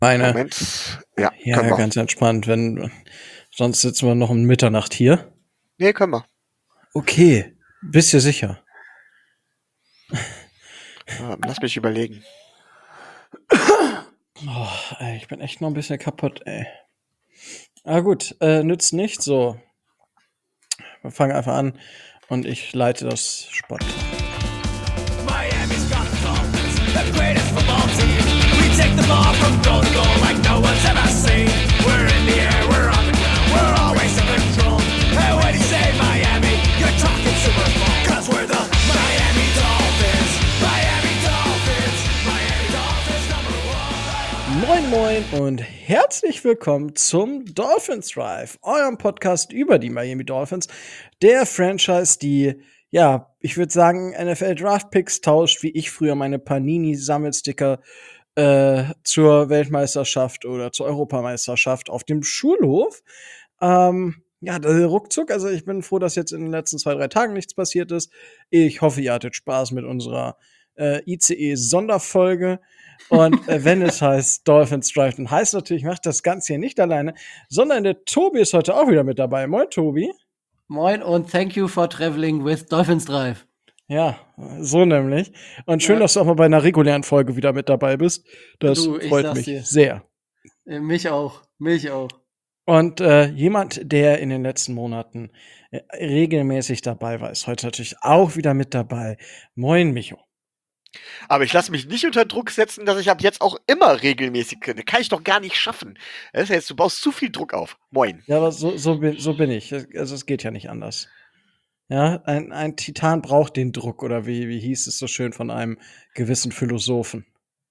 Meine, Moment. Ja, ja, können wir. ganz entspannt. Sonst sitzen wir noch um Mitternacht hier. Nee, können wir. Okay, bist du sicher? Lass mich überlegen. Oh, ey, ich bin echt noch ein bisschen kaputt, ey. Ah gut, nützt nicht. So, wir fangen einfach an und ich leite das Sport. Miami's got the Dolphins, the greatest football team. We take the ball from goal to goal like no one's ever seen. We're in the air, we're on the ground, we're always in control. And when you say Miami, you're talking Super Bowl. 'Cause we're the Miami Dolphins, Miami Dolphins, Miami Dolphins #1. Moin moin und herzlich willkommen zum Dolphins Drive, eurem Podcast über die Miami Dolphins, der Franchise, die, ja, ich würde sagen, NFL Draft Picks tauscht, wie ich früher meine Panini-Sammelsticker zur Weltmeisterschaft oder zur Europameisterschaft auf dem Schulhof. Ja, ruckzuck, also ich bin froh, dass jetzt in den letzten 2, 3 Tagen nichts passiert ist. Ich hoffe, ihr hattet Spaß mit unserer ICE-Sonderfolge. Und wenn es heißt Dolphins Drive, dann heißt natürlich, macht das Ganze hier nicht alleine, sondern der Tobi ist heute auch wieder mit dabei. Moin, Tobi. Moin und thank you for traveling with Dolphins Drive. Ja, so nämlich. Und schön, Ja. dass du auch mal bei einer regulären Folge wieder mit dabei bist. Das Du, ich freut sag's mich dir. sehr. Mich auch. Und jemand, der in den letzten Monaten regelmäßig dabei war, ist heute natürlich auch wieder mit dabei. Moin, Micho. Aber ich lasse mich nicht unter Druck setzen, dass ich ab jetzt auch immer regelmäßig könnte. Kann ich doch gar nicht schaffen. Das ist jetzt, du baust zu viel Druck auf. Moin. Ja, aber so bin ich. Also es geht ja nicht anders. Ja, ein Titan braucht den Druck, oder wie hieß es so schön von einem gewissen Philosophen.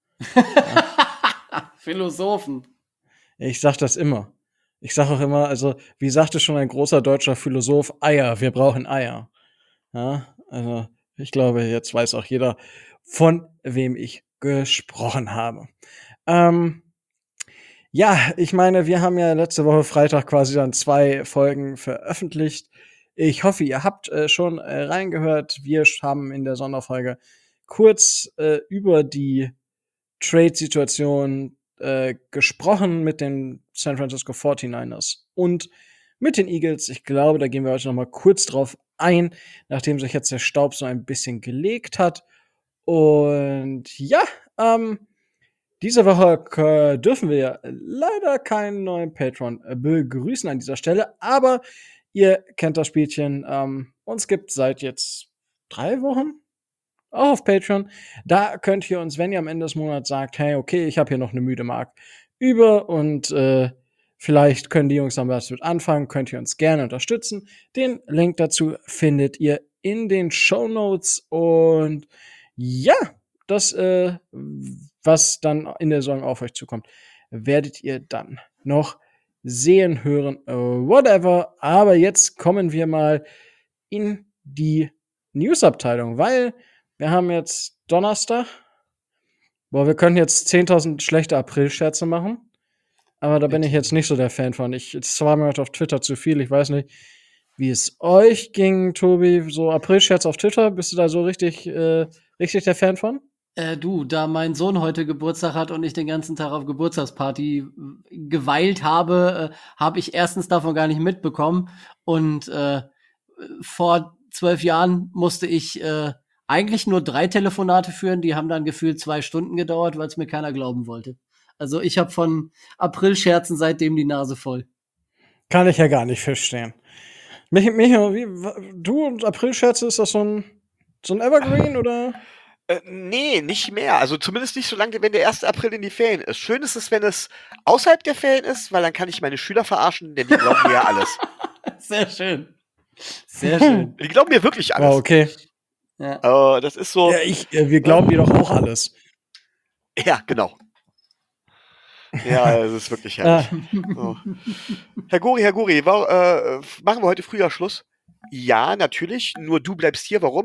Philosophen. Ich sag das immer. Ich sag auch immer, also, wie sagte schon ein großer deutscher Philosoph, Eier, wir brauchen Eier. Ja, also, ich glaube, jetzt weiß auch jeder, von wem ich gesprochen habe. Ja, ich meine, wir haben ja letzte Woche Freitag quasi dann 2 Folgen veröffentlicht. Ich hoffe, ihr habt schon reingehört. Wir haben in der Sonderfolge kurz über die Trade-Situation gesprochen mit den San Francisco 49ers und mit den Eagles. Ich glaube, da gehen wir heute noch mal kurz drauf ein, nachdem sich jetzt der Staub so ein bisschen gelegt hat. Und ja, diese Woche dürfen wir leider keinen neuen Patron begrüßen an dieser Stelle, aber ihr kennt das Spielchen. Uns gibt seit jetzt 3 Wochen auch auf Patreon. Da könnt ihr uns, wenn ihr am Ende des Monats sagt, hey, okay, ich habe hier noch eine müde Mark über und vielleicht können die Jungs dann was mit anfangen, könnt ihr uns gerne unterstützen. Den Link dazu findet ihr in den Shownotes. Und ja, das, was dann in der Saison auf euch zukommt, werdet ihr dann noch sehen, hören, whatever. Aber jetzt kommen wir mal in die News-Abteilung, weil wir haben jetzt Donnerstag. Boah, wir können jetzt 10.000 schlechte April-Scherze machen. Aber da bin ich jetzt nicht so der Fan von. Es war mir heute auf Twitter zu viel. Ich weiß nicht, wie es euch ging, Tobi. So April-Scherze auf Twitter. Bist du da so richtig der Fan von? Du, da mein Sohn heute Geburtstag hat und ich den ganzen Tag auf Geburtstagsparty geweilt habe, habe ich erstens davon gar nicht mitbekommen. Und vor 12 Jahren musste ich eigentlich nur 3 Telefonate führen. Die haben dann gefühlt 2 Stunden gedauert, weil es mir keiner glauben wollte. Also ich habe von April-Scherzen seitdem die Nase voll. Kann ich ja gar nicht verstehen. Michael, du und April-Scherze, ist das so ein Evergreen oder? Nee, nicht mehr. Also zumindest nicht so lange, wenn der 1. April in die Ferien ist. Schön ist es, wenn es außerhalb der Ferien ist, weil dann kann ich meine Schüler verarschen, denn die glauben mir ja alles. Sehr schön. Sehr schön. Die glauben mir wirklich alles. Oh, okay. Ja. Das ist so. Ja, wir glauben dir doch auch alles. Ja, genau. Ja, es ist wirklich herrlich. So. Herr Gori, machen wir heute früher Schluss? Ja, natürlich. Nur du bleibst hier. Warum?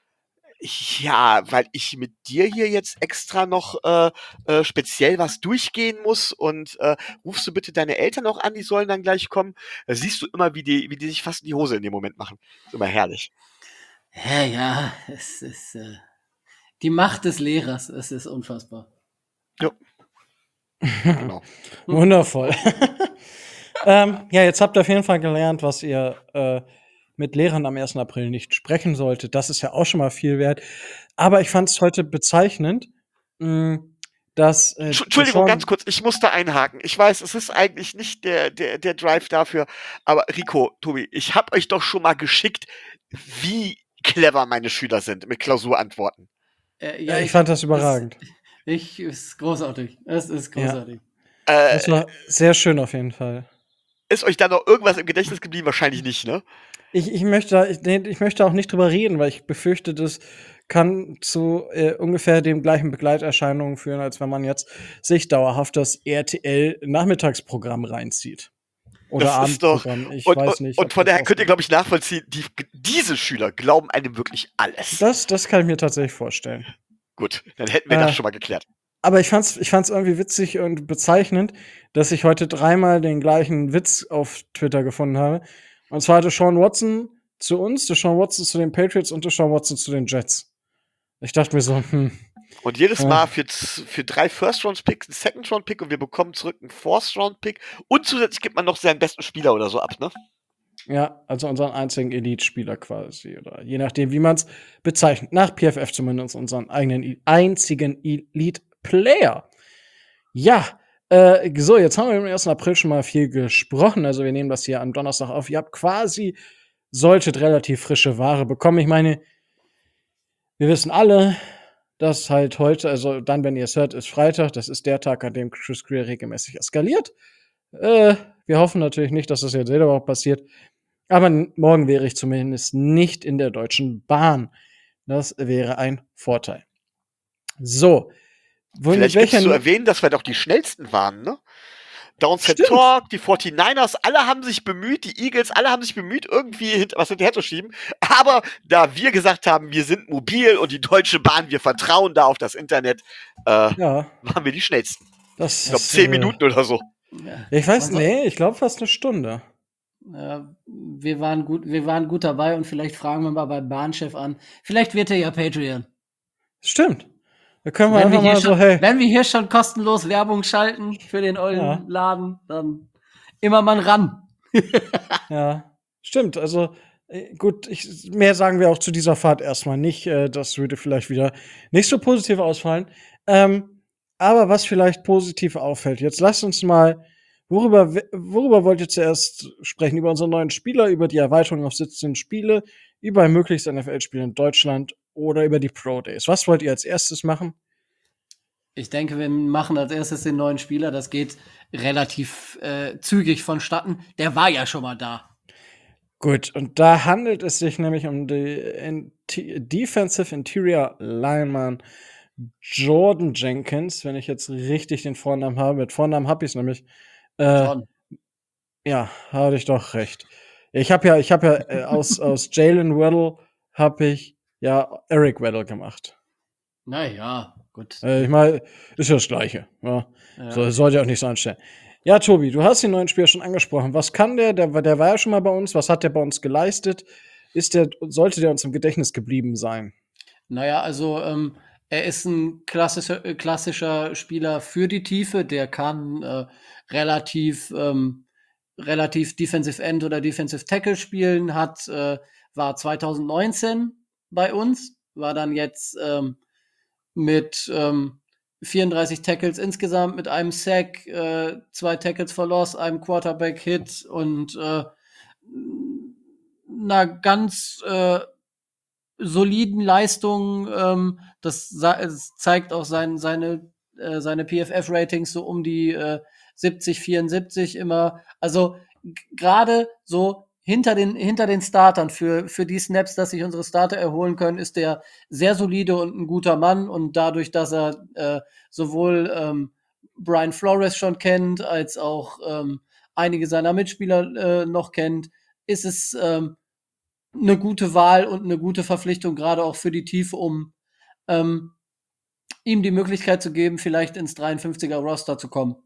Ja, weil ich mit dir hier jetzt extra noch speziell was durchgehen muss und rufst du bitte deine Eltern noch an, die sollen dann gleich kommen. Da siehst du immer, wie die sich fast in die Hose in dem Moment machen. Ist immer herrlich. Ja, es ist die Macht des Lehrers. Es ist unfassbar. Jo. Genau. Wundervoll. Ja, jetzt habt ihr auf jeden Fall gelernt, was ihr mit Lehrern am 1. April nicht sprechen solltet. Das ist ja auch schon mal viel wert. Aber ich fand es heute bezeichnend, dass Entschuldigung, Deshaun- ganz kurz, ich muss da einhaken. Ich weiß, es ist eigentlich nicht der Drive dafür, aber Rico, Tobi, ich habe euch doch schon mal geschickt, wie clever meine Schüler sind mit Klausurantworten. Ja, ich fand das überragend. Ist großartig. Es ist großartig. Das war sehr schön auf jeden Fall. Ist euch da noch irgendwas im Gedächtnis geblieben? Wahrscheinlich nicht, ne? Ich möchte auch nicht drüber reden, weil ich befürchte, das kann zu ungefähr den gleichen Begleiterscheinungen führen, als wenn man jetzt sich dauerhaft das RTL-Nachmittagsprogramm reinzieht. Oder Das ist doch. Abendprogramm. Ich Und, weiß und, nicht. und ob von das daher könnt ihr, auch- glaube ich, nachvollziehen, diese Schüler glauben einem wirklich alles. Das kann ich mir tatsächlich vorstellen. Gut, dann hätten wir das schon mal geklärt. Aber ich fand's irgendwie witzig und bezeichnend, dass ich heute 3-mal den gleichen Witz auf Twitter gefunden habe. Und zwar Deshaun Watson zu uns, Deshaun Watson zu den Patriots und Deshaun Watson zu den Jets. Ich dachte mir so, Und jedes Ja. Mal für 3 First-Round-Picks, einen Second-Round-Pick und wir bekommen zurück einen Fourth-Round-Pick und zusätzlich gibt man noch seinen besten Spieler oder so ab, ne? ja, also unseren einzigen Elite-Spieler quasi. Oder je nachdem, wie man es bezeichnet. Nach PFF zumindest unseren einzigen Elite-Player. Ja, so, jetzt haben wir im 1. April schon mal viel gesprochen. Also wir nehmen das hier am Donnerstag auf. Ihr habt quasi, solltet relativ frische Ware bekommen. Ich meine, wir wissen alle, dass halt heute, also dann, wenn ihr es hört, ist Freitag. Das ist der Tag, an dem Chris Greer regelmäßig eskaliert. Wir hoffen natürlich nicht, dass das jetzt jede Woche passiert. Aber morgen wäre ich zumindest nicht in der Deutschen Bahn. Das wäre ein Vorteil. So. Vielleicht gibt's zu erwähnen, dass wir doch die schnellsten waren, ne? Downset Stimmt. Talk, die 49ers, alle haben sich bemüht, die Eagles, alle haben sich bemüht, irgendwie was hinterher zu schieben. Aber da wir gesagt haben, wir sind mobil und die Deutsche Bahn, wir vertrauen da auf das Internet, Ja, waren wir die schnellsten. das Ich glaube 10 Minuten oder so. Ja. Ich weiß, Also- ich glaube fast eine Stunde. Wir waren gut dabei und vielleicht fragen wir mal beim Bahnchef an. Vielleicht wird er ja Patreon. Stimmt. Da können wir einfach mal so, Wenn wir hier schon kostenlos Werbung schalten für den ollen Ja. Laden, dann immer mal ran. Ja, stimmt. Also gut, mehr sagen wir auch zu dieser Fahrt erstmal nicht. Das würde vielleicht wieder nicht so positiv ausfallen. Aber was vielleicht positiv auffällt, jetzt lasst uns mal, worüber wollt ihr zuerst sprechen? Über unseren neuen Spieler, über die Erweiterung auf 17 Spiele, über ein mögliches NFL-Spiel in Deutschland oder über die Pro Days? Was wollt ihr als erstes machen? Ich denke, wir machen als erstes den neuen Spieler. Das geht relativ zügig vonstatten. Der war ja schon mal da. Gut, und da handelt es sich nämlich um die Defensive Interior Lineman Jordan Jenkins, wenn ich jetzt richtig den Vornamen habe. Mit Vornamen habe ich es nämlich. Schon. Ja, hatte ich doch recht. Ich habe ja aus Jalen Waddle habe ich ja Eric Waddle gemacht. Naja, gut. Ich meine, ist ja das Gleiche. Ja. Ja. So, sollte auch nicht so anstellen. Ja, Tobi, du hast den neuen Spieler schon angesprochen. Was kann der? Der war ja schon mal bei uns. Was hat der bei uns geleistet? Sollte der uns im Gedächtnis geblieben sein? Naja, also er ist ein klassischer Spieler für die Tiefe. Der kann relativ Defensive End oder Defensive Tackle spielen. War 2019 bei uns, war dann jetzt mit 34 Tackles insgesamt, mit einem Sack, 2 Tackles for Loss, einem Quarterback-Hit und einer ganz soliden Leistung. Es zeigt auch seine PFF-Ratings so um die 70, 74 immer. Also gerade so hinter den Startern für die Snaps, dass sich unsere Starter erholen können, ist der sehr solide und ein guter Mann. Und dadurch, dass er sowohl Brian Flores schon kennt, als auch einige seiner Mitspieler noch kennt, ist es eine gute Wahl und eine gute Verpflichtung, gerade auch für die Tiefe, um ihm die Möglichkeit zu geben, vielleicht ins 53er-Roster zu kommen.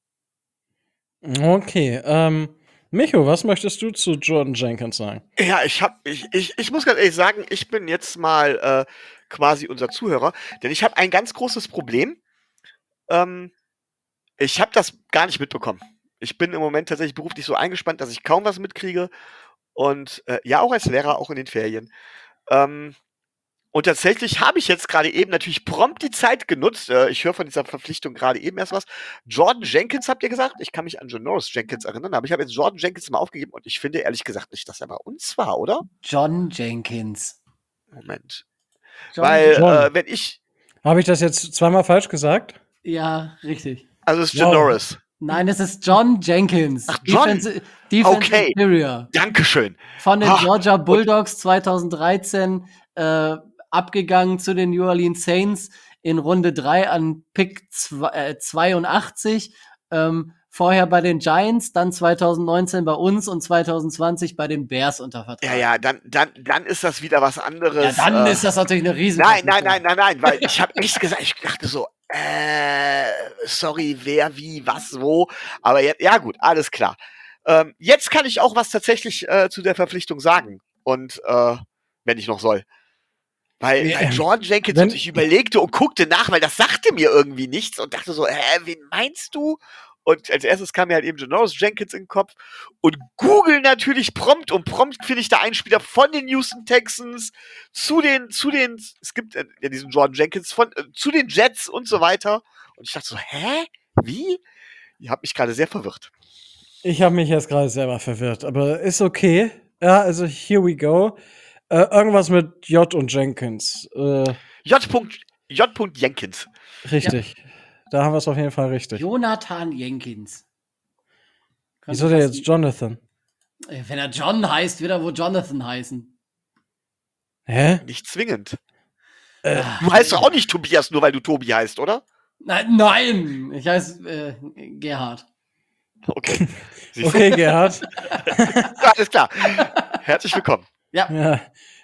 Okay, Micho, was möchtest du zu Jordan Jenkins sagen? Ja, ich muss ganz ehrlich sagen, ich bin jetzt mal quasi unser Zuhörer, denn ich habe ein ganz großes Problem. Ich habe das gar nicht mitbekommen. Ich bin im Moment tatsächlich beruflich so eingespannt, dass ich kaum was mitkriege. Und ja, auch als Lehrer, auch in den Ferien. Und tatsächlich habe ich jetzt gerade eben natürlich prompt die Zeit genutzt. Ich höre von dieser Verpflichtung gerade eben erst was. Jordan Jenkins habt ihr gesagt? Ich kann mich an Janoris Jenkins erinnern, aber ich habe jetzt Jordan Jenkins mal aufgegeben und ich finde ehrlich gesagt nicht, dass er bei uns war, oder? John Jenkins. Moment. John Weil, John. wenn ich. Habe ich das jetzt zweimal falsch gesagt? Ja, richtig. Also, es ist Wow. Janoris. Nein, es ist John Jenkins. Ach, John. Defensive Okay. Interior. Dankeschön. Von den Ah, Georgia Bulldogs 2013 abgegangen zu den New Orleans Saints in Runde 3 an Pick 82. Vorher bei den Giants, dann 2019 bei uns und 2020 bei den Bears unter Vertrag. Ja, dann ist das wieder was anderes. Ja, dann ist das natürlich eine riesen. Nein, weil ich habe echt gesagt, ich dachte so, sorry, wer, wie, was, wo. Aber jetzt, ja gut, alles klar. Jetzt kann ich auch was tatsächlich zu der Verpflichtung sagen. Und wenn ich noch soll. Weil Jordan Jenkins und ich überlegte und guckte nach, weil das sagte mir irgendwie nichts und dachte so, wen meinst du? Und als erstes kam mir halt eben Janoris Jenkins in den Kopf und Google natürlich prompt und prompt finde ich da einen Spieler von den Houston Texans zu den, es gibt ja diesen Jordan Jenkins zu den Jets und so weiter. Und ich dachte so, wie? Ihr habt mich gerade sehr verwirrt. Ich habe mich jetzt gerade selber verwirrt, aber ist okay. Ja, also here we go. Irgendwas mit J und Jenkins. J. Jenkins. Richtig. Ja. Da haben wir es auf jeden Fall richtig. Jonathan Jenkins. Wieso der jetzt Jonathan? Wenn er John heißt, wird er wohl Jonathan heißen. Hä? Nicht zwingend. Du heißt doch auch nicht Tobias, nur weil du Tobi heißt, oder? Nein, ich heiße Gerhard. Okay. Okay, Gerhard. Alles klar. Herzlich willkommen. Ja.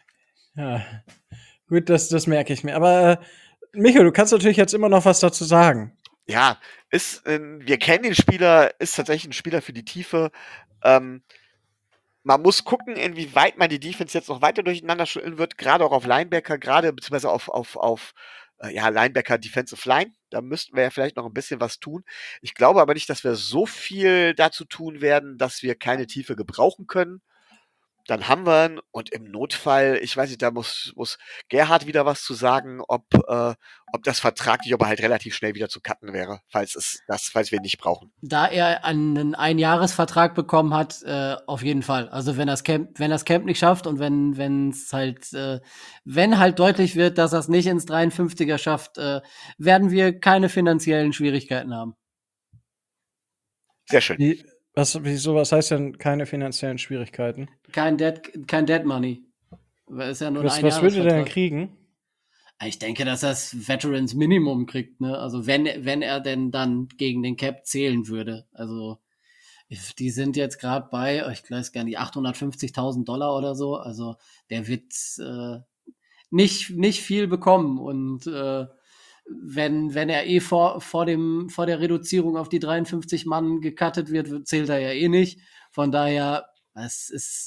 Gut, das merke ich mir. Aber Micho, du kannst natürlich jetzt immer noch was dazu sagen. Ja, wir kennen den Spieler, ist tatsächlich ein Spieler für die Tiefe. Man muss gucken, inwieweit man die Defense jetzt noch weiter durcheinander schütteln wird, gerade auch auf Linebacker, beziehungsweise auf Linebacker Defensive Line. Da müssten wir ja vielleicht noch ein bisschen was tun. Ich glaube aber nicht, dass wir so viel dazu tun werden, dass wir keine Tiefe gebrauchen können. Dann haben wir ihn und im Notfall, ich weiß nicht, da muss Gerhard wieder was zu sagen, ob das vertraglich aber halt relativ schnell wieder zu cutten wäre, falls wir ihn nicht brauchen. Da er einen Einjahresvertrag bekommen hat, auf jeden Fall. Also wenn das Camp nicht schafft und wenn halt deutlich wird, dass er es nicht ins 53er schafft, werden wir keine finanziellen Schwierigkeiten haben. Sehr schön. Was heißt denn keine finanziellen Schwierigkeiten? Kein Dead Money. Ist ja nur was würde der denn kriegen? Ich denke, dass er das Veterans Minimum kriegt, ne? Also wenn er denn dann gegen den Cap zählen würde. Also die sind jetzt gerade bei, ich weiß gar nicht, $850.000 oder so. Also der wird nicht viel bekommen und wenn er vor der Reduzierung auf die 53 Mann gecuttet wird, zählt er ja eh nicht. Von daher, es ist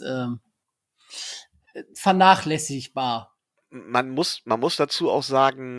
vernachlässigbar. Man muss dazu auch sagen,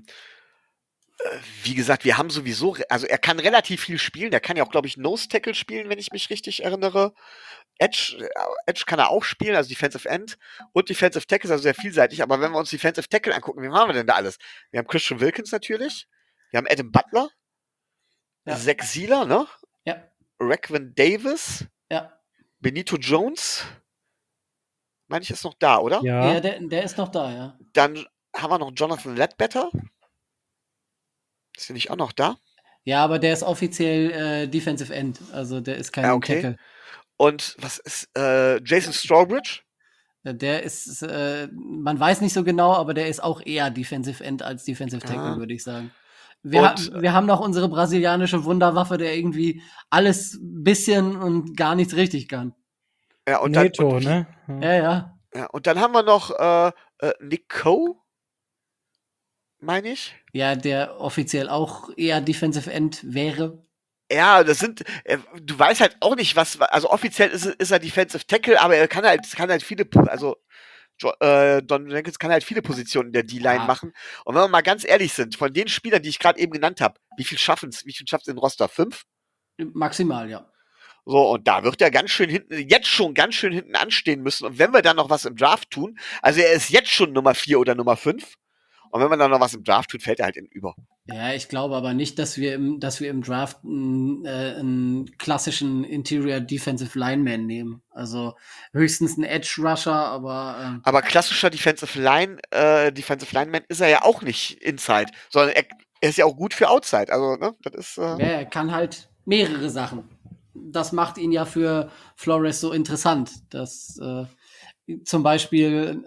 wie gesagt, wir haben sowieso, also er kann relativ viel spielen, der kann ja auch, glaube ich, Nose Tackle spielen, wenn ich mich richtig erinnere. Edge kann er auch spielen, also Defensive End und Defensive Tackle ist also sehr vielseitig, aber wenn wir uns Defensive Tackle angucken, wie haben wir denn da alles? Wir haben Christian Wilkins natürlich, wir haben Adam Butler, Zach Sieler, ne? Ja. Raquan Davis, Benito Jones, meine ich, ist noch da, oder? Ja, der ist noch da, ja. Dann haben wir noch Jonathan Ledbetter. Ist der nicht auch noch da? Ja, aber der ist offiziell Defensive End, also der ist kein Tackle. Und was ist Jason Strawbridge? Der ist, man weiß nicht so genau, aber der ist auch eher Defensive End als Defensive Tackle, würde ich sagen. Wir haben noch unsere brasilianische Wunderwaffe, der irgendwie alles ein bisschen und gar nichts richtig kann. Ja, und Neto, dann, ne? Ja, und dann haben wir noch Nick Coe, meine ich. Ja, der offiziell auch eher Defensive End wäre. Ja, das sind, du weißt halt auch nicht, also offiziell ist er Defensive Tackle, aber er kann halt viele, also Don Jenkins kann halt viele Positionen in der D-Line Ja. machen. Und wenn wir mal ganz ehrlich sind, von den Spielern, die ich gerade eben genannt habe, wie viel schafft es in den Roster? 5? Maximal, ja. So, und da wird er jetzt schon ganz schön hinten anstehen müssen. Und wenn wir dann noch was im Draft tun, also er ist jetzt schon Nummer 4 oder Nummer 5. Und wenn man dann noch was im Draft tut, fällt er halt über. Ja, ich glaube aber nicht, dass wir im Draft einen klassischen Interior Defensive Lineman nehmen. Also höchstens einen Edge Rusher, aber Aber klassischer Defensive Lineman ist er ja auch nicht Inside, sondern er ist ja auch gut für Outside. Also, ne, das ist. ja, er kann halt mehrere Sachen. Das macht ihn ja für Flores so interessant, dass zum Beispiel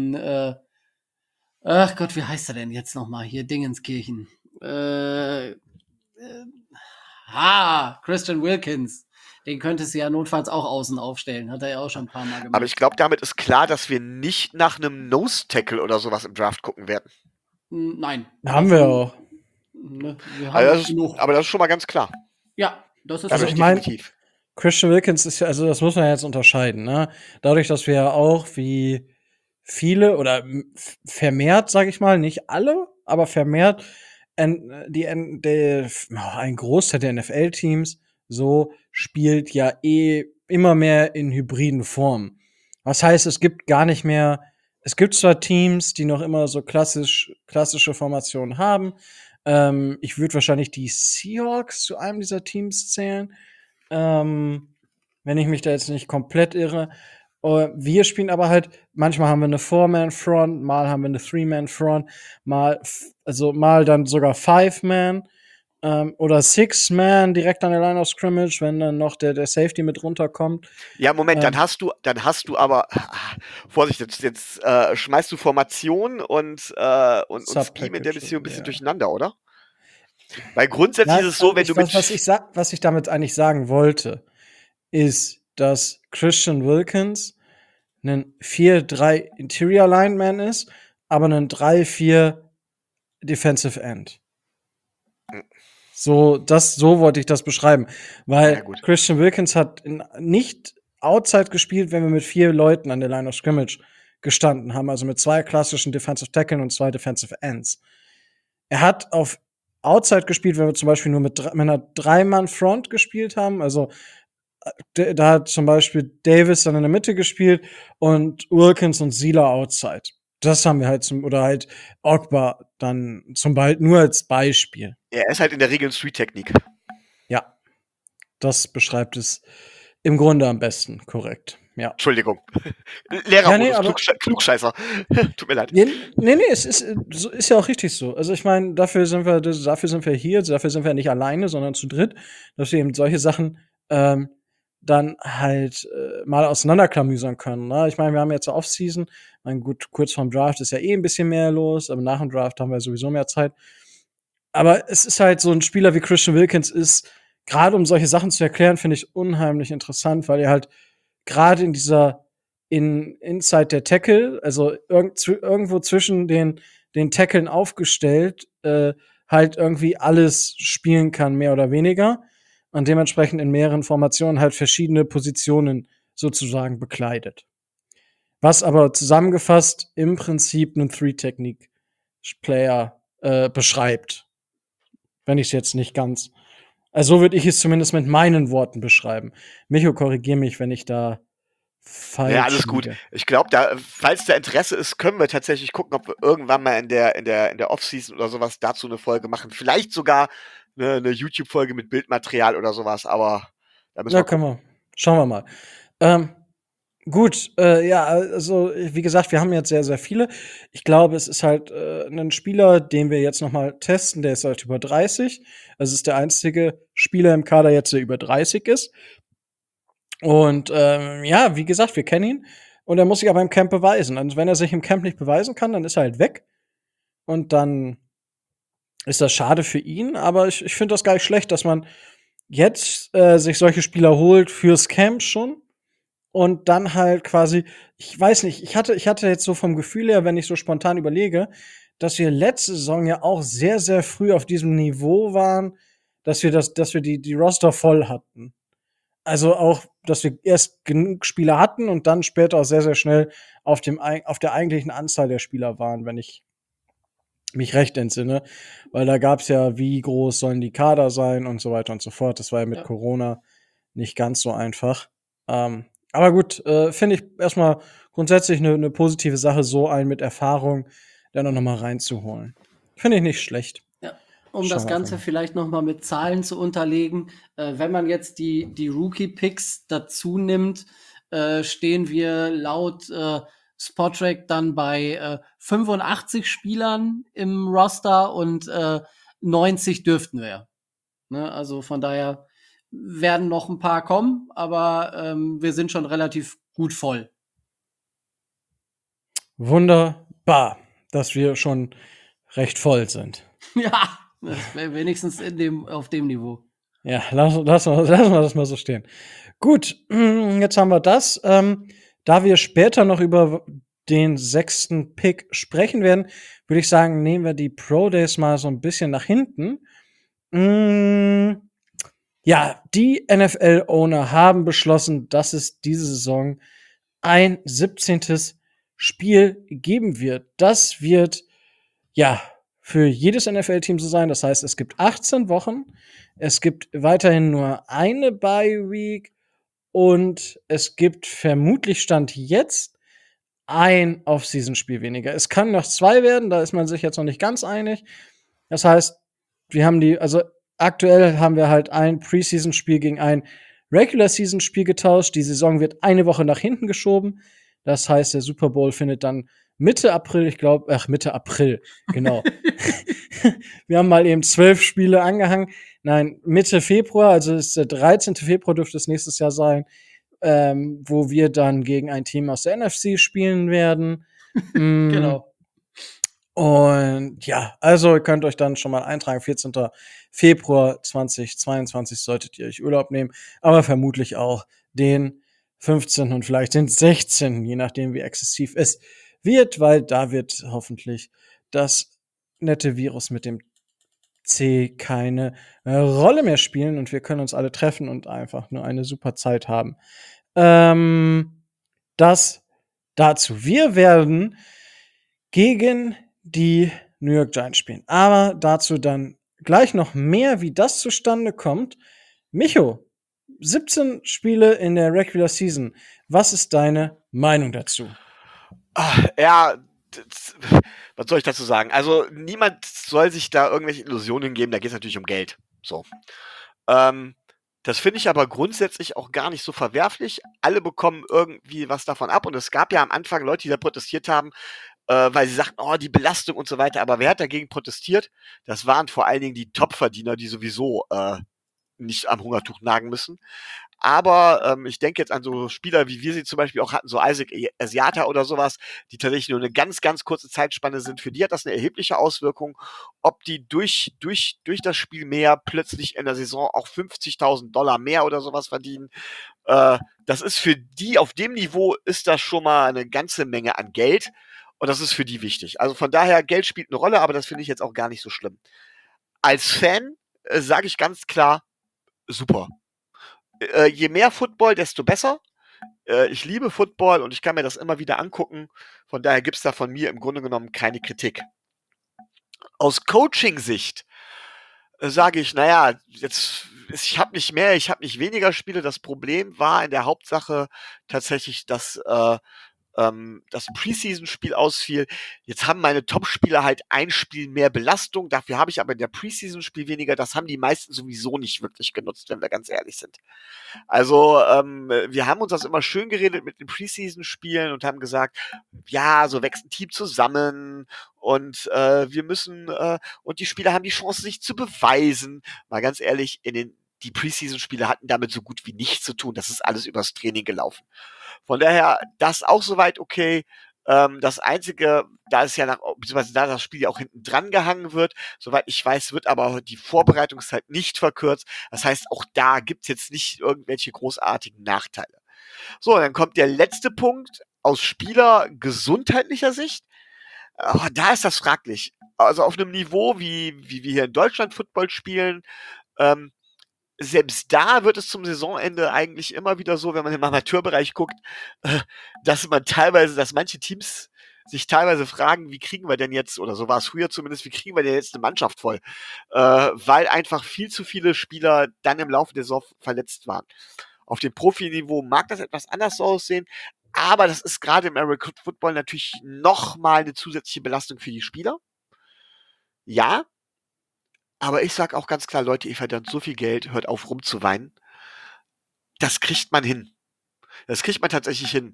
ach Gott, wie heißt er denn jetzt nochmal? Hier Dingenskirchen. Christian Wilkins. Den könntest du ja notfalls auch außen aufstellen. Hat er ja auch schon ein paar Mal gemacht. Aber ich glaube, damit ist klar, dass wir nicht nach einem Nose-Tackle oder sowas im Draft gucken werden. Nein. Haben wir auch. Ne, wir haben Also genug. aber das ist schon mal ganz klar. Ja, das ist Also so. ich mein- definitiv. Christian Wilkins ist ja, also das muss man jetzt unterscheiden, ne? Dadurch, dass wir ja auch wie viele oder vermehrt, sage ich mal, nicht alle, aber vermehrt ein Großteil der NFL-Teams so spielt ja immer mehr in hybriden Formen. Was heißt, es gibt zwar Teams, die noch immer so klassische Formationen haben. Ich würde wahrscheinlich die Seahawks zu einem dieser Teams zählen. Wenn ich mich da jetzt nicht komplett irre. Wir spielen aber halt, manchmal haben wir eine 4-Man-Front, mal haben wir eine 3-Man-Front, mal dann sogar 5-Man oder 6-Man direkt an der Line of Scrimmage, wenn dann noch der Safety mit runterkommt. Ja, Moment, dann hast du aber, Vorsicht, jetzt schmeißt du Formation und Scheme in der Beziehung ein bisschen durcheinander, oder? Weil grundsätzlich ist es so, wenn du mit. Was ich damit eigentlich sagen wollte, ist, dass Christian Wilkins ein 4-3 Interior Lineman ist, aber ein 3-4 Defensive End. So wollte ich das beschreiben. Weil Ja, gut. Christian Wilkins hat nicht Outside gespielt, wenn wir mit 4 Leuten an der Line of Scrimmage gestanden haben, also mit 2 klassischen Defensive Tackeln und 2 Defensive Ends. Er hat auf Outside gespielt, wenn wir zum Beispiel nur mit einer 3-Mann-Front gespielt haben, also da hat zum Beispiel Davis dann in der Mitte gespielt und Wilkins und Sieler outside. Das haben wir halt oder halt Ogba dann nur als Beispiel. Er ist halt in der Regel Street-Technik. Ja, das beschreibt es im Grunde am besten, korrekt. Ja. Entschuldigung. Lehrermodus, Ja, nee, Klugscheißer. Tut mir leid. Nee, es ist ja auch richtig so. Also ich meine, dafür sind wir hier, dafür sind wir nicht alleine, sondern zu dritt, dass wir eben solche Sachen dann halt mal auseinanderklamüsern können. Ne? Ich meine, wir haben jetzt Off-Season. Gut, kurz vorm Draft ist ja ein bisschen mehr los, aber nach dem Draft haben wir sowieso mehr Zeit. Aber es ist halt so ein Spieler wie Christian Wilkins ist, gerade um solche Sachen zu erklären, finde ich unheimlich interessant, weil er halt gerade inside der Tackle, also irgendwo zwischen den Tackeln aufgestellt, halt irgendwie alles spielen kann, mehr oder weniger. Und dementsprechend in mehreren Formationen halt verschiedene Positionen sozusagen bekleidet. Was aber zusammengefasst im Prinzip einen 3-Technik-Player beschreibt. Wenn ich es jetzt nicht ganz. Also so würde ich es zumindest mit meinen Worten beschreiben. Micho, korrigier mich, wenn ich da falsch Ja, alles gut. liege. Ich glaube, falls da Interesse ist, können wir tatsächlich gucken, ob wir irgendwann mal in der Off-Season oder sowas dazu eine Folge machen. Vielleicht sogar eine YouTube-Folge mit Bildmaterial oder sowas, aber da müssen wir Schauen wir mal. Gut, ja, also wie gesagt, wir haben jetzt sehr, sehr viele. Ich glaube, es ist halt ein Spieler, den wir jetzt noch mal testen, der ist halt über 30. Das ist der einzige Spieler im Kader jetzt, der über 30 ist. Und ja, wie gesagt, wir kennen ihn. Und er muss sich aber im Camp beweisen. Und wenn er sich im Camp nicht beweisen kann, dann ist er halt weg. Und dann ist das schade für ihn. Aber ich finde das gar nicht schlecht, dass man jetzt sich solche Spieler holt fürs Camp schon. Und dann halt quasi, ich weiß nicht, ich hatte jetzt so vom Gefühl her, wenn ich so spontan überlege, dass wir letzte Saison ja auch sehr, sehr früh auf diesem Niveau waren, dass wir die Roster voll hatten. Also auch, dass wir erst genug Spieler hatten und dann später auch sehr, sehr schnell auf der eigentlichen Anzahl der Spieler waren, wenn ich mich recht entsinne. Weil da gab's ja, wie groß sollen die Kader sein und so weiter und so fort. Das war ja mit Ja. Corona nicht ganz so einfach. Aber gut, finde ich erstmal grundsätzlich eine positive Sache, so einen mit Erfahrung dann auch noch mal reinzuholen. Finde ich nicht schlecht. Ja. Um Schauen das wir Ganze einfach mal. vielleicht noch mal mit Zahlen zu unterlegen, wenn man jetzt die Rookie-Picks dazu nimmt, stehen wir laut Spotrac dann bei 85 Spielern im Roster und 90 dürften wir. Ne? Also von daher werden noch ein paar kommen, aber wir sind schon relativ gut voll. Wunderbar, dass wir schon recht voll sind. Ja, das wäre wenigstens auf dem Niveau. Ja, lassen wir das mal so stehen. Gut, jetzt haben wir das. Da wir später noch über den 6. Pick sprechen werden, würde ich sagen, nehmen wir die Pro Days mal so ein bisschen nach hinten. Ja, die NFL-Owner haben beschlossen, dass es diese Saison ein 17. Spiel geben wird. Das wird, ja, für jedes NFL-Team so sein. Das heißt, es gibt 18 Wochen. Es gibt weiterhin nur eine Bye-Week. Und es gibt vermutlich Stand jetzt ein Off-Season-Spiel weniger. Es kann noch 2 werden, da ist man sich jetzt noch nicht ganz einig. Das heißt, also aktuell haben wir halt ein Preseason-Spiel gegen ein Regular-Season-Spiel getauscht. Die Saison wird eine Woche nach hinten geschoben. Das heißt, der Super Bowl findet dann Mitte April, Mitte April, genau. Wir haben mal eben 12 Spiele angehangen. Nein, Mitte Februar, also ist der 13. Februar dürfte es nächstes Jahr sein, wo wir dann gegen ein Team aus der NFC spielen werden. Genau. Und ja, also ihr könnt euch dann schon mal eintragen. 14. Februar 2022 solltet ihr euch Urlaub nehmen, aber vermutlich auch den 15. und vielleicht den 16., je nachdem wie exzessiv es wird, weil da wird hoffentlich das nette Virus mit dem C keine Rolle mehr spielen und wir können uns alle treffen und einfach nur eine super Zeit haben. Das dazu. Wir werden gegen die New York Giants spielen. Aber dazu dann gleich noch mehr, wie das zustande kommt. Micho, 17 Spiele in der Regular Season. Was ist deine Meinung dazu? Ja, was soll ich dazu sagen? Also niemand soll sich da irgendwelche Illusionen geben, da geht es natürlich um Geld. So. Das finde ich aber grundsätzlich auch gar nicht so verwerflich. Alle bekommen irgendwie was davon ab und es gab ja am Anfang Leute, die da protestiert haben, weil sie sagten, oh, die Belastung und so weiter. Aber wer hat dagegen protestiert? Das waren vor allen Dingen die Topverdiener, die sowieso nicht am Hungertuch nagen müssen. Aber ich denke jetzt an so Spieler, wie wir sie zum Beispiel auch hatten, so Isaac Asiata oder sowas, die tatsächlich nur eine ganz, ganz kurze Zeitspanne sind. Für die hat das eine erhebliche Auswirkung, ob die durch das Spiel mehr plötzlich in der Saison auch $50.000 mehr oder sowas verdienen. Das ist für die, auf dem Niveau ist das schon mal eine ganze Menge an Geld. Und das ist für die wichtig. Also von daher, Geld spielt eine Rolle, aber das finde ich jetzt auch gar nicht so schlimm. Als Fan sage ich ganz klar, super. Je mehr Football, desto besser. Ich liebe Football und ich kann mir das immer wieder angucken. Von daher gibt's da von mir im Grunde genommen keine Kritik. Aus Coaching-Sicht sage ich, naja, ich habe nicht mehr, ich habe nicht weniger Spiele. Das Problem war in der Hauptsache tatsächlich, dass das Preseason-Spiel ausfiel. Jetzt haben meine Top-Spieler halt ein Spiel mehr Belastung. Dafür habe ich aber in der Preseason-Spiel weniger. Das haben die meisten sowieso nicht wirklich genutzt, wenn wir ganz ehrlich sind. Also wir haben uns das immer schön geredet mit den Preseason-Spielen und haben gesagt, ja, so wächst ein Team zusammen und wir müssen und die Spieler haben die Chance, sich zu beweisen. Mal ganz ehrlich, die Preseason-Spiele hatten damit so gut wie nichts zu tun. Das ist alles übers Training gelaufen. Von daher, das auch soweit okay. Das Einzige, beziehungsweise da das Spiel ja auch hinten dran gehangen wird, soweit ich weiß, wird aber die Vorbereitungszeit nicht verkürzt. Das heißt, auch da gibt's jetzt nicht irgendwelche großartigen Nachteile. So, dann kommt der letzte Punkt aus spielergesundheitlicher Sicht. Da ist das fraglich. Also auf einem Niveau, wie wir hier in Deutschland Football spielen, selbst da wird es zum Saisonende eigentlich immer wieder so, wenn man im Amateurbereich guckt, dass manche Teams sich teilweise fragen, wie kriegen wir denn jetzt, oder so war es früher zumindest, wie kriegen wir denn jetzt eine Mannschaft voll? Weil einfach viel zu viele Spieler dann im Laufe der Saison verletzt waren. Auf dem Profiniveau mag das etwas anders aussehen, aber das ist gerade im American Football natürlich nochmal eine zusätzliche Belastung für die Spieler. Ja, aber ich sag auch ganz klar, Leute, ihr verdient so viel Geld, hört auf rumzuweinen. Das kriegt man hin. Das kriegt man tatsächlich hin.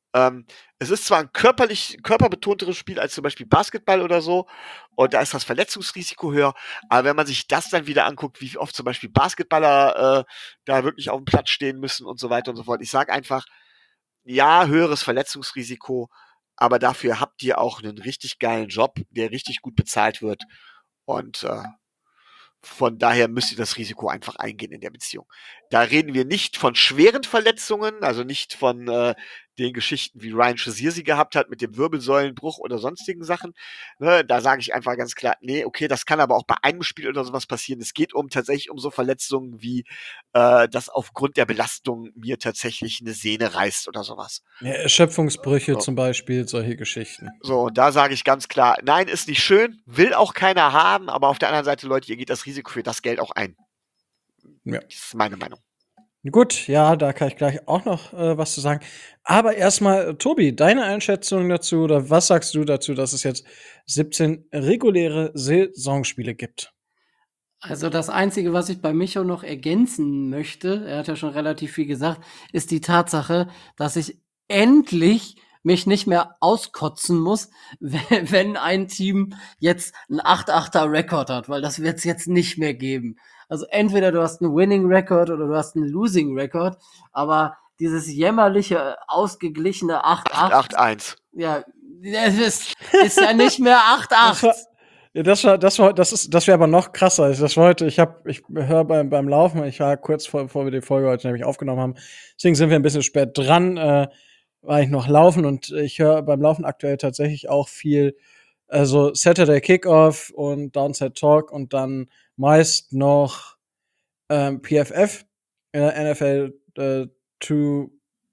Es ist zwar ein körperbetonteres Spiel als zum Beispiel Basketball oder so, und da ist das Verletzungsrisiko höher, aber wenn man sich das dann wieder anguckt, wie oft zum Beispiel Basketballer da wirklich auf dem Platz stehen müssen und so weiter und so fort. Ich sage einfach, ja, höheres Verletzungsrisiko, aber dafür habt ihr auch einen richtig geilen Job, der richtig gut bezahlt wird, und von daher müsst ihr das Risiko einfach eingehen in der Beziehung. Da reden wir nicht von schweren Verletzungen, also nicht von den Geschichten, wie Ryan Shazier sie gehabt hat mit dem Wirbelsäulenbruch oder sonstigen Sachen. Ne, da sage ich einfach ganz klar, nee, okay, das kann aber auch bei einem Spiel oder sowas passieren. Es geht tatsächlich um so Verletzungen wie, dass aufgrund der Belastung mir tatsächlich eine Sehne reißt oder sowas. Ja, Erschöpfungsbrüche zum Beispiel, solche Geschichten. So, und da sage ich ganz klar, nein, ist nicht schön, will auch keiner haben, aber auf der anderen Seite, Leute, ihr geht das Risiko für das Geld auch ein. Ja. Das ist meine Meinung. Gut, ja, da kann ich gleich auch noch was zu sagen. Aber erstmal, Tobi, deine Einschätzung dazu, oder was sagst du dazu, dass es jetzt 17 reguläre Saisonspiele gibt? Also das Einzige, was ich bei Micho noch ergänzen möchte, er hat ja schon relativ viel gesagt, ist die Tatsache, dass ich endlich mich nicht mehr auskotzen muss, wenn ein Team jetzt einen 8-8er-Rekord hat, weil das wird es jetzt nicht mehr geben. Also entweder du hast einen Winning-Record oder du hast einen Losing-Record, aber dieses jämmerliche, ausgeglichene 8-8, 8-8-1. ja, das ist ja nicht mehr 8-8. Ja, das wäre aber noch krasser. Also das war heute, ich höre beim Laufen, ich war kurz bevor wir die Folge heute nämlich aufgenommen haben, deswegen sind wir ein bisschen spät dran, war ich noch laufen, und ich höre beim Laufen aktuell tatsächlich auch viel, also Saturday Kickoff und Downside Talk und dann meist noch PFF, NFL 2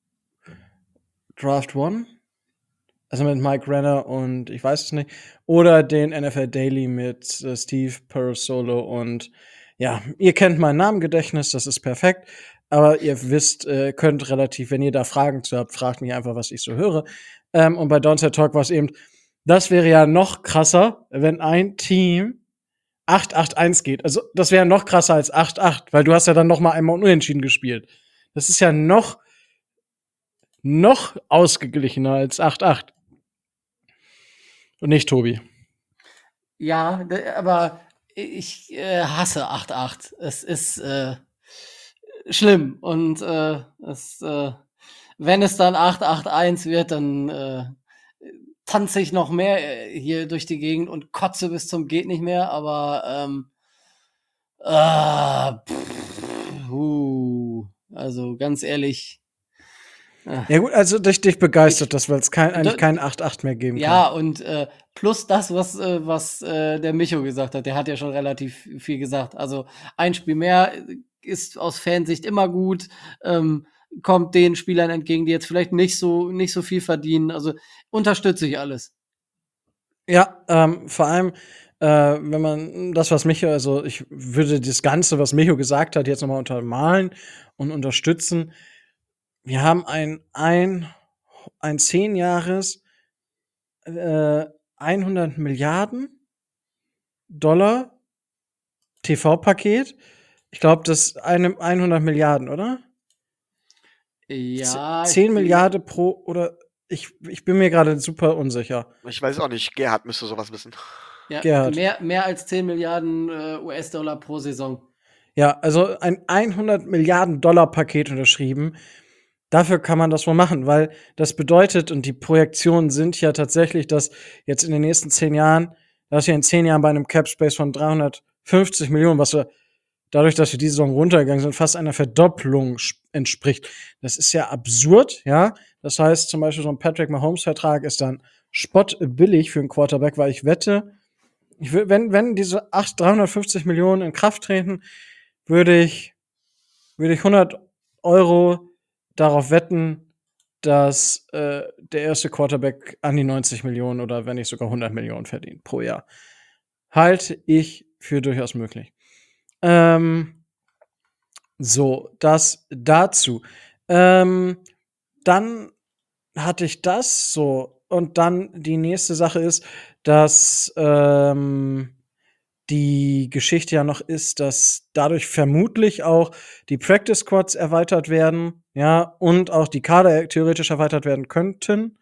Draft 1. Also mit Mike Renner und ich weiß es nicht. Oder den NFL Daily mit Steve Parasolo. Und ja, ihr kennt mein Namengedächtnis, das ist perfekt. Aber ihr wisst, könnt relativ, wenn ihr da Fragen zu habt, fragt mich einfach, was ich so höre. Und bei Downside Talk war es eben, das wäre ja noch krasser, wenn ein Team 8-8-1 geht. Also das wäre noch krasser als 8-8, weil du hast ja dann noch mal einmal unentschieden gespielt. Das ist ja noch ausgeglichener als 8-8. Und nicht Tobi. Ja, aber ich hasse 8-8. Es ist schlimm. Und wenn es dann 8-8-1 wird, dann tanze ich noch mehr hier durch die Gegend und kotze bis zum geht nicht mehr. Aber also ganz ehrlich. Ja gut, also dich begeistert das, weil es eigentlich kein 8-8 mehr geben kann. Ja, und plus das, was der Micho gesagt hat, der hat ja schon relativ viel gesagt. Also ein Spiel mehr ist aus Fansicht immer gut, kommt den Spielern entgegen, die jetzt vielleicht nicht so viel verdienen. Also unterstütze ich alles. Ja, vor allem, wenn man das, was Micho, also ich würde das Ganze, was Micho gesagt hat, jetzt nochmal untermalen und unterstützen. Wir haben ein 10 Jahres 100 Milliarden $ TV-Paket. Ich glaube, das ist 100 Milliarden, oder? Ja. 10 Milliarden pro, oder ich bin mir gerade super unsicher. Ich weiß auch nicht, Gerhard müsste sowas wissen. Ja, Gerhard. mehr als 10 Milliarden US-Dollar pro Saison. Ja, also ein 100 Milliarden $ Paket unterschrieben. Dafür kann man das wohl machen, weil das bedeutet, und die Projektionen sind ja tatsächlich, dass jetzt in den nächsten 10 Jahren, dass wir in 10 Jahren bei einem Cap-Space von 350 Millionen, was wir dadurch, dass wir diese Saison runtergegangen sind, fast einer Verdopplung entspricht. Das ist ja absurd, ja. Das heißt, zum Beispiel so ein Patrick Mahomes-Vertrag ist dann spottbillig für einen Quarterback, weil ich wette, wenn diese 350 Millionen in Kraft treten, würde ich würde ich 100 € darauf wetten, dass der erste Quarterback an die 90 Millionen oder wenn nicht sogar 100 Millionen verdient pro Jahr. Halte ich für durchaus möglich. So, das dazu. Dann hatte ich das so. Und dann die nächste Sache ist, dass die Geschichte ja noch ist, dass dadurch vermutlich auch die Practice Squads erweitert werden, ja, und auch die Kader theoretisch erweitert werden könnten,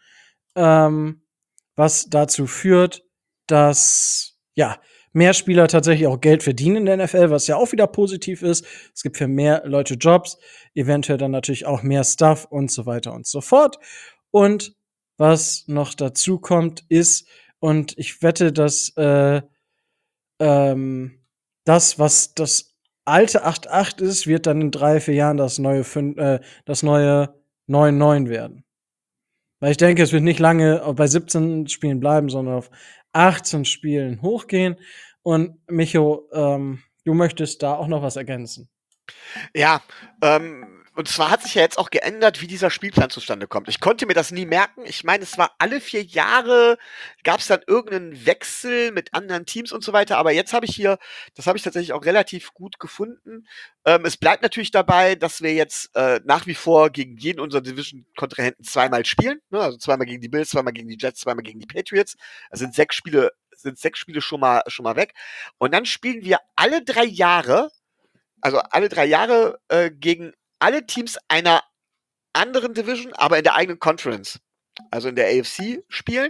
was dazu führt, dass ja mehr Spieler tatsächlich auch Geld verdienen in der NFL, was ja auch wieder positiv ist. Es gibt für mehr Leute Jobs, eventuell dann natürlich auch mehr Stuff und so weiter und so fort. Und was noch dazu kommt, ist, und ich wette, dass das, was das alte 8-8 ist, wird dann in 3-4 Jahren das neue 9-9 werden. Weil ich denke, es wird nicht lange bei 17 Spielen bleiben, sondern auf 18 Spielen hochgehen. Und Micho, du möchtest da auch noch was ergänzen. Ja, und zwar hat sich ja jetzt auch geändert, wie dieser Spielplan zustande kommt. Ich konnte mir das nie merken. Ich meine, es war alle 4 Jahre, gab es dann irgendeinen Wechsel mit anderen Teams und so weiter. Aber jetzt habe ich hier, das habe ich tatsächlich auch relativ gut gefunden. Es bleibt natürlich dabei, dass wir jetzt nach wie vor gegen jeden unserer Division-Kontrahenten zweimal spielen. Ne? Also zweimal gegen die Bills, zweimal gegen die Jets, zweimal gegen die Patriots. Das sind 6 Spiele, schon mal weg. Und dann spielen wir alle 3 Jahre, gegen alle Teams einer anderen Division, aber in der eigenen Conference, also in der AFC spielen.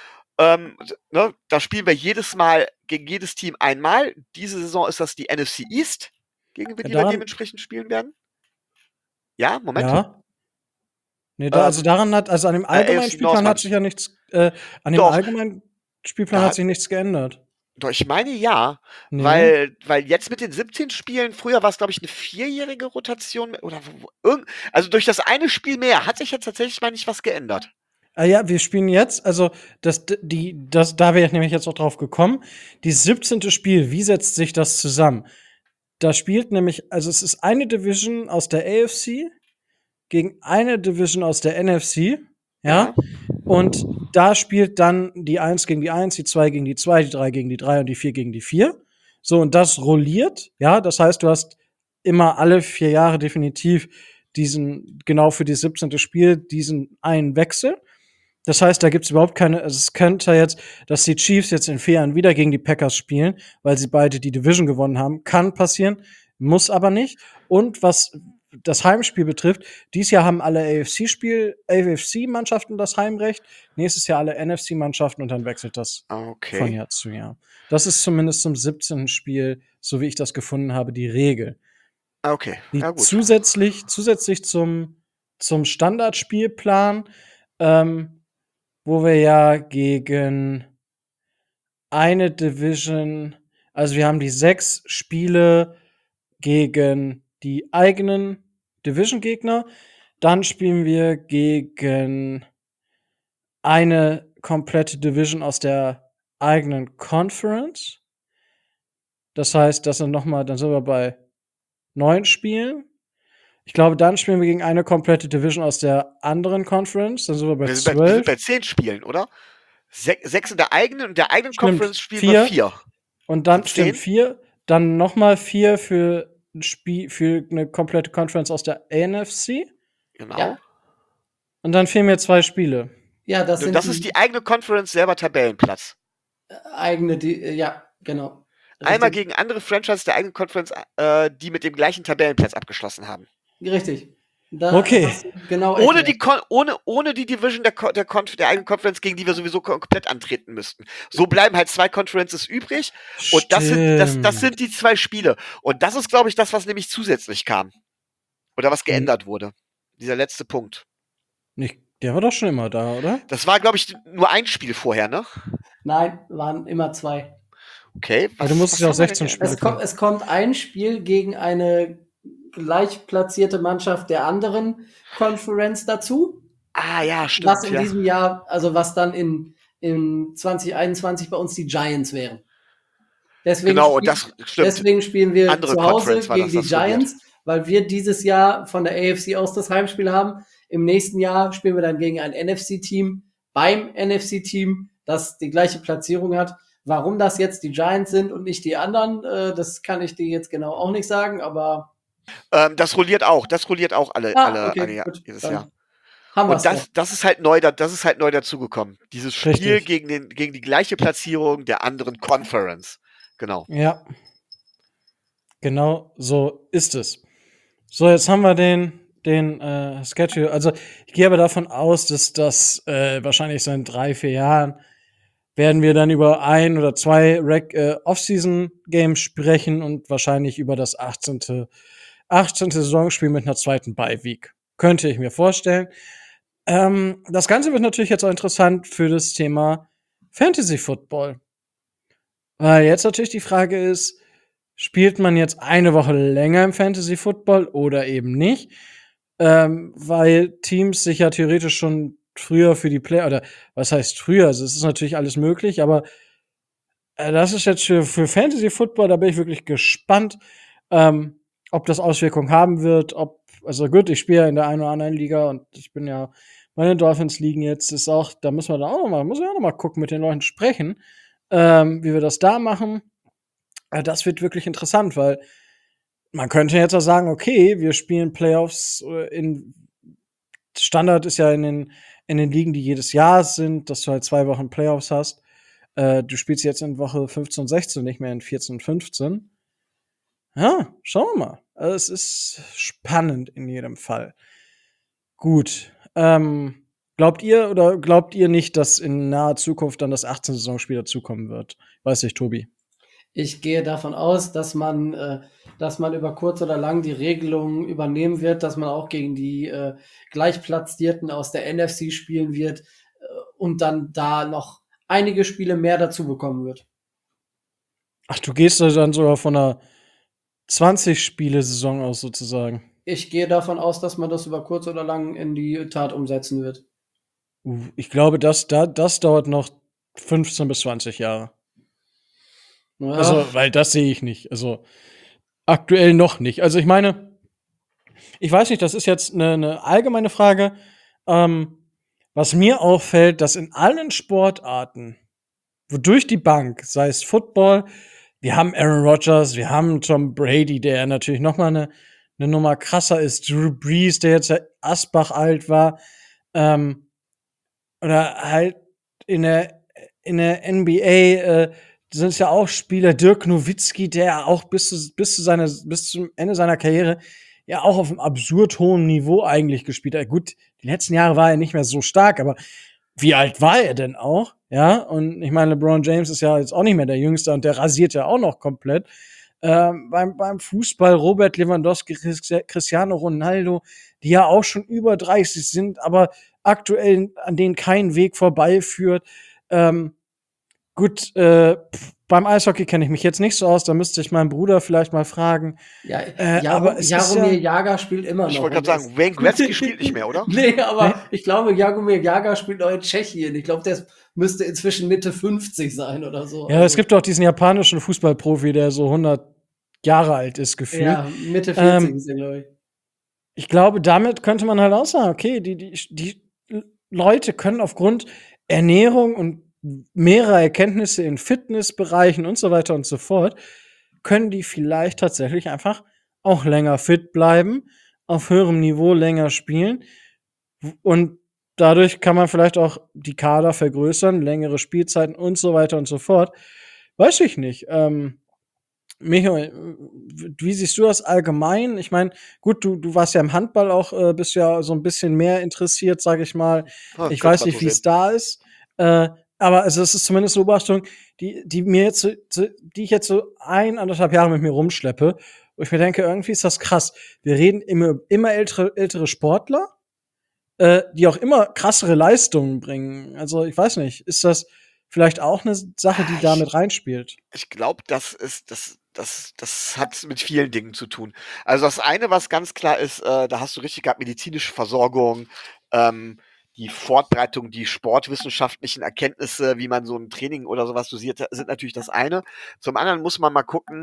Da spielen wir jedes Mal gegen jedes Team einmal. Diese Saison ist das die NFC East, gegen die wir dementsprechend spielen werden. Ja, Moment. Ja. Nee, also an dem allgemeinen Spielplan hat sich ja nichts, allgemeinen Spielplan hat sich nichts geändert. Doch, ich meine ja, weil jetzt mit den 17 Spielen, früher war es, glaube ich, eine 4-jährige Rotation oder also durch das eine Spiel mehr hat sich jetzt tatsächlich mal nicht was geändert. Ja, wir spielen jetzt, also da wäre ich nämlich jetzt auch drauf gekommen, die 17. Spiel, wie setzt sich das zusammen? Da spielt nämlich, also es ist eine Division aus der AFC gegen eine Division aus der NFC, ja. Und da spielt dann die 1 gegen die 1, die 2 gegen die 2, die 3 gegen die 3 und die 4 gegen die 4. So, und das rolliert, ja. Das heißt, du hast immer alle 4 Jahre definitiv genau für die 17. Spiel, diesen einen Wechsel. Das heißt, da gibt's überhaupt keine, also es könnte jetzt, dass die Chiefs jetzt in 4 Jahren wieder gegen die Packers spielen, weil sie beide die Division gewonnen haben. Kann passieren, muss aber nicht. Und was das Heimspiel betrifft, dieses Jahr haben alle AFC-Mannschaften das Heimrecht, nächstes Jahr alle NFC-Mannschaften und dann wechselt das von Jahr zu Jahr. Das ist zumindest zum 17. Spiel, so wie ich das gefunden habe, die Regel. Okay, ja, gut. Zusätzlich zum Standardspielplan, wo wir ja gegen eine Division, also wir haben die 6 Spiele gegen die eigenen Division-Gegner. Dann spielen wir gegen eine komplette Division aus der eigenen Conference. Das heißt, dann sind wir bei 9 Spielen. Ich glaube, dann spielen wir gegen eine komplette Division aus der anderen Conference. Dann sind wir bei 12. Wir sind bei 10 Spielen, oder? 6 in der eigenen und der eigenen Conference spielen wir 4. Und dann stimmt 4. Dann nochmal 4 für eine komplette Conference aus der NFC. Genau. Ja. Und dann fehlen mir 2 Spiele. Ja, das ist die eigene Conference selber Tabellenplatz. Ja, genau. Richtig. Einmal gegen andere Franchises der eigenen Conference, die mit dem gleichen Tabellenplatz abgeschlossen haben. Richtig. Okay. Genau ohne die Division der eigenen Conference, gegen die wir sowieso komplett antreten müssten. So bleiben halt 2 Conferences übrig. Und das sind die 2 Spiele. Und das ist, glaube ich, das, was nämlich zusätzlich kam. Oder was geändert wurde. Dieser letzte Punkt. Der war doch schon immer da, oder? Das war, glaube ich, nur ein Spiel vorher, ne? Nein, waren immer 2. Okay. Du musstest ja auch 16 Spiele. Es kommt ein Spiel gegen eine gleich platzierte Mannschaft der anderen Conference dazu. Ah, ja, stimmt. Was in diesem Jahr, also was dann in 2021 bei uns die Giants wären. Deswegen genau, das stimmt. Deswegen spielen wir andere zu Hause gegen die Giants weil wir dieses Jahr von der AFC aus das Heimspiel haben. Im nächsten Jahr spielen wir dann gegen ein NFC-Team beim NFC-Team, das die gleiche Platzierung hat. Warum das jetzt die Giants sind und nicht die anderen, das kann ich dir jetzt genau auch nicht sagen, aber Das rolliert auch okay, gut, jedes dann Jahr. haben wir Und es. das ist halt neu dazugekommen. Dieses Spiel Richtig. gegen die gleiche Platzierung der anderen Conference. Genau. Ja. Genau so ist es. So, jetzt haben wir den Schedule. Also, ich gehe aber davon aus, dass das wahrscheinlich so in 3-4 Jahren werden wir dann über 1 oder 2 Off-Season-Games sprechen und wahrscheinlich über das 18. Saisonspiel mit einer zweiten Bye-Week. Könnte ich mir vorstellen. Das Ganze wird natürlich jetzt auch interessant für das Thema Fantasy Football. Weil jetzt natürlich die Frage ist, spielt man jetzt eine Woche länger im Fantasy Football oder eben nicht? Weil Teams sich ja theoretisch schon früher für die oder was heißt früher? Also es ist natürlich alles möglich, aber das ist jetzt für Fantasy Football, da bin ich wirklich gespannt, ob das Auswirkungen haben wird, also gut, ich spiele ja in der einen oder anderen Liga und ich bin ja, meine Dolphins liegen jetzt, ist auch, da muss ich auch noch mal gucken, mit den Leuten sprechen, wie wir das da machen. Das wird wirklich interessant, weil man könnte jetzt auch sagen, okay, wir spielen Playoffs Standard ist ja in den Ligen, die jedes Jahr sind, dass du halt 2 Wochen Playoffs hast. Du spielst jetzt in Woche 15 und 16, nicht mehr in 14 und 15. Ja, schauen wir mal. Also, es ist spannend in jedem Fall. Gut. Glaubt ihr nicht, dass in naher Zukunft dann das 18. Saisonspiel dazukommen wird? Weiß nicht, Tobi. Ich gehe davon aus, dass man über kurz oder lang die Regelungen übernehmen wird, dass man auch gegen die Gleichplatzierten aus der NFC spielen wird und dann da noch einige Spiele mehr dazu bekommen wird. Ach, du gehst also dann sogar von einer 20-Spiele-Saison aus sozusagen. Ich gehe davon aus, dass man das über kurz oder lang in die Tat umsetzen wird. Ich glaube, das dauert noch 15 bis 20 Jahre. Ja. Also, weil das sehe ich nicht. Also, aktuell noch nicht. Also, ich meine, ich weiß nicht, das ist jetzt eine allgemeine Frage. Was mir auffällt, dass in allen Sportarten, wodurch die Bank, sei es Football, wir haben Aaron Rodgers, wir haben Tom Brady, der natürlich noch mal eine Nummer krasser ist, Drew Brees, der jetzt Asbach alt war, oder halt in der NBA sind es ja auch Spieler, Dirk Nowitzki, der auch bis zum Ende seiner Karriere ja auch auf einem absurd hohen Niveau eigentlich gespielt hat. Gut, die letzten Jahre war er nicht mehr so stark, aber wie alt war er denn auch? Ja, und ich meine, LeBron James ist ja jetzt auch nicht mehr der Jüngste und der rasiert ja auch noch komplett. Beim Fußball Robert Lewandowski, Cristiano Ronaldo, die ja auch schon über 30 sind, aber aktuell an denen kein Weg vorbeiführt. Gut, beim Eishockey kenne ich mich jetzt nicht so aus, da müsste ich meinen Bruder vielleicht mal fragen. Ja, aber es ist Jaromir Jager spielt immer noch. Ich wollte gerade sagen, Wayne Gretzky spielt nicht mehr, oder? Nee, aber ich glaube, Jaromir Jager spielt noch in Tschechien. Ich glaube, der müsste inzwischen Mitte 50 sein oder so. Ja, es gibt auch diesen japanischen Fußballprofi, der so 100 Jahre alt ist, gefühlt. Ja, Mitte 40 ist er, glaube ich. Ich glaube, damit könnte man halt auch sagen, okay, die Leute können aufgrund Ernährung und mehrerer Erkenntnisse in Fitnessbereichen und so weiter und so fort, können die vielleicht tatsächlich einfach auch länger fit bleiben, auf höherem Niveau länger spielen und dadurch kann man vielleicht auch die Kader vergrößern, längere Spielzeiten und so weiter und so fort. Weiß ich nicht. Michael, wie siehst du das allgemein? Ich meine, gut, du warst ja im Handball auch, bist ja so ein bisschen mehr interessiert, sage ich mal. Ich weiß nicht, wie es da ist. Aber also es ist zumindest eine Beobachtung, die ich jetzt so 1,5 Jahre mit mir rumschleppe, wo ich mir denke, irgendwie ist das krass. Wir reden immer ältere Sportler, die auch immer krassere Leistungen bringen. Also ich weiß nicht, ist das vielleicht auch eine Sache, die da mit reinspielt? Ich glaube, das hat mit vielen Dingen zu tun. Also das eine, was ganz klar ist, da hast du richtig gehabt, medizinische Versorgung, die Fortbreitung, die sportwissenschaftlichen Erkenntnisse, wie man so ein Training oder sowas dosiert, sind natürlich das eine. Zum anderen muss man mal gucken,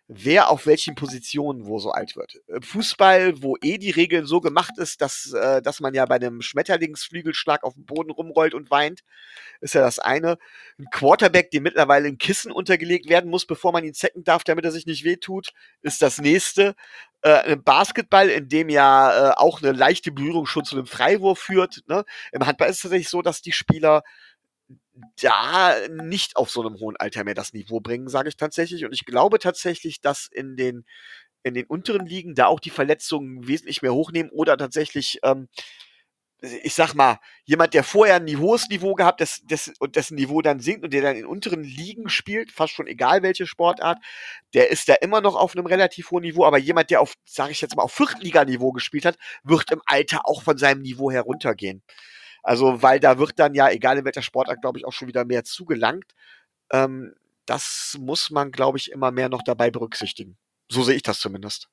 wer auf welchen Positionen wo so alt wird. Fußball, wo die Regeln so gemacht ist, dass man ja bei einem Schmetterlingsflügelschlag auf dem Boden rumrollt und weint, ist ja das eine. Ein Quarterback, dem mittlerweile ein Kissen untergelegt werden muss, bevor man ihn sacken darf, damit er sich nicht wehtut, ist das nächste. Ein Basketball, in dem ja auch eine leichte Berührung schon zu einem Freiwurf führt. Ne? Im Handball ist es tatsächlich so, dass die Spieler da nicht auf so einem hohen Alter mehr das Niveau bringen, sage ich tatsächlich. Und ich glaube tatsächlich, dass in den unteren Ligen da auch die Verletzungen wesentlich mehr hochnehmen oder tatsächlich, ich sag mal, jemand, der vorher ein hohes Niveau gehabt und dessen Niveau dann sinkt und der dann in unteren Ligen spielt, fast schon egal welche Sportart, der ist da immer noch auf einem relativ hohen Niveau, aber jemand, der auf, sage ich jetzt mal, auf Viertliganiveau gespielt hat, wird im Alter auch von seinem Niveau heruntergehen. Also, weil da wird dann ja, egal in welcher Sportart, glaube ich, auch schon wieder mehr zugelangt. Das muss man, glaube ich, immer mehr noch dabei berücksichtigen. So sehe ich das zumindest.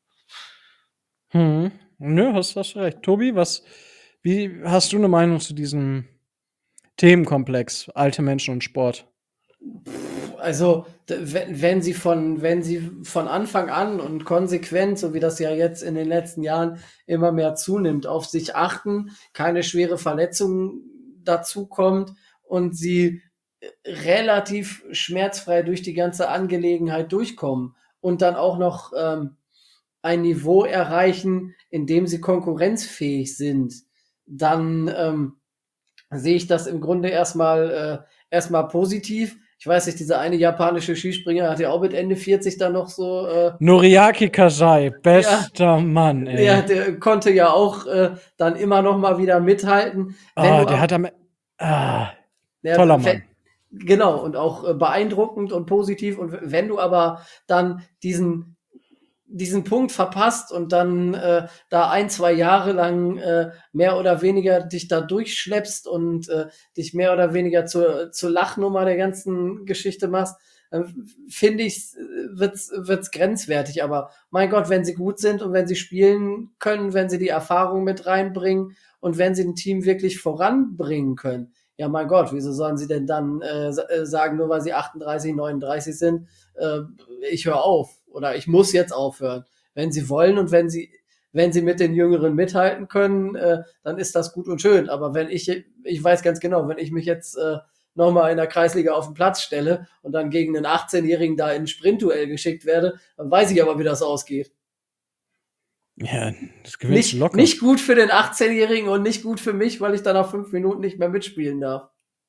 Nö, hast recht. Tobi, wie hast du eine Meinung zu diesem Themenkomplex alte Menschen und Sport? Also, wenn sie von Anfang an und konsequent, so wie das ja jetzt in den letzten Jahren immer mehr zunimmt, auf sich achten, keine schwere Verletzung dazukommt und sie relativ schmerzfrei durch die ganze Angelegenheit durchkommen und dann auch noch ein Niveau erreichen, in dem sie konkurrenzfähig sind, dann sehe ich das im Grunde erstmal positiv. Ich weiß nicht, dieser eine japanische Skispringer hat ja auch mit Ende 40 dann noch so Noriaki Kasai, bester Mann, ey. Ja, der konnte ja auch dann immer noch mal wieder mithalten. Der hat toller Mann. Genau, und auch beeindruckend und positiv. Und wenn du aber dann diesen Punkt verpasst und dann da 1-2 Jahre lang mehr oder weniger dich da durchschleppst und dich mehr oder weniger zur Lachnummer der ganzen Geschichte machst, finde ich, wird's grenzwertig. Aber mein Gott, wenn sie gut sind und wenn sie spielen können, wenn sie die Erfahrung mit reinbringen und wenn sie ein Team wirklich voranbringen können, ja mein Gott, wieso sollen sie denn dann sagen, nur weil sie 38, 39 sind, ich höre auf oder ich muss jetzt aufhören. Wenn sie wollen und wenn sie mit den Jüngeren mithalten können, dann ist das gut und schön. Aber wenn ich weiß ganz genau, wenn ich mich jetzt nochmal in der Kreisliga auf den Platz stelle und dann gegen einen 18-Jährigen da in ein Sprintduell geschickt werde, dann weiß ich aber, wie das ausgeht. Ja, das gewinnst du locker. Nicht gut für den 18-Jährigen und nicht gut für mich, weil ich dann nach 5 Minuten nicht mehr mitspielen darf.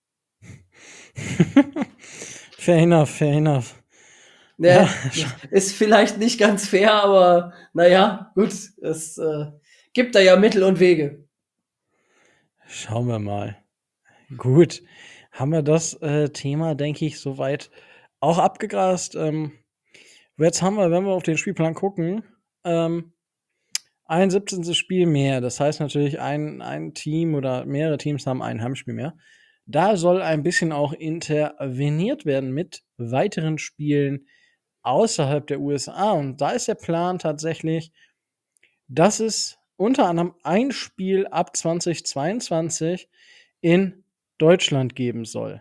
Fair enough. Ne, ja. Ist vielleicht nicht ganz fair, aber naja, gut, es gibt da ja Mittel und Wege. Schauen wir mal. Gut, haben wir das Thema, denke ich, soweit auch abgegrast. Jetzt haben wir, wenn wir auf den Spielplan gucken, ein 17. Spiel mehr. Das heißt natürlich, ein Team oder mehrere Teams haben ein Heimspiel mehr. Da soll ein bisschen auch interveniert werden mit weiteren Spielen außerhalb der USA. Und da ist der Plan tatsächlich, dass es unter anderem ein Spiel ab 2022 in Deutschland geben soll.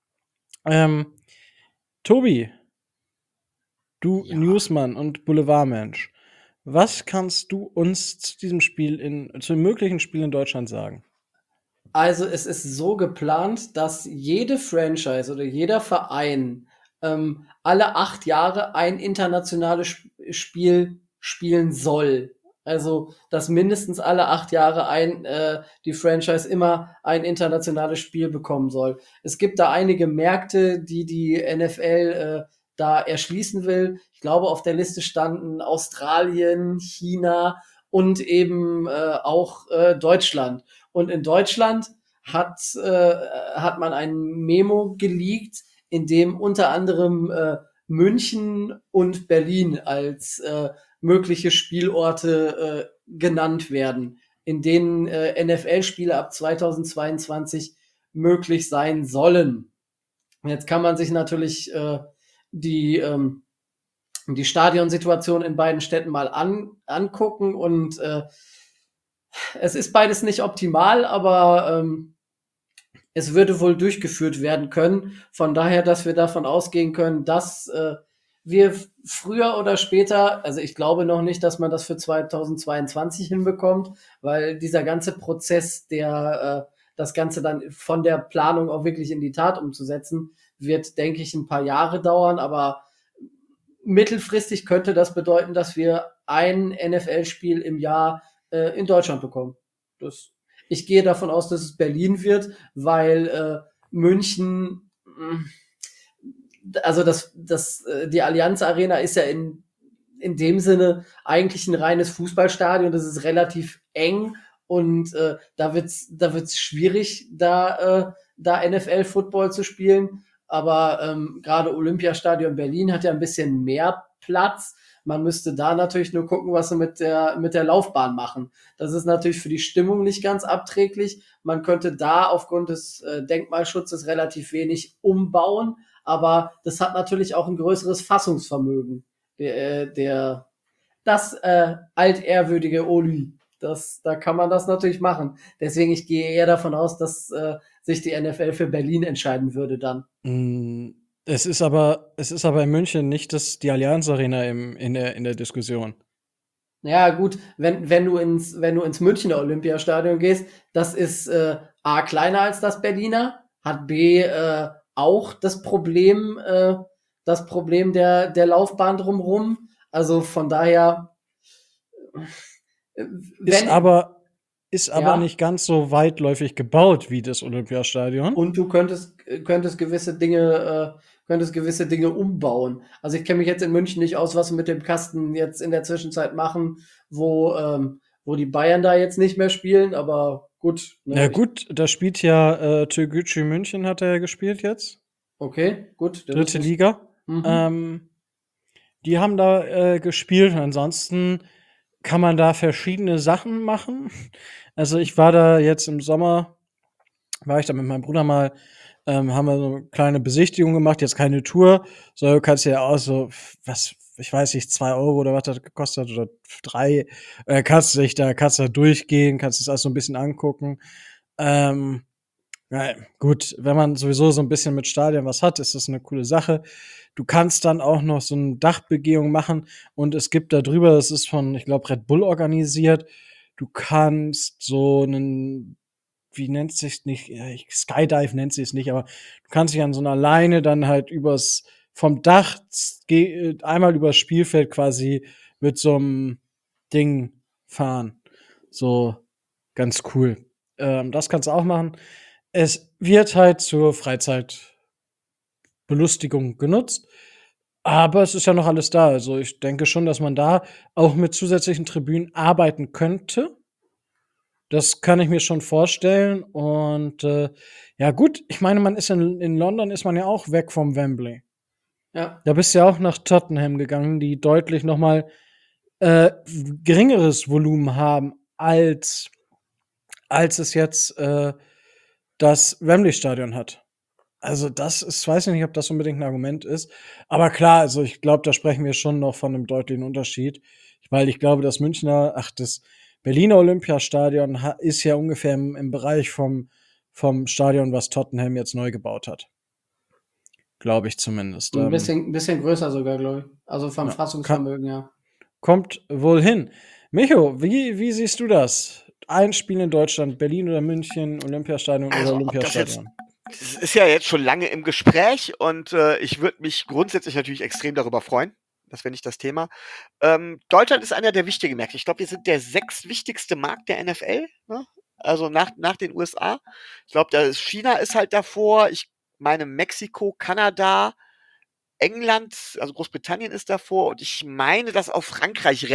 Tobi, du Newsmann und Boulevardmensch, was kannst du uns zu diesem Spiel zu dem möglichen Spiel in Deutschland sagen? Also es ist so geplant, dass jede Franchise oder jeder Verein alle 8 Jahre ein internationales Spiel spielen soll. Also, dass mindestens alle 8 Jahre die Franchise immer ein internationales Spiel bekommen soll. Es gibt da einige Märkte, die NFL da erschließen will. Ich glaube, auf der Liste standen Australien, China und eben auch Deutschland. Und in Deutschland hat man ein Memo geleakt, in dem unter anderem München und Berlin als mögliche Spielorte genannt werden, in denen NFL-Spiele ab 2022 möglich sein sollen. Jetzt kann man sich natürlich die Stadionsituation in beiden Städten mal angucken und es ist beides nicht optimal, aber es würde wohl durchgeführt werden können. Von daher, dass wir davon ausgehen können, dass wir früher oder später, also ich glaube noch nicht, dass man das für 2022 hinbekommt, weil dieser ganze Prozess, das Ganze dann von der Planung auch wirklich in die Tat umzusetzen, wird, denke ich, ein paar Jahre dauern, aber mittelfristig könnte das bedeuten, dass wir ein NFL-Spiel im Jahr in Deutschland bekommen. Ich gehe davon aus, dass es Berlin wird, weil München, also die Allianz Arena ist ja in dem Sinne eigentlich ein reines Fußballstadion. Das ist relativ eng und da wird's schwierig, da NFL-Football zu spielen. Aber gerade Olympiastadion Berlin hat ja ein bisschen mehr Platz. Man müsste da natürlich nur gucken, was sie mit der Laufbahn machen. Das ist natürlich für die Stimmung nicht ganz abträglich. Man könnte da aufgrund des Denkmalschutzes relativ wenig umbauen, aber das hat natürlich auch ein größeres Fassungsvermögen. Das altehrwürdige Oli. Da kann man das natürlich machen. Deswegen, ich gehe eher davon aus, dass sich die NFL für Berlin entscheiden würde dann. Es ist aber in München nicht die Allianz Arena in der Diskussion. Ja, gut, wenn du ins Münchner Olympiastadion gehst, das ist A kleiner als das Berliner, hat B auch das Problem der Laufbahn drumherum. Also von daher, Ist aber Ja. nicht ganz so weitläufig gebaut wie das Olympiastadion. Und du könntest gewisse Dinge umbauen. Also ich kenne mich jetzt in München nicht aus, was sie mit dem Kasten jetzt in der Zwischenzeit machen, wo die Bayern da jetzt nicht mehr spielen, aber gut. Ja gut, da spielt ja Türkgücü München hat er ja gespielt jetzt. Okay, gut. Dritte Liga. Mhm. Die haben da gespielt. Ansonsten kann man da verschiedene Sachen machen. Also ich war da jetzt im Sommer, war ich da mit meinem Bruder mal, haben wir so eine kleine Besichtigung gemacht, jetzt keine Tour, sondern du kannst ja auch so, was, ich weiß nicht, 2 Euro oder was das gekostet hat, oder 3, kannst du da durchgehen, kannst das alles so ein bisschen angucken. Ja, gut, wenn man sowieso so ein bisschen mit Stadion was hat, ist das eine coole Sache. Du kannst dann auch noch so eine Dachbegehung machen und es gibt da drüber, das ist von, ich glaube, Red Bull organisiert. Du kannst so einen, wie nennt sich nicht, Skydive nennt sich es nicht, aber du kannst dich an so einer Leine dann halt vom Dach einmal übers Spielfeld quasi mit so einem Ding fahren. So ganz cool. Das kannst du auch machen. Es wird halt zur Freizeitbelustigung genutzt, aber es ist ja noch alles da. Also ich denke schon, dass man da auch mit zusätzlichen Tribünen arbeiten könnte. Das kann ich mir schon vorstellen. Und ja gut, ich meine, man ist in London ist man ja auch weg vom Wembley. Ja. Da bist du ja auch nach Tottenham gegangen, die deutlich noch mal geringeres Volumen haben als es jetzt das Wembley-Stadion hat. Also das ist, weiß ich nicht, ob das unbedingt ein Argument ist. Aber klar, also ich glaube, da sprechen wir schon noch von einem deutlichen Unterschied. Weil ich glaube, das Berliner Olympiastadion ist ja ungefähr im Bereich vom Stadion, was Tottenham jetzt neu gebaut hat. Glaube ich zumindest. Ein bisschen größer sogar, glaube ich. Also vom Fassungsvermögen, ja. Kommt wohl hin. Micho, wie siehst du das? Ein Spiel in Deutschland, Berlin oder München, Olympiastadion oder Olympiastadion? Das ist ja jetzt schon lange im Gespräch und ich würde mich grundsätzlich natürlich extrem darüber freuen. Das wäre nicht das Thema. Deutschland ist einer der wichtigen Märkte. Ich glaube, wir sind der 6. wichtigste Markt der NFL, ne? Also nach den USA. Ich glaube, China ist halt davor. Ich meine Mexiko, Kanada, England, also Großbritannien ist davor. Und ich meine, dass auch Frankreich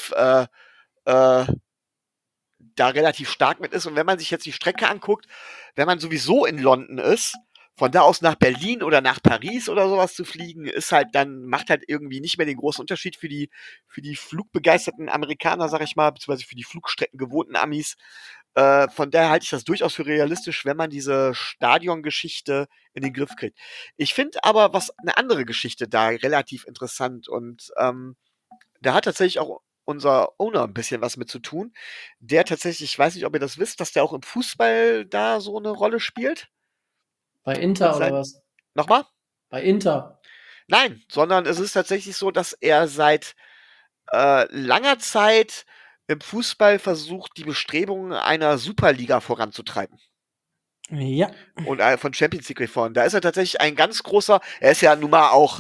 da relativ stark mit ist. Und wenn man sich jetzt die Strecke anguckt, wenn man sowieso in London ist, von da aus nach Berlin oder nach Paris oder sowas zu fliegen, macht halt irgendwie nicht mehr den großen Unterschied für die flugbegeisterten Amerikaner, sag ich mal, beziehungsweise für die Flugstrecken gewohnten Amis. Von daher halte ich das durchaus für realistisch, wenn man diese Stadiongeschichte in den Griff kriegt. Ich finde aber eine andere Geschichte da relativ interessant und da hat tatsächlich auch unser Owner ein bisschen was mit zu tun. Der tatsächlich, ich weiß nicht, ob ihr das wisst, dass der auch im Fußball da so eine Rolle spielt. Bei Inter oder was? Nochmal? Bei Inter. Nein, sondern es ist tatsächlich so, dass er seit langer Zeit im Fußball versucht, die Bestrebungen einer Superliga voranzutreiben. Ja. Und von Champions League Reformen. Da ist er tatsächlich ein ganz großer, er ist ja nun mal auch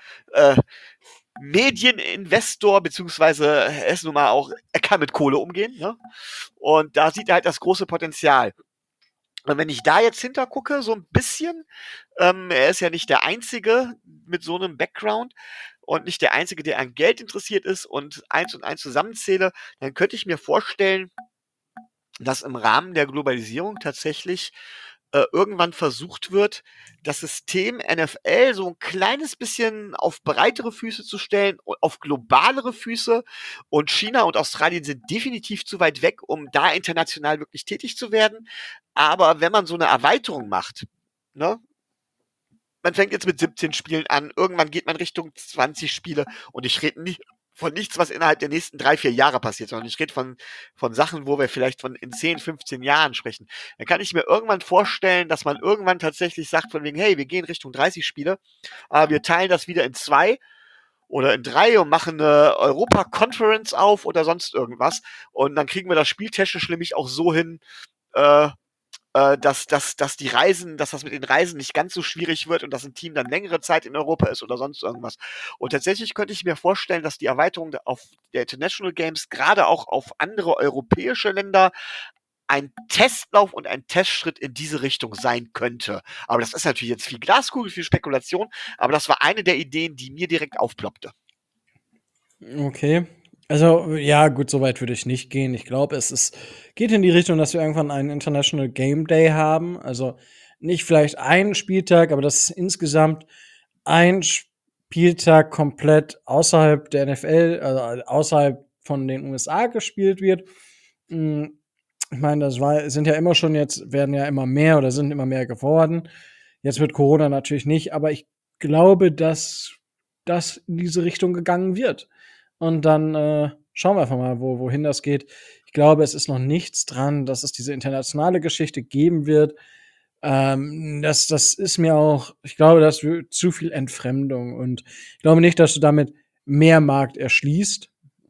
Medieninvestor, beziehungsweise er ist nun mal auch, er kann mit Kohle umgehen, ne? Und da sieht er halt das große Potenzial. Und wenn ich da jetzt hintergucke, so ein bisschen, er ist ja nicht der Einzige mit so einem Background und nicht der Einzige, der an Geld interessiert ist und eins zusammenzähle, dann könnte ich mir vorstellen, dass im Rahmen der Globalisierung tatsächlich irgendwann versucht wird, das System NFL so ein kleines bisschen auf breitere Füße zu stellen, auf globalere Füße. Und China und Australien sind definitiv zu weit weg, um da international wirklich tätig zu werden. Aber wenn man so eine Erweiterung macht, ne, man fängt jetzt mit 17 Spielen an, irgendwann geht man Richtung 20 Spiele und ich rede nicht von nichts, was innerhalb der nächsten 3-4 Jahre passiert, sondern ich rede von Sachen, wo wir vielleicht von in 10, 15 Jahren sprechen. Dann kann ich mir irgendwann vorstellen, dass man irgendwann tatsächlich sagt von wegen, hey, wir gehen Richtung 30 Spiele, aber wir teilen das wieder in 2 oder in 3 und machen eine Europa-Conference auf oder sonst irgendwas. Und dann kriegen wir das spieltechnisch nämlich auch so hin, dass die Reisen, dass das mit den Reisen nicht ganz so schwierig wird und dass ein Team dann längere Zeit in Europa ist oder sonst irgendwas. Und tatsächlich könnte ich mir vorstellen, dass die Erweiterung auf der International Games gerade auch auf andere europäische Länder ein Testlauf und ein Testschritt in diese Richtung sein könnte. Aber das ist natürlich jetzt viel Glaskugel, viel Spekulation, aber das war eine der Ideen, die mir direkt aufploppte. Okay. Also, ja, gut, so weit würde ich nicht gehen. Ich glaube, geht in die Richtung, dass wir irgendwann einen International Game Day haben. Also nicht vielleicht einen Spieltag, aber dass insgesamt ein Spieltag komplett außerhalb der NFL, also außerhalb von den USA gespielt wird. Ich meine, sind ja immer schon jetzt, werden ja immer mehr oder sind immer mehr geworden. Jetzt mit Corona natürlich nicht, aber ich glaube, dass das in diese Richtung gegangen wird. Und dann schauen wir einfach mal, wohin das geht. Ich glaube, es ist noch nichts dran, dass es diese internationale Geschichte geben wird. Das ist mir auch, ich glaube, das wird zu viel Entfremdung. Und ich glaube nicht, dass du damit mehr Markt erschließt.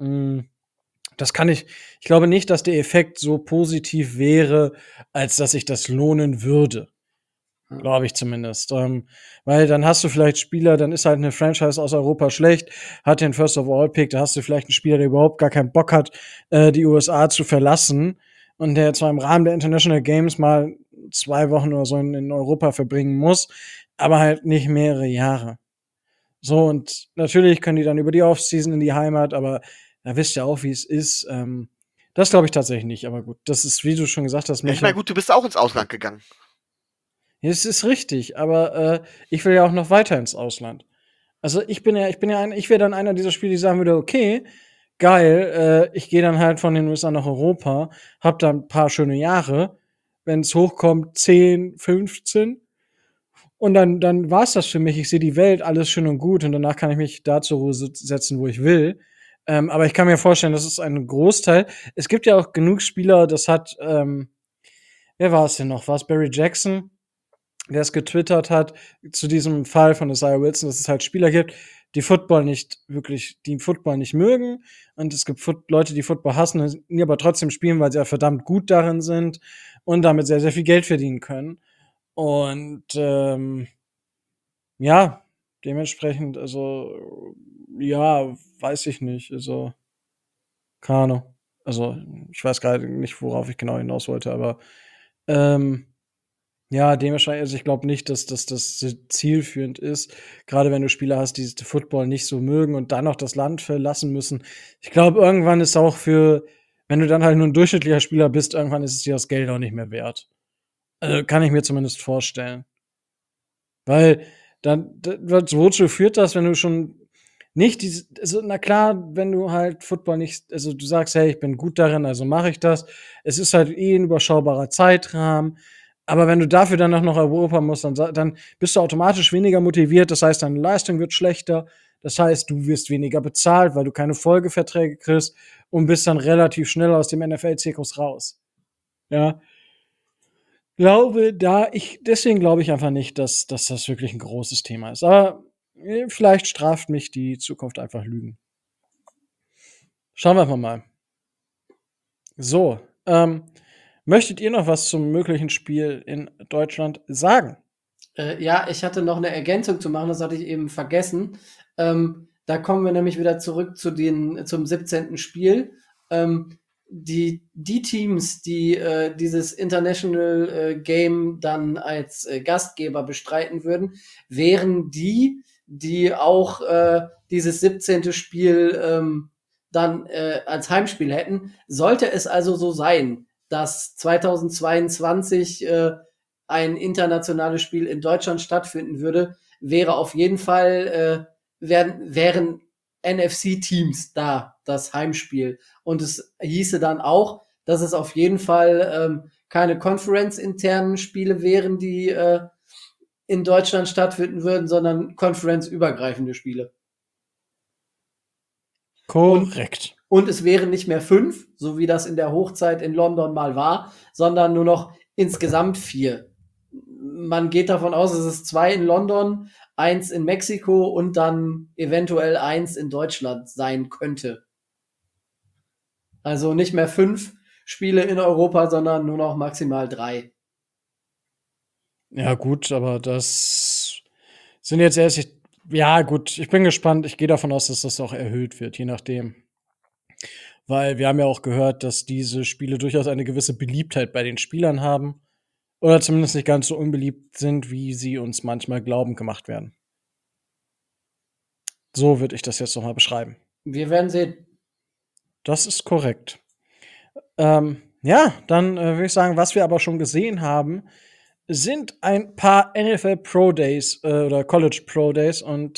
Ich glaube nicht, dass der Effekt so positiv wäre, als dass sich das lohnen würde. Glaube ich zumindest. Weil dann hast du vielleicht Spieler, dann ist halt eine Franchise aus Europa schlecht, hat den First of All Pick, da hast du vielleicht einen Spieler, der überhaupt gar keinen Bock hat, die USA zu verlassen und der zwar im Rahmen der International Games mal 2 Wochen oder so in Europa verbringen muss, aber halt nicht mehrere Jahre. So, und natürlich können die dann über die Offseason in die Heimat, aber da wisst ihr auch, wie es ist. Das glaube ich tatsächlich nicht, aber gut, das ist, wie du schon gesagt hast, Ich meine, gut, du bist auch ins Ausland gegangen. es ist richtig, aber ich will ja auch noch weiter ins Ausland. Also ich wäre dann einer dieser Spieler, die sagen würde, okay, geil, ich gehe dann halt von den USA nach Europa, hab da ein paar schöne Jahre, wenn es hochkommt 10, 15 und dann war's das für mich. Ich sehe die Welt, alles schön und gut und danach kann ich mich da zur Ruhe setzen, wo ich will. Aber ich kann mir vorstellen, das ist ein Großteil. Es gibt ja auch genug Spieler, das hat, wer war es denn noch? War es Barry Jackson? Der es getwittert hat zu diesem Fall von Isaiah Wilson, dass es halt Spieler gibt, die Football nicht mögen. Und es gibt Leute, die Football hassen, die aber trotzdem spielen, weil sie ja verdammt gut darin sind und damit sehr, sehr viel Geld verdienen können. Und ja, dementsprechend, also ja, weiß ich nicht. Also, keine Ahnung. Also, ich weiß gerade nicht, worauf ich genau hinaus wollte, aber ja, dementsprechend, also ich glaube nicht, dass das zielführend ist, gerade wenn du Spieler hast, die Football nicht so mögen und dann noch das Land verlassen müssen. Ich glaube, irgendwann ist auch wenn du dann halt nur ein durchschnittlicher Spieler bist, irgendwann ist es dir das Geld auch nicht mehr wert. Also, kann ich mir zumindest vorstellen. Weil wozu führt das, wenn du schon nicht also na klar, wenn du halt Football nicht, also du sagst, hey, ich bin gut darin, also mache ich das. Es ist halt ein überschaubarer Zeitrahmen. Aber wenn du dafür dann auch noch Europa musst, dann bist du automatisch weniger motiviert. Das heißt, deine Leistung wird schlechter. Das heißt, du wirst weniger bezahlt, weil du keine Folgeverträge kriegst und bist dann relativ schnell aus dem NFL-Zirkus raus. Ja. Deswegen glaube ich einfach nicht, dass das wirklich ein großes Thema ist. Aber Vielleicht straft mich die Zukunft einfach Lügen. Schauen wir einfach mal. So, möchtet ihr noch was zum möglichen Spiel in Deutschland sagen? Ja, ich hatte noch eine Ergänzung zu machen, das hatte ich eben vergessen. Da kommen wir nämlich wieder zurück zum 17. Spiel. Die Teams, die dieses International Game dann als Gastgeber bestreiten würden, wären die auch dieses 17. Spiel dann als Heimspiel hätten. Sollte es also so sein, dass 2022 ein internationales Spiel in Deutschland stattfinden würde, wäre auf jeden Fall wären NFC-Teams da, das Heimspiel. Und es hieße dann auch, dass es auf jeden Fall keine Conference-internen Spiele wären, die in Deutschland stattfinden würden, sondern Conference-übergreifende Spiele. Korrekt. Und es wären nicht mehr 5, so wie das in der Hochzeit in London mal war, sondern nur noch insgesamt 4. Man geht davon aus, dass es 2 in London, 1 in Mexiko und dann eventuell 1 in Deutschland sein könnte. Also nicht mehr 5 Spiele in Europa, sondern nur noch maximal 3. Ja, gut, aber das sind jetzt erst. Ja, gut, ich bin gespannt. Ich gehe davon aus, dass das auch erhöht wird, je nachdem. Weil wir haben ja auch gehört, dass diese Spiele durchaus eine gewisse Beliebtheit bei den Spielern haben. Oder zumindest nicht ganz so unbeliebt sind, wie sie uns manchmal glauben gemacht werden. So würde ich das jetzt noch mal beschreiben. Wir werden sehen. Das ist korrekt. Ja, dann würde ich sagen, was wir aber schon gesehen haben, sind ein paar NFL Pro Days oder College Pro Days und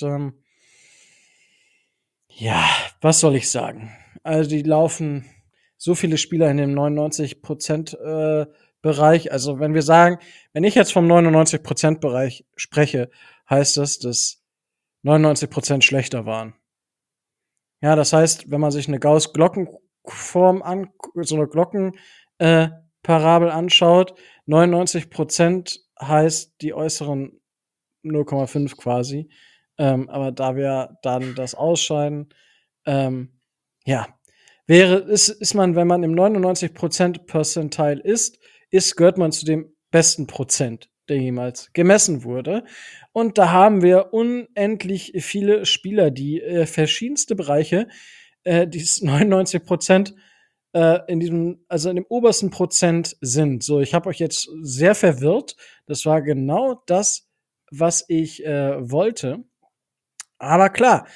ja, was soll ich sagen? Also die laufen so viele Spieler in dem 99% Bereich. Also wenn ich jetzt vom 99% Bereich spreche, heißt das, dass 99% schlechter waren. Ja, das heißt, wenn man sich eine Gauss-Glockenform so eine Glockenparabel anschaut, 99% heißt die äußeren 0,5 quasi. Aber da wir dann das ausscheiden, ja, ist man, wenn man im 99% Percentile gehört man zu dem besten Prozent, der jemals gemessen wurde. Und da haben wir unendlich viele Spieler, die verschiedenste Bereiche, dieses 99% in dem obersten Prozent sind. So, ich habe euch jetzt sehr verwirrt. Das war genau das, was ich wollte. Aber klar,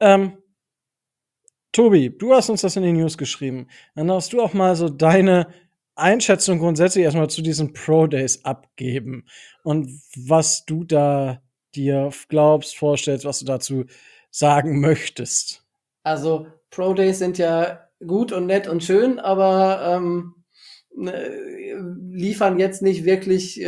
Tobi, du hast uns das in die News geschrieben. Dann darfst du auch mal so deine Einschätzung grundsätzlich erstmal zu diesen Pro Days abgeben und was du da dir glaubst, vorstellst, was du dazu sagen möchtest. Also Pro Days sind ja gut und nett und schön, aber liefern jetzt nicht wirklich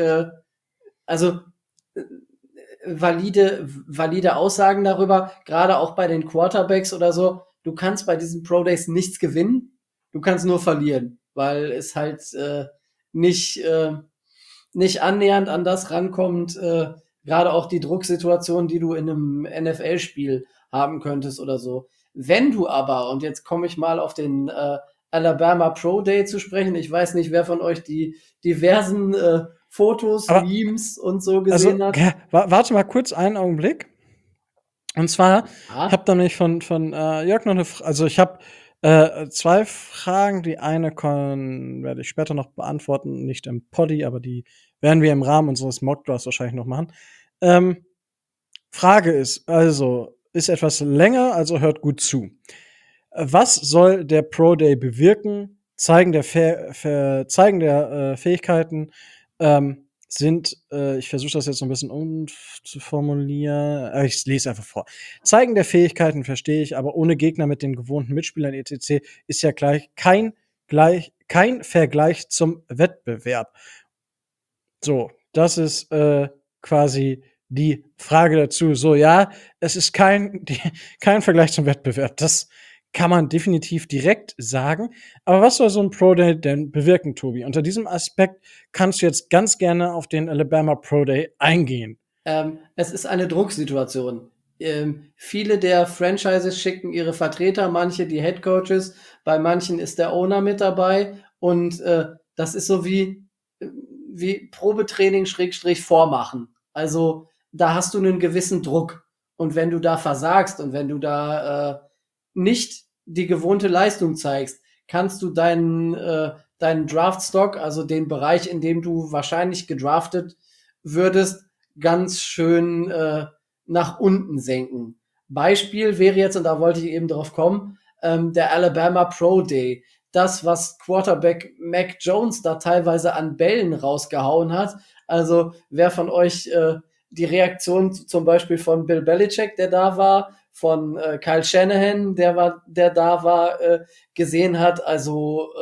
valide Aussagen darüber, gerade auch bei den Quarterbacks oder so. Du kannst bei diesen Pro Days nichts gewinnen, du kannst nur verlieren, weil es halt nicht annähernd an das rankommt, gerade auch die Drucksituation, die du in einem NFL-Spiel haben könntest oder so. Wenn du aber, und jetzt komme ich mal auf den Alabama Pro Day zu sprechen, ich weiß nicht, wer von euch die diversen Fotos, Memes und so gesehen hat. Warte mal kurz einen Augenblick. Und zwar, ich habe da nämlich von Jörg noch ich habe 2 Fragen. Die eine werde ich später noch beantworten, nicht im Poddy, aber die werden wir im Rahmen unseres Mockdrafts wahrscheinlich noch machen. Frage ist etwas länger, also hört gut zu. Was soll der Pro Day bewirken? Zeigen der Fähigkeiten ich versuche das jetzt so ein bisschen umzuformulieren. Ich lese einfach vor. Zeigen der Fähigkeiten verstehe ich, aber ohne Gegner mit den gewohnten Mitspielern etc. ist ja kein Vergleich zum Wettbewerb. So, das ist quasi die Frage dazu. So, ja, es ist kein Vergleich zum Wettbewerb. Das kann man definitiv direkt sagen. Aber was soll so ein Pro Day denn bewirken, Tobi? Unter diesem Aspekt kannst du jetzt ganz gerne auf den Alabama Pro Day eingehen. Es ist eine Drucksituation. Viele der Franchises schicken ihre Vertreter, manche die Headcoaches, bei manchen ist der Owner mit dabei und das ist so wie Probetraining / Vormachen. Also da hast du einen gewissen Druck und wenn du da versagst und wenn du da nicht die gewohnte Leistung zeigst, kannst du deinen Draftstock, also den Bereich, in dem du wahrscheinlich gedraftet würdest, ganz schön nach unten senken. Beispiel wäre jetzt, und da wollte ich eben drauf kommen, der Alabama Pro Day. Das, was Quarterback Mac Jones da teilweise an Bällen rausgehauen hat. Also wer von euch die Reaktion zum Beispiel von Bill Belichick, der da war, von Kyle Shanahan, der da war, gesehen hat, also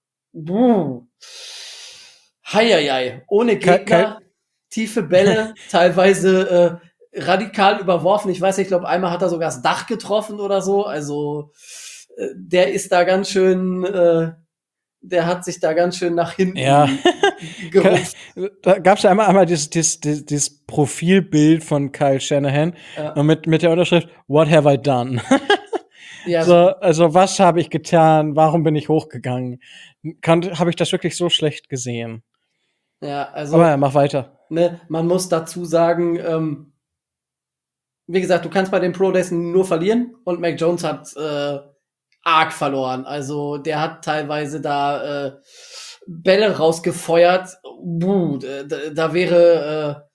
heieiei, ohne Gegner, tiefe Bälle, teilweise radikal überworfen. Ich weiß nicht, ich glaube, einmal hat er sogar das Dach getroffen oder so. Also der ist da ganz schön, der hat sich da ganz schön nach hinten gerupft. Da gab es ja einmal dieses Profilbild von Kyle Shanahan mit der Unterschrift What have I done? Ja, also was habe ich getan? Warum bin ich hochgegangen? Habe ich das wirklich so schlecht gesehen? Ja, also. Aber ja, mach weiter. Ne, man muss dazu sagen, wie gesagt, du kannst bei den Pro Days nur verlieren und Mac Jones hat arg verloren. Also der hat teilweise da Bälle rausgefeuert. Da wäre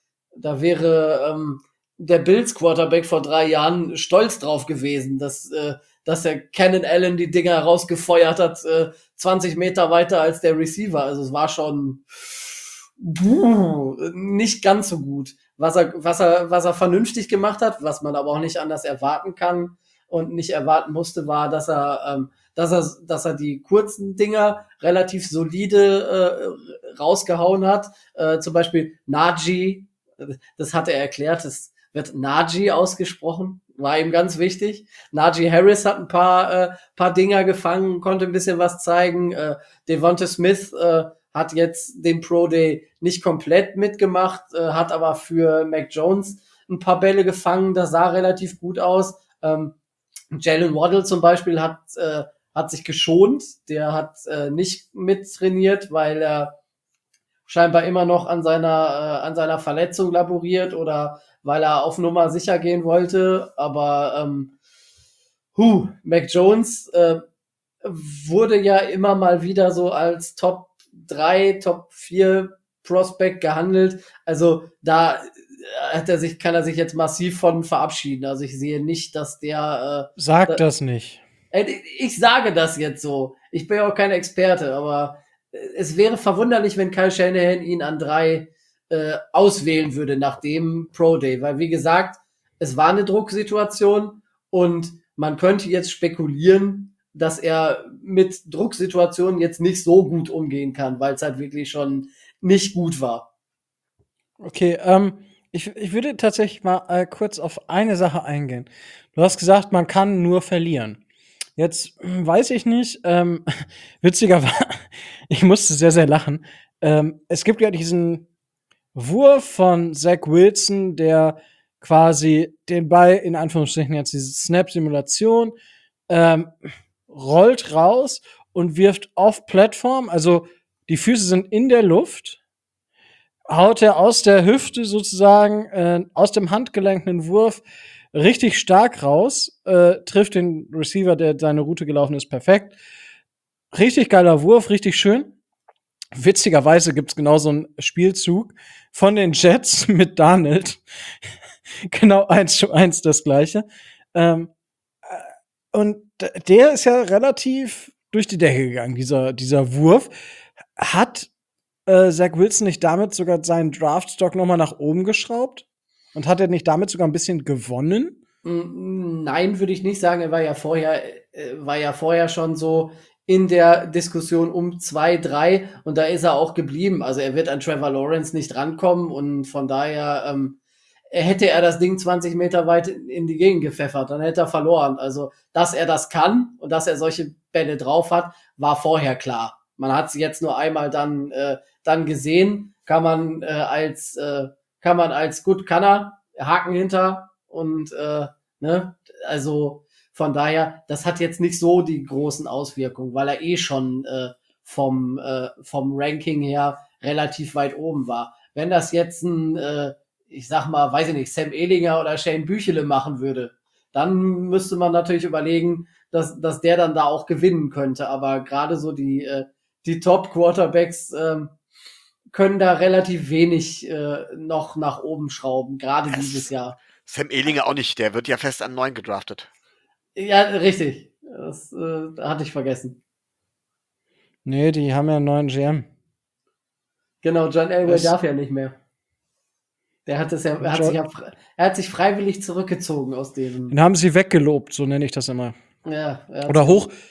der Bills Quarterback vor 3 Jahren stolz drauf gewesen, dass der Cannon Allen die Dinger rausgefeuert hat, 20 Meter weiter als der Receiver. Also es war schon nicht ganz so gut. Was er vernünftig gemacht hat, was man aber auch nicht anders erwarten kann und nicht erwarten musste, war, dass er die kurzen Dinger relativ solide rausgehauen hat. Zum Beispiel Najee, das hat er erklärt, das wird Najee ausgesprochen, war ihm ganz wichtig. Najee Harris hat ein paar Dinger gefangen, konnte ein bisschen was zeigen. Devonta Smith hat jetzt den Pro Day nicht komplett mitgemacht, hat aber für Mac Jones ein paar Bälle gefangen, das sah relativ gut aus. Jalen Waddle zum Beispiel hat sich geschont, der hat nicht mittrainiert, weil er scheinbar immer noch an seiner Verletzung laboriert oder weil er auf Nummer sicher gehen wollte, aber Mac Jones wurde ja immer mal wieder so als Top 3, Top 4 Prospect gehandelt. Also da kann er sich jetzt massiv von verabschieden. Also ich sehe nicht, dass der Sag das nicht. Ich sage das jetzt so. Ich bin ja auch kein Experte, aber es wäre verwunderlich, wenn Kyle Shanahan ihn an 3 auswählen würde nach dem Pro Day, weil wie gesagt, es war eine Drucksituation und man könnte jetzt spekulieren, dass er mit Drucksituationen jetzt nicht so gut umgehen kann, weil es halt wirklich schon nicht gut war. Okay, ich würde tatsächlich mal kurz auf eine Sache eingehen. Du hast gesagt, man kann nur verlieren. Jetzt weiß ich nicht, witziger war, ich musste sehr, sehr lachen. Es gibt ja diesen Wurf von Zach Wilson, der quasi den Ball, in Anführungsstrichen jetzt diese Snap-Simulation, rollt raus und wirft auf Plattform, also die Füße sind in der Luft, haut er aus der Hüfte sozusagen, aus dem Handgelenk einen Wurf richtig stark raus, trifft den Receiver, der seine Route gelaufen ist, perfekt. Richtig geiler Wurf, richtig schön. Witzigerweise gibt's genau so einen Spielzug von den Jets mit Darnold. Genau 1:1 das Gleiche. Und der ist ja relativ durch die Decke gegangen, dieser Wurf. Hat Zach Wilson nicht damit sogar seinen Draftstock noch mal nach oben geschraubt? Und hat er nicht damit sogar ein bisschen gewonnen? Nein, würde ich nicht sagen. Er war ja vorher schon so in der Diskussion um 2, 3 und da ist er auch geblieben. Also er wird an Trevor Lawrence nicht rankommen und von daher hätte er das Ding 20 Meter weit in die Gegend gepfeffert, dann hätte er verloren. Also, dass er das kann und dass er solche Bälle drauf hat, war vorher klar. Man hat es jetzt nur einmal dann gesehen, kann man als gut kann er, Haken hinter und Ne? Also von daher, das hat jetzt nicht so die großen Auswirkungen, weil er schon vom Ranking her relativ weit oben war. Wenn das jetzt ich sag mal, weiß ich nicht, Sam Ehlinger oder Shane Büchele machen würde, dann müsste man natürlich überlegen, dass der dann da auch gewinnen könnte. Aber gerade so die Top-Quarterbacks können da relativ wenig noch nach oben schrauben, gerade dieses Jahr. Sam Ehlinger auch nicht, der wird ja fest an 9 gedraftet. Ja, richtig. Das hatte ich vergessen. Nee, die haben ja einen neuen GM. Genau, John Elway darf ja nicht mehr. Der hat es ja, er hat sich freiwillig zurückgezogen aus dem. Den haben sie weggelobt, so nenne ich das immer. Ja. Oder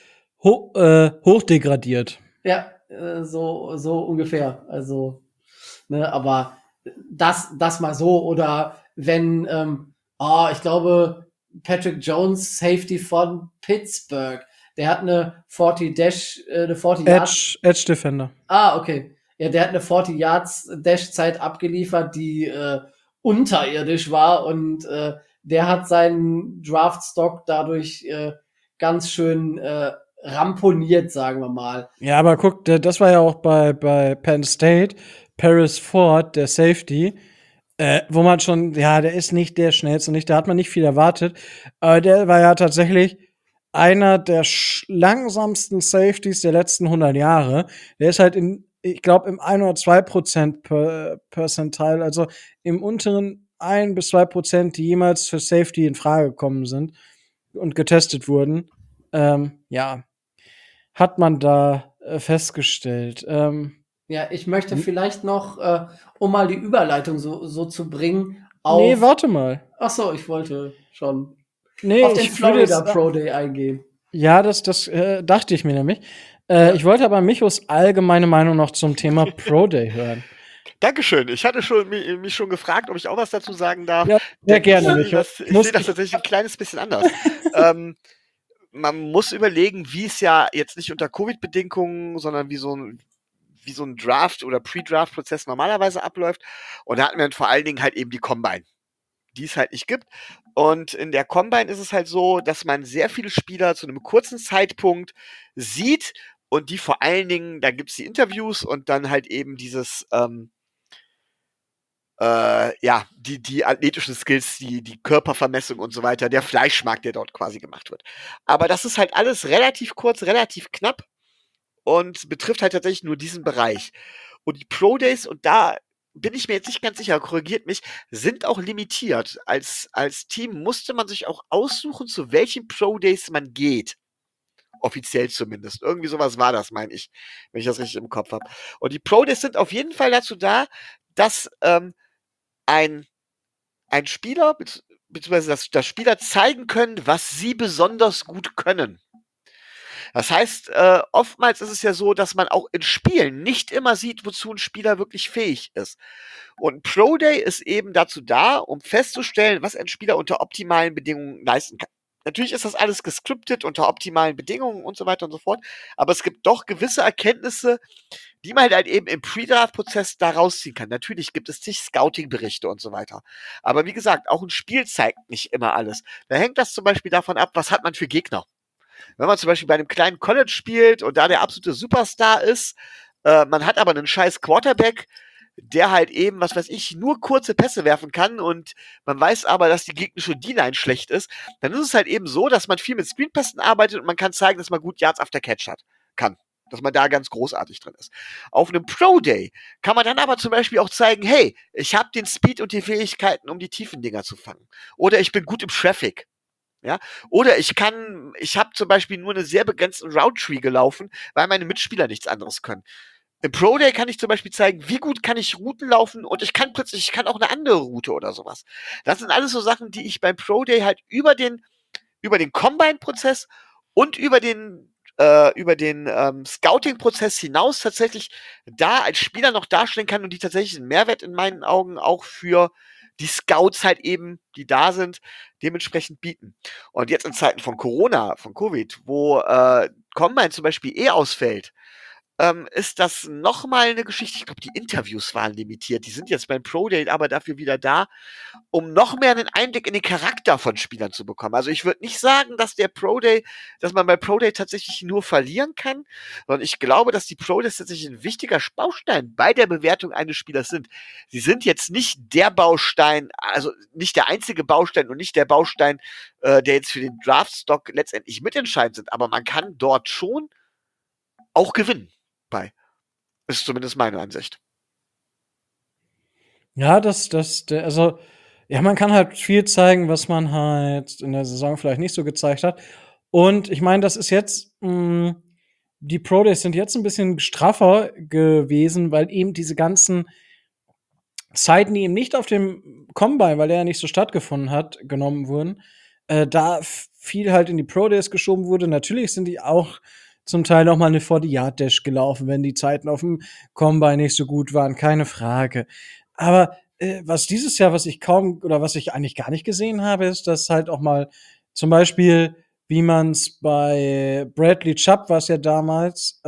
hochdegradiert. Ja, so ungefähr. Also, ne, aber das mal so. Oder wenn, ich glaube, Patrick Jones, Safety von Pittsburgh, der hat eine 40 Yards. Edge Defender. Ah, okay. Ja, der hat eine 40 Yards Dash-Zeit abgeliefert, die unterirdisch war und der hat seinen Draftstock dadurch ganz schön ramponiert, sagen wir mal. Ja, aber guck, das war ja auch bei Penn State, Paris Ford, der Safety, wo man schon, ja, der ist nicht der schnellste, da hat man nicht viel erwartet, aber der war ja tatsächlich einer der langsamsten Safeties der letzten 100 Jahre. Der ist halt ich glaube, im 1 oder 2% Percentile, also im unteren 1 bis 2%, die jemals für Safety in Frage gekommen sind und getestet wurden. Ja, hat man da festgestellt. Ja, ich möchte vielleicht noch, um mal die Überleitung so zu bringen, Nee, warte mal. Ach so, ich wollte schon Nee, auf den Florida Pro Day eingehen. Ja, das dachte ich mir nämlich. Ich wollte aber Michos allgemeine Meinung noch zum Thema Pro Day hören. Dankeschön. Ich hatte mich schon gefragt, ob ich auch was dazu sagen darf. Ja, sehr gerne, Micho. Ich sehe das tatsächlich ein kleines bisschen anders. Man muss überlegen, wie es ja jetzt nicht unter Covid-Bedingungen, sondern wie so ein Draft- oder Pre-Draft-Prozess normalerweise abläuft. Und da hatten wir dann vor allen Dingen halt eben die Combine, die es halt nicht gibt. Und in der Combine ist es halt so, dass man sehr viele Spieler zu einem kurzen Zeitpunkt sieht und die vor allen Dingen, da gibt es die Interviews und dann halt eben dieses, die athletischen Skills, die Körpervermessung und so weiter, der Fleischmarkt, der dort quasi gemacht wird. Aber das ist halt alles relativ kurz, relativ knapp und betrifft halt tatsächlich nur diesen Bereich. Und die Pro Days, und da bin ich mir jetzt nicht ganz sicher, korrigiert mich, sind auch limitiert. Als Team musste man sich auch aussuchen, zu welchen Pro Days man geht. Offiziell zumindest. Irgendwie sowas war das, meine ich, wenn ich das richtig im Kopf habe. Und die Pro Days sind auf jeden Fall dazu da, dass ein Spieler, beziehungsweise dass Spieler zeigen können, was sie besonders gut können. Das heißt, oftmals ist es ja so, dass man auch in Spielen nicht immer sieht, wozu ein Spieler wirklich fähig ist. Und ein Pro Day ist eben dazu da, um festzustellen, was ein Spieler unter optimalen Bedingungen leisten kann. Natürlich ist das alles gescriptet unter optimalen Bedingungen und so weiter und so fort, aber es gibt doch gewisse Erkenntnisse, die man halt eben im Pre-Draft-Prozess da rausziehen kann. Natürlich gibt es zig Scouting-Berichte und so weiter. Aber wie gesagt, auch ein Spiel zeigt nicht immer alles. Da hängt das zum Beispiel davon ab, was hat man für Gegner. Wenn man zum Beispiel bei einem kleinen College spielt und da der absolute Superstar ist, man hat aber einen scheiß Quarterback, der halt eben, was weiß ich, nur kurze Pässe werfen kann und man weiß aber, dass die gegnerische D-Line schlecht ist, dann ist es halt eben so, dass man viel mit Screenpässen arbeitet und man kann zeigen, dass man gut Yards after Catch kann. Dass man da ganz großartig drin ist. Auf einem Pro Day kann man dann aber zum Beispiel auch zeigen, hey, ich habe den Speed und die Fähigkeiten, um die tiefen Dinger zu fangen. Oder ich bin gut im Traffic. Ja, oder ich habe zum Beispiel nur einen sehr begrenzten Route Tree gelaufen, weil meine Mitspieler nichts anderes können. Im Pro Day kann ich zum Beispiel zeigen, wie gut kann ich Routen laufen und ich kann auch eine andere Route oder sowas. Das sind alles so Sachen, die ich beim Pro Day halt über den Combine-Prozess und über den Scouting-Prozess hinaus tatsächlich da als Spieler noch darstellen kann und die tatsächlich einen Mehrwert in meinen Augen auch für die Scouts halt eben, die da sind, dementsprechend bieten. Und jetzt in Zeiten von Corona, von Covid, wo Combine zum Beispiel ausfällt, ist das nochmal eine Geschichte. Ich glaube, die Interviews waren limitiert. Die sind jetzt beim Pro Day aber dafür wieder da, um noch mehr einen Einblick in den Charakter von Spielern zu bekommen. Also ich würde nicht sagen, dass dass man bei Pro Day tatsächlich nur verlieren kann, sondern ich glaube, dass die Pro Days tatsächlich ein wichtiger Baustein bei der Bewertung eines Spielers sind. Sie sind jetzt nicht der Baustein, also nicht der einzige Baustein und nicht der Baustein, der jetzt für den Draftstock letztendlich mitentscheidend sind, aber man kann dort schon auch gewinnen bei. Ist zumindest meine Ansicht. Ja, also, ja, man kann halt viel zeigen, was man halt in der Saison vielleicht nicht so gezeigt hat. Und ich meine, das ist jetzt, die Pro Days sind jetzt ein bisschen straffer gewesen, weil eben diese ganzen Zeiten, die eben nicht auf dem Combine, weil der ja nicht so stattgefunden hat, genommen wurden, da viel halt in die Pro Days geschoben wurde. Natürlich sind die auch zum Teil noch mal eine 40-Yard-Dash gelaufen, wenn die Zeiten auf dem Combine nicht so gut waren, keine Frage. Aber was dieses Jahr, was ich eigentlich gar nicht gesehen habe, ist, dass halt auch mal zum Beispiel, wie man es bei Bradley Chubb war es ja damals,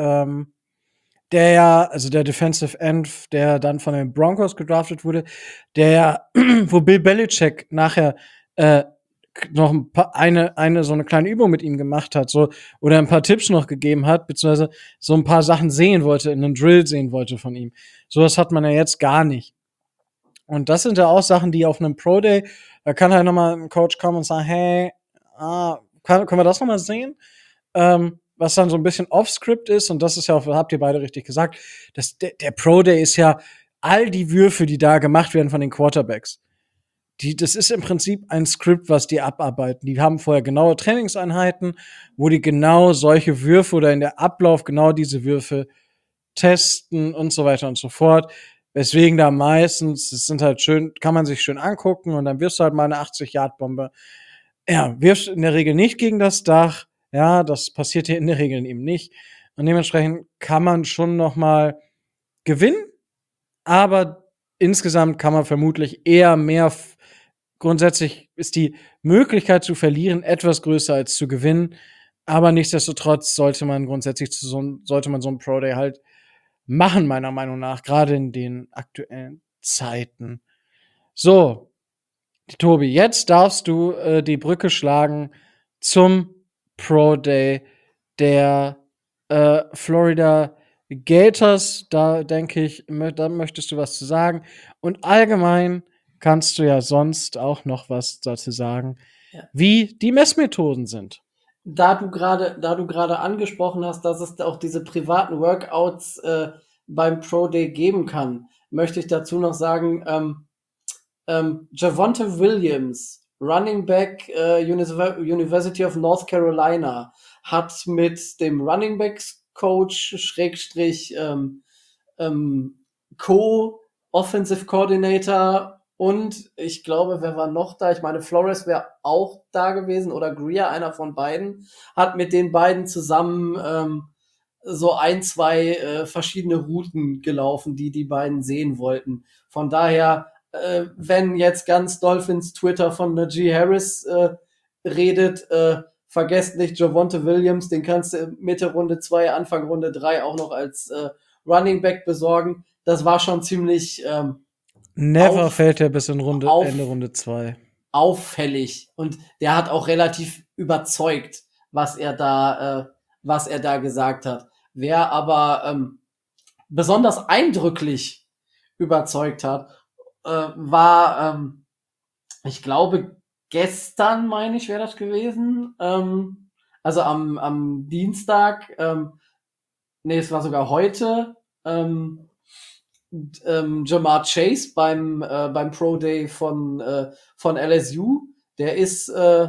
also der Defensive End, der dann von den Broncos gedraftet wurde, wo Bill Belichick nachher noch eine so eine kleine Übung mit ihm gemacht hat, so, oder ein paar Tipps noch gegeben hat, beziehungsweise so ein paar Sachen sehen wollte, in einem Drill sehen wollte von ihm. Sowas hat man ja jetzt gar nicht. Und das sind ja auch Sachen, die auf einem Pro Day, da kann halt nochmal ein Coach kommen und sagen, hey, können wir das nochmal sehen? Was dann so ein bisschen off-script ist, und das ist ja auch, habt ihr beide richtig gesagt, der Pro Day ist ja all die Würfe, die da gemacht werden von den Quarterbacks. Das ist im Prinzip ein Skript, was die abarbeiten. Die haben vorher genaue Trainingseinheiten, wo die genau solche Würfe oder in der Ablauf genau diese Würfe testen und so weiter und so fort. Weswegen da meistens, es sind halt schön, kann man sich schön angucken und dann wirfst du halt mal eine 80-Yard-Bombe. Ja, wirfst in der Regel nicht gegen das Dach. Ja, das passiert hier in der Regel eben nicht. Und dementsprechend kann man schon noch mal gewinnen, aber insgesamt kann man vermutlich eher mehr. Grundsätzlich ist die Möglichkeit zu verlieren etwas größer als zu gewinnen, aber nichtsdestotrotz sollte man so ein Pro Day halt machen, meiner Meinung nach, gerade in den aktuellen Zeiten. So, Tobi, jetzt darfst du die Brücke schlagen zum Pro Day der Florida Gators. Da denke ich, da möchtest du was zu sagen. Und allgemein kannst du ja sonst auch noch was dazu sagen, wie die Messmethoden sind. Da du gerade angesprochen hast, dass es auch diese privaten Workouts beim Pro Day geben kann, möchte ich dazu noch sagen, Javonte Williams, Running Back University of North Carolina, hat mit dem Running Backs Coach Schrägstrich Co-Offensive Coordinator und ich glaube, wer war noch da? Ich meine, Flores wäre auch da gewesen oder Greer, einer von beiden, hat mit den beiden zusammen so zwei verschiedene Routen gelaufen, die beiden sehen wollten. Von daher, wenn jetzt ganz Dolphins Twitter von Najee Harris redet, vergesst nicht Javonte Williams, den kannst du Mitte Runde 2, Anfang Runde 3 auch noch als Running Back besorgen. Das war schon ziemlich Never fällt er bis in Ende Runde 2. Auffällig. Und der hat auch relativ überzeugt, was er da gesagt hat. Wer aber besonders eindrücklich überzeugt hat, war, ich glaube, gestern, meine ich, wäre das gewesen. Also am Dienstag, es war sogar heute, Jamar Chase beim Pro Day von LSU. Der ist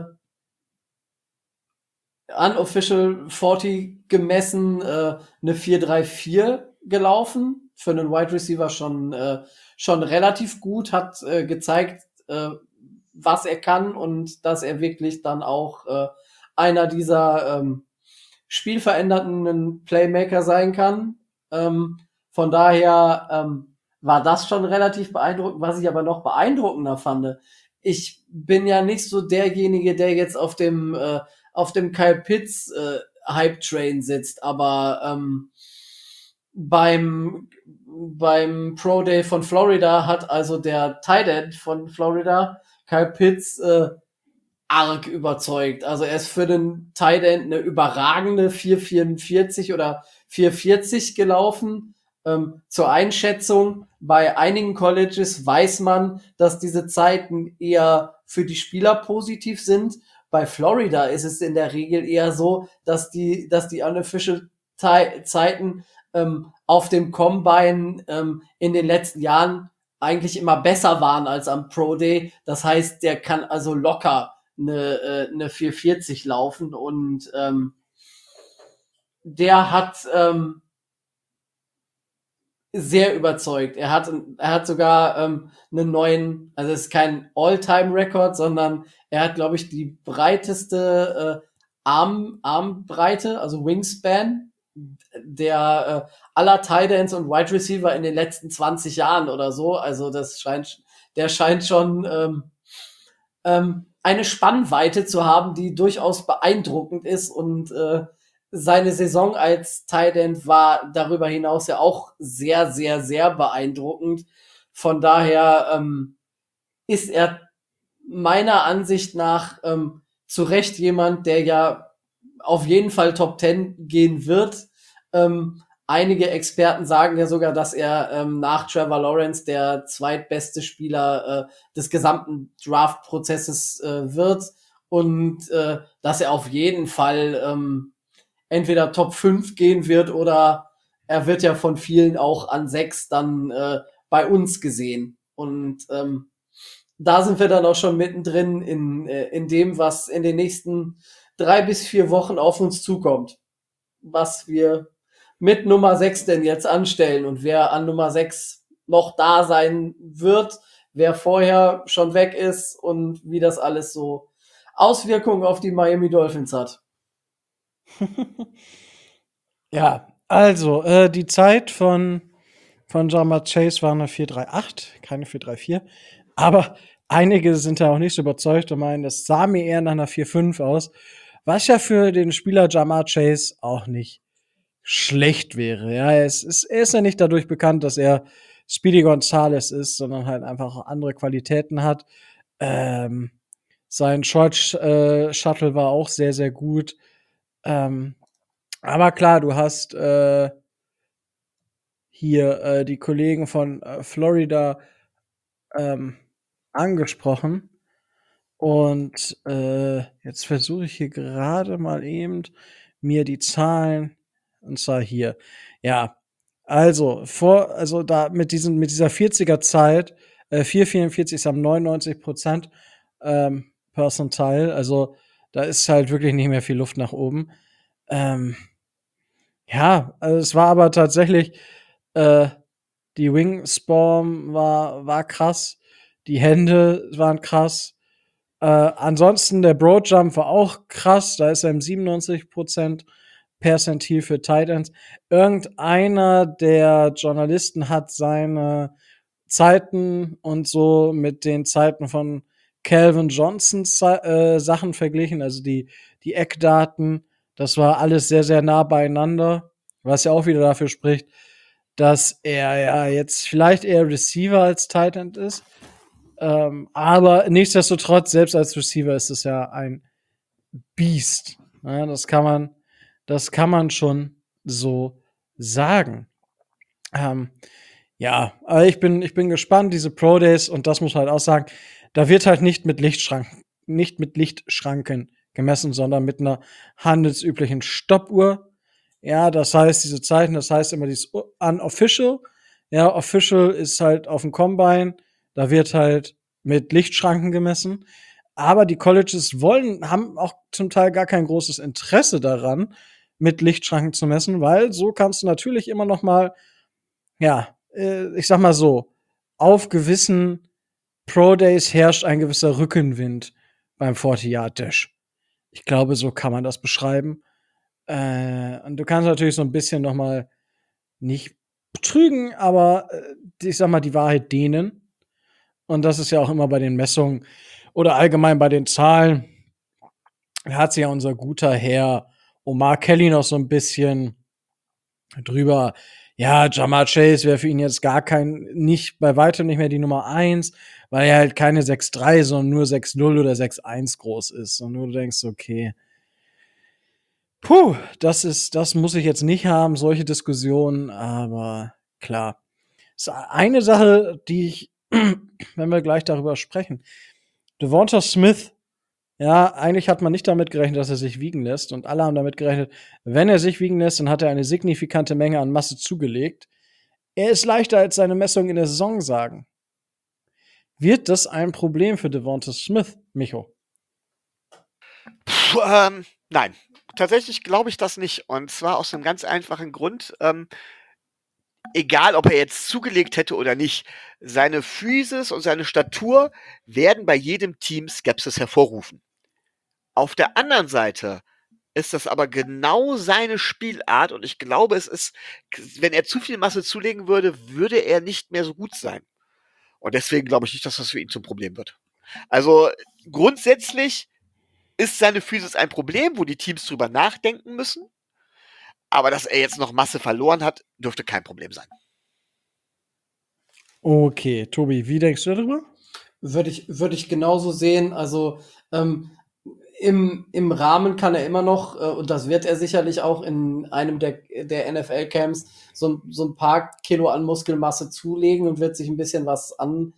unofficial 40 gemessen eine 4.34 gelaufen. Für einen Wide Receiver schon relativ gut, hat gezeigt, was er kann und dass er wirklich dann auch einer dieser spielverändernden Playmaker sein kann. Von daher war das schon relativ beeindruckend. Was ich aber noch beeindruckender fand, ich bin ja nicht so derjenige, der jetzt auf dem Kyle Pitts Hype-Train sitzt, aber beim Pro Day von Florida hat also der Tight End von Florida, Kyle Pitts, arg überzeugt. Also er ist für den Tight End eine überragende 4,44 oder 4,40 gelaufen. Zur Einschätzung, bei einigen Colleges weiß man, dass diese Zeiten eher für die Spieler positiv sind. Bei Florida ist es in der Regel eher so, dass die unofficial Zeiten auf dem Combine in den letzten Jahren eigentlich immer besser waren als am Pro Day. Das heißt, der kann also locker eine 4,40 laufen und der hat sehr überzeugt. Er hat sogar einen neuen, also es ist kein All-Time-Record, sondern er hat, glaube ich, die breiteste Armbreite, also Wingspan, der aller Tight Ends und Wide Receiver in den letzten 20 Jahren oder so. Also der scheint schon eine Spannweite zu haben, die durchaus beeindruckend ist und seine Saison als Tight End war darüber hinaus ja auch sehr, sehr, sehr beeindruckend. Von daher ist er meiner Ansicht nach zu Recht jemand, der ja auf jeden Fall Top 10 gehen wird. Einige Experten sagen ja sogar, dass er nach Trevor Lawrence der zweitbeste Spieler des gesamten Draft-Prozesses wird und dass er auf jeden Fall entweder Top 5 gehen wird oder er wird ja von vielen auch an 6 dann bei uns gesehen. Und da sind wir dann auch schon mittendrin in dem, was in den nächsten 3 bis 4 Wochen auf uns zukommt. Was wir mit Nummer 6 denn jetzt anstellen und wer an Nummer 6 noch da sein wird, wer vorher schon weg ist und wie das alles so Auswirkungen auf die Miami Dolphins hat. Ja, also die Zeit von Ja'Marr Chase war eine 4,38, keine 4,34. Aber einige sind da auch nicht so überzeugt und meinen, das sah mir eher nach einer 4,5 aus. Was ja für den Spieler Ja'Marr Chase auch nicht schlecht wäre. Ja, er ist ja nicht dadurch bekannt, dass er Speedy Gonzales ist, sondern halt einfach auch andere Qualitäten hat. Sein Short Shuttle war auch sehr, sehr gut. Aber klar, du hast hier die Kollegen von Florida angesprochen. Und jetzt versuche ich hier gerade mal eben mir die Zahlen, und zwar hier. Ja, also da mit dieser 40er Zeit, 4,44 ist am 99% Percentile, also da ist halt wirklich nicht mehr viel Luft nach oben. Ja, also es war aber tatsächlich die Wingspan war krass, die Hände waren krass. Ansonsten der Broadjump war auch krass, da ist er im 97% Percentil für Tight Ends. Irgendeiner der Journalisten hat seine Zeiten und so mit den Zeiten von Calvin Johnsons Sachen verglichen, also die Eckdaten. Das war alles sehr, sehr nah beieinander, was ja auch wieder dafür spricht, dass er ja jetzt vielleicht eher Receiver als Tight End ist. Aber nichtsdestotrotz, selbst als Receiver ist es ja ein Biest. Ja, das kann man schon so sagen. Ja, aber ich bin gespannt, diese Pro Days, und das muss man halt auch sagen, da wird halt nicht mit Lichtschranken gemessen, sondern mit einer handelsüblichen Stoppuhr. Ja, das heißt, diese Zeiten, das heißt immer dieses unofficial. Ja, official ist halt auf dem Combine, da wird halt mit Lichtschranken gemessen. Aber die Colleges haben auch zum Teil gar kein großes Interesse daran, mit Lichtschranken zu messen, weil so kannst du natürlich immer noch mal, ja, ich sag mal so, auf gewissen Pro-Days herrscht ein gewisser Rückenwind beim 40-Yard-Dash. Ich glaube, so kann man das beschreiben. Und du kannst natürlich so ein bisschen noch mal nicht betrügen, aber ich sag mal, die Wahrheit dehnen. Und das ist ja auch immer bei den Messungen oder allgemein bei den Zahlen. Da hat sich ja unser guter Herr Omar Kelly noch so ein bisschen drüber ja, Ja'Marr Chase wäre für ihn jetzt nicht bei weitem nicht mehr die Nummer 1, weil er halt keine 6'3, sondern nur 6'0 oder 6'1 groß ist. Und du denkst, okay, das muss ich jetzt nicht haben, solche Diskussionen, aber klar. Ist eine Sache, die ich, wenn wir gleich darüber sprechen. Devonta Smith, ja, eigentlich hat man nicht damit gerechnet, dass er sich wiegen lässt. Und alle haben damit gerechnet, wenn er sich wiegen lässt, dann hat er eine signifikante Menge an Masse zugelegt. Er ist leichter, als seine Messungen in der Saison sagen. Wird das ein Problem für Devonta Smith, Micho? Nein, tatsächlich glaube ich das nicht. Und zwar aus einem ganz einfachen Grund. Egal, ob er jetzt zugelegt hätte oder nicht, seine Physis und seine Statur werden bei jedem Team Skepsis hervorrufen. Auf der anderen Seite ist das aber genau seine Spielart und ich glaube, es ist, wenn er zu viel Masse zulegen würde, würde er nicht mehr so gut sein. Und deswegen glaube ich nicht, dass das für ihn zum Problem wird. Also grundsätzlich ist seine Physis ein Problem, wo die Teams drüber nachdenken müssen. Aber dass er jetzt noch Masse verloren hat, dürfte kein Problem sein. Okay, Tobi, wie denkst du darüber? Würde ich genauso sehen. Also im Rahmen kann er immer noch, und das wird er sicherlich auch in einem der NFL-Camps, so ein paar Kilo an Muskelmasse zulegen und wird sich ein bisschen was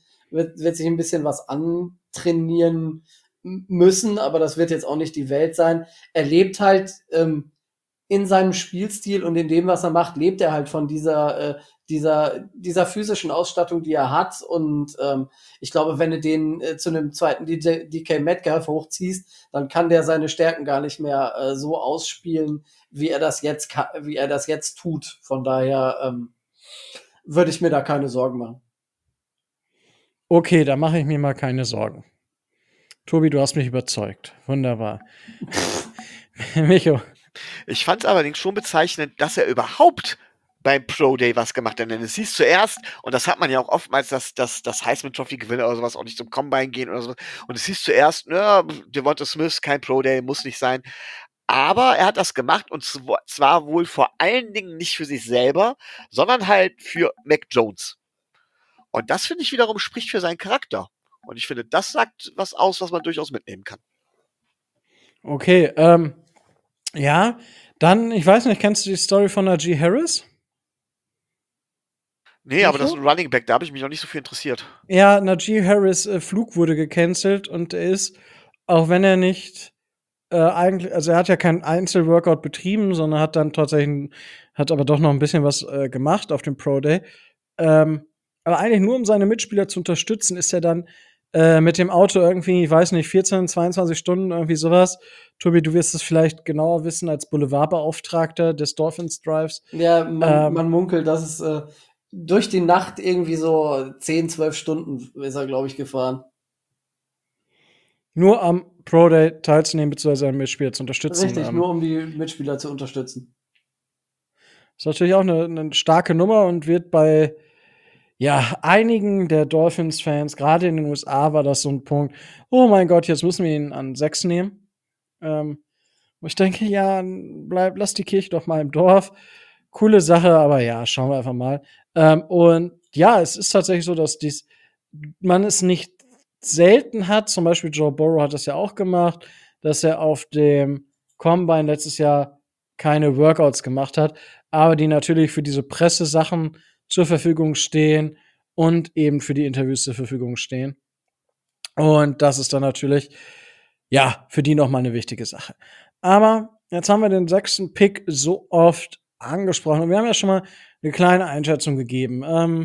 antrainieren müssen, aber das wird jetzt auch nicht die Welt sein. Er lebt halt in seinem Spielstil und in dem, was er macht, lebt er halt von dieser physischen Ausstattung, die er hat. Und ich glaube, wenn du den zu einem zweiten DK Metcalf hochziehst, dann kann der seine Stärken gar nicht mehr so ausspielen, wie er das jetzt tut. Von daher würde ich mir da keine Sorgen machen. Okay, da mache ich mir mal keine Sorgen. Tobi, du hast mich überzeugt. Wunderbar. Micho. Ich fand es allerdings schon bezeichnend, dass er überhaupt beim Pro Day was gemacht hat. Denn es hieß zuerst, und das hat man ja auch oftmals, dass das Heisman Trophy Gewinner oder sowas auch nicht zum Combine gehen oder sowas. Und es hieß zuerst, Devonta Smith, kein Pro Day, muss nicht sein. Aber er hat das gemacht und zwar wohl vor allen Dingen nicht für sich selber, sondern halt für Mac Jones. Und das, finde ich, wiederum spricht für seinen Charakter. Und ich finde, das sagt was aus, was man durchaus mitnehmen kann. Okay, ja, dann, ich weiß nicht, kennst du die Story von Najee Harris? Nee, aber das ist ein Running Back, da habe ich mich noch nicht so viel interessiert. Ja, Najee Harris Flug wurde gecancelt und er ist, auch wenn er nicht eigentlich, also er hat ja keinen Einzelworkout betrieben, sondern hat dann tatsächlich, hat aber doch noch ein bisschen was gemacht auf dem Pro Day. Aber eigentlich nur, um seine Mitspieler zu unterstützen, ist er dann mit dem Auto irgendwie, ich weiß nicht, 14, 22 Stunden, irgendwie sowas. Tobi, du wirst es vielleicht genauer wissen als Boulevardbeauftragter des Dolphins Drives. Ja, man munkelt, dass es durch die Nacht irgendwie so 10, 12 Stunden ist er, glaube ich, gefahren. Nur am Pro Day teilzunehmen, beziehungsweise seine Mitspieler zu unterstützen. Richtig, nur um die Mitspieler zu unterstützen. Ist natürlich auch eine starke Nummer und wird bei einigen der Dolphins-Fans, gerade in den USA, war das so ein Punkt, oh mein Gott, jetzt müssen wir ihn an 6 nehmen. Wo ich denke, ja, lass die Kirche doch mal im Dorf. Coole Sache, aber ja, schauen wir einfach mal. Und ja, es ist tatsächlich so, dass man es nicht selten hat, zum Beispiel Joe Burrow hat das ja auch gemacht, dass er auf dem Combine letztes Jahr keine Workouts gemacht hat, aber die natürlich für diese Pressesachen zur Verfügung stehen und eben für die Interviews zur Verfügung stehen. Und das ist dann natürlich, für die nochmal eine wichtige Sache. Aber jetzt haben wir den 6. Pick so oft angesprochen und wir haben ja schon mal eine kleine Einschätzung gegeben.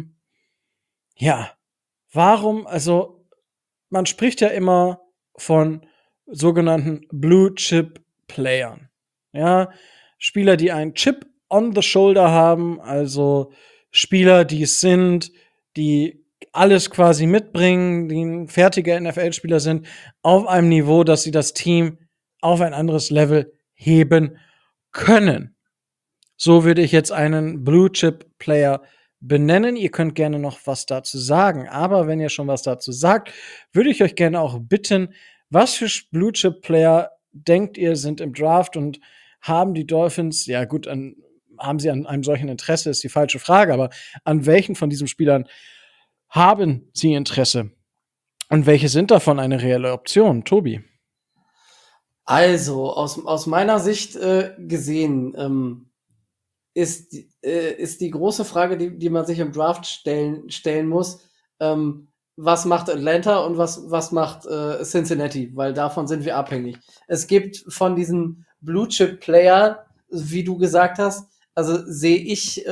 Warum, also man spricht ja immer von sogenannten Blue-Chip-Playern. Ja, Spieler, die einen Chip on the shoulder haben, also Spieler, die es sind, die alles quasi mitbringen, die ein fertiger NFL-Spieler sind, auf einem Niveau, dass sie das Team auf ein anderes Level heben können. So würde ich jetzt einen Blue-Chip-Player benennen. Ihr könnt gerne noch was dazu sagen. Aber wenn ihr schon was dazu sagt, würde ich euch gerne auch bitten, was für Blue-Chip-Player denkt ihr sind im Draft und haben die Dolphins, ja gut, haben sie an einem solchen Interesse, ist die falsche Frage, aber an welchen von diesen Spielern haben sie Interesse? Und welche sind davon eine reelle Option? Tobi? Also, aus meiner Sicht gesehen, ist die große Frage, die man sich im Draft stellen muss, was macht Atlanta und was macht Cincinnati, weil davon sind wir abhängig. Es gibt von diesen Blue-Chip-Player, wie du gesagt hast, also sehe ich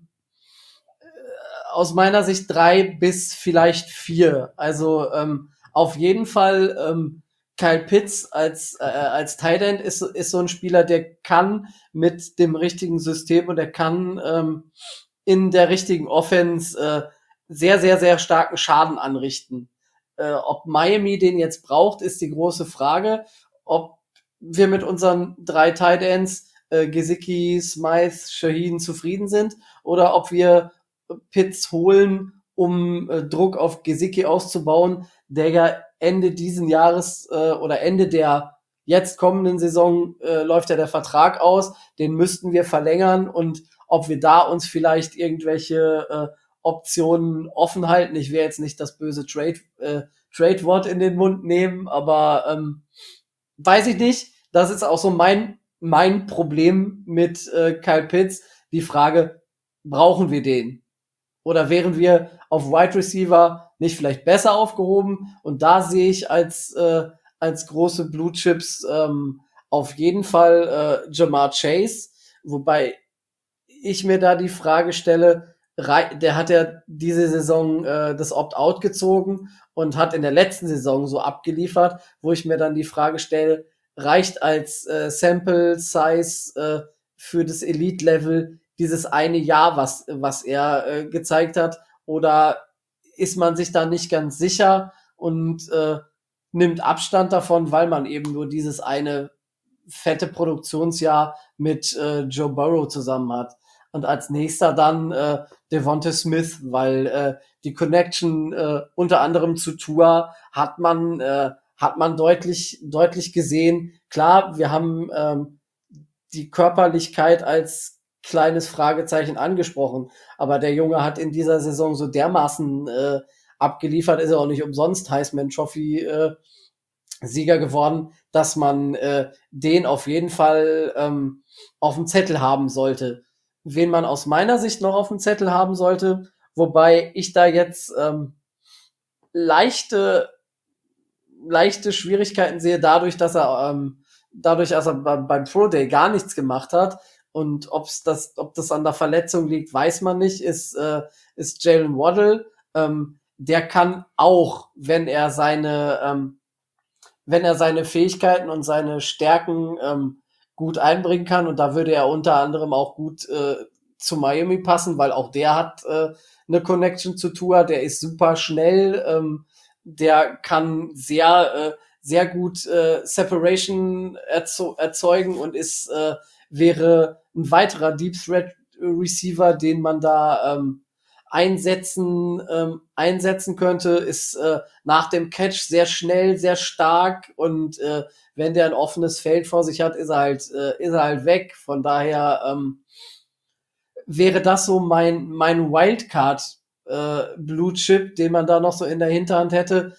aus meiner Sicht 3 bis vielleicht 4. Also auf jeden Fall Kyle Pitts als Tight End ist so ein Spieler, der kann mit dem richtigen System und der kann in der richtigen Offense sehr, sehr, sehr starken Schaden anrichten. Ob Miami den jetzt braucht, ist die große Frage. Ob wir mit unseren 3 Tight Ends, Gesicki, Smythe, Shaheen zufrieden sind oder ob wir Pitts holen, um Druck auf Gesicki auszubauen, der ja Ende diesen Jahres oder Ende der jetzt kommenden Saison läuft ja der Vertrag aus, den müssten wir verlängern und ob wir da uns vielleicht irgendwelche Optionen offen halten. Ich will jetzt nicht das böse Trade-Wort in den Mund nehmen, aber weiß ich nicht. Das ist auch so mein Problem mit Kyle Pitts. Die Frage, brauchen wir den? Oder wären wir auf Wide Receiver nicht vielleicht besser aufgehoben? Und da sehe ich als große Blue Chips auf jeden Fall Jamar Chase, wobei ich mir da die Frage stelle, der hat ja diese Saison das Opt-out gezogen und hat in der letzten Saison so abgeliefert, wo ich mir dann die Frage stelle, reicht als Sample Size für das Elite-Level dieses eine Jahr, was er gezeigt hat, oder ist man sich da nicht ganz sicher und nimmt Abstand davon, weil man eben nur dieses eine fette Produktionsjahr mit Joe Burrow zusammen hat. Und als nächster dann Devonta Smith, weil die Connection unter anderem zu Tua hat man deutlich gesehen. Klar, wir haben die Körperlichkeit als kleines Fragezeichen angesprochen, aber der Junge hat in dieser Saison so dermaßen abgeliefert, ist er auch nicht umsonst Heisman Trophy Sieger geworden, dass man den auf jeden Fall auf dem Zettel haben sollte. Wen man aus meiner Sicht noch auf dem Zettel haben sollte, wobei ich da jetzt leichte Schwierigkeiten sehe, dadurch, dass er beim Pro Day gar nichts gemacht hat. Und ob das an der Verletzung liegt, weiß man nicht, ist Jalen Waddle. Der kann auch, wenn er seine Fähigkeiten und seine Stärken gut einbringen kann, und da würde er unter anderem auch gut zu Miami passen, weil auch der hat eine Connection zu Tua, der ist super schnell, der kann sehr gut Separation erzeugen und wäre ein weiterer Deep Threat Receiver, den man da einsetzen könnte, ist nach dem Catch sehr schnell, sehr stark und wenn der ein offenes Feld vor sich hat, ist er halt weg. Von daher wäre das so mein Wildcard Blue Chip, den man da noch so in der Hinterhand hätte.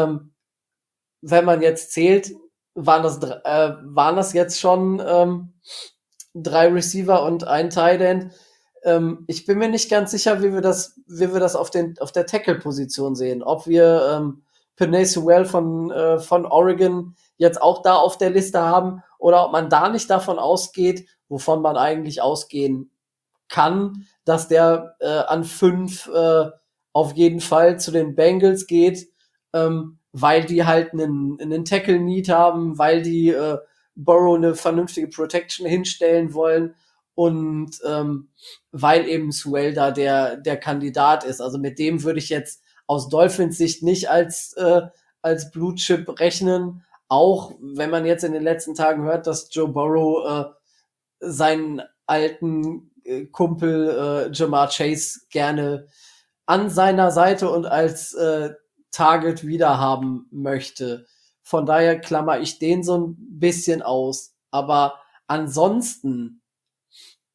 Wenn man jetzt zählt, waren das jetzt schon 3 Receiver und ein Tight End. Ich bin mir nicht ganz sicher, wie wir das auf der Tackle-Position sehen. Ob wir Penei Sewell von Oregon jetzt auch da auf der Liste haben oder ob man da nicht davon ausgeht, wovon man eigentlich ausgehen kann, dass der an 5 auf jeden Fall zu den Bengals geht, weil die halt einen Tackle-Need haben, weil die Burrow eine vernünftige Protection hinstellen wollen und weil eben Sewell da der Kandidat ist. Also mit dem würde ich jetzt aus Dolphins Sicht nicht als Blue Chip rechnen, auch wenn man jetzt in den letzten Tagen hört, dass Joe Burrow seinen alten Kumpel Jamar Chase gerne an seiner Seite und als Target wiederhaben möchte. Von daher klammer ich den so ein bisschen aus. Aber ansonsten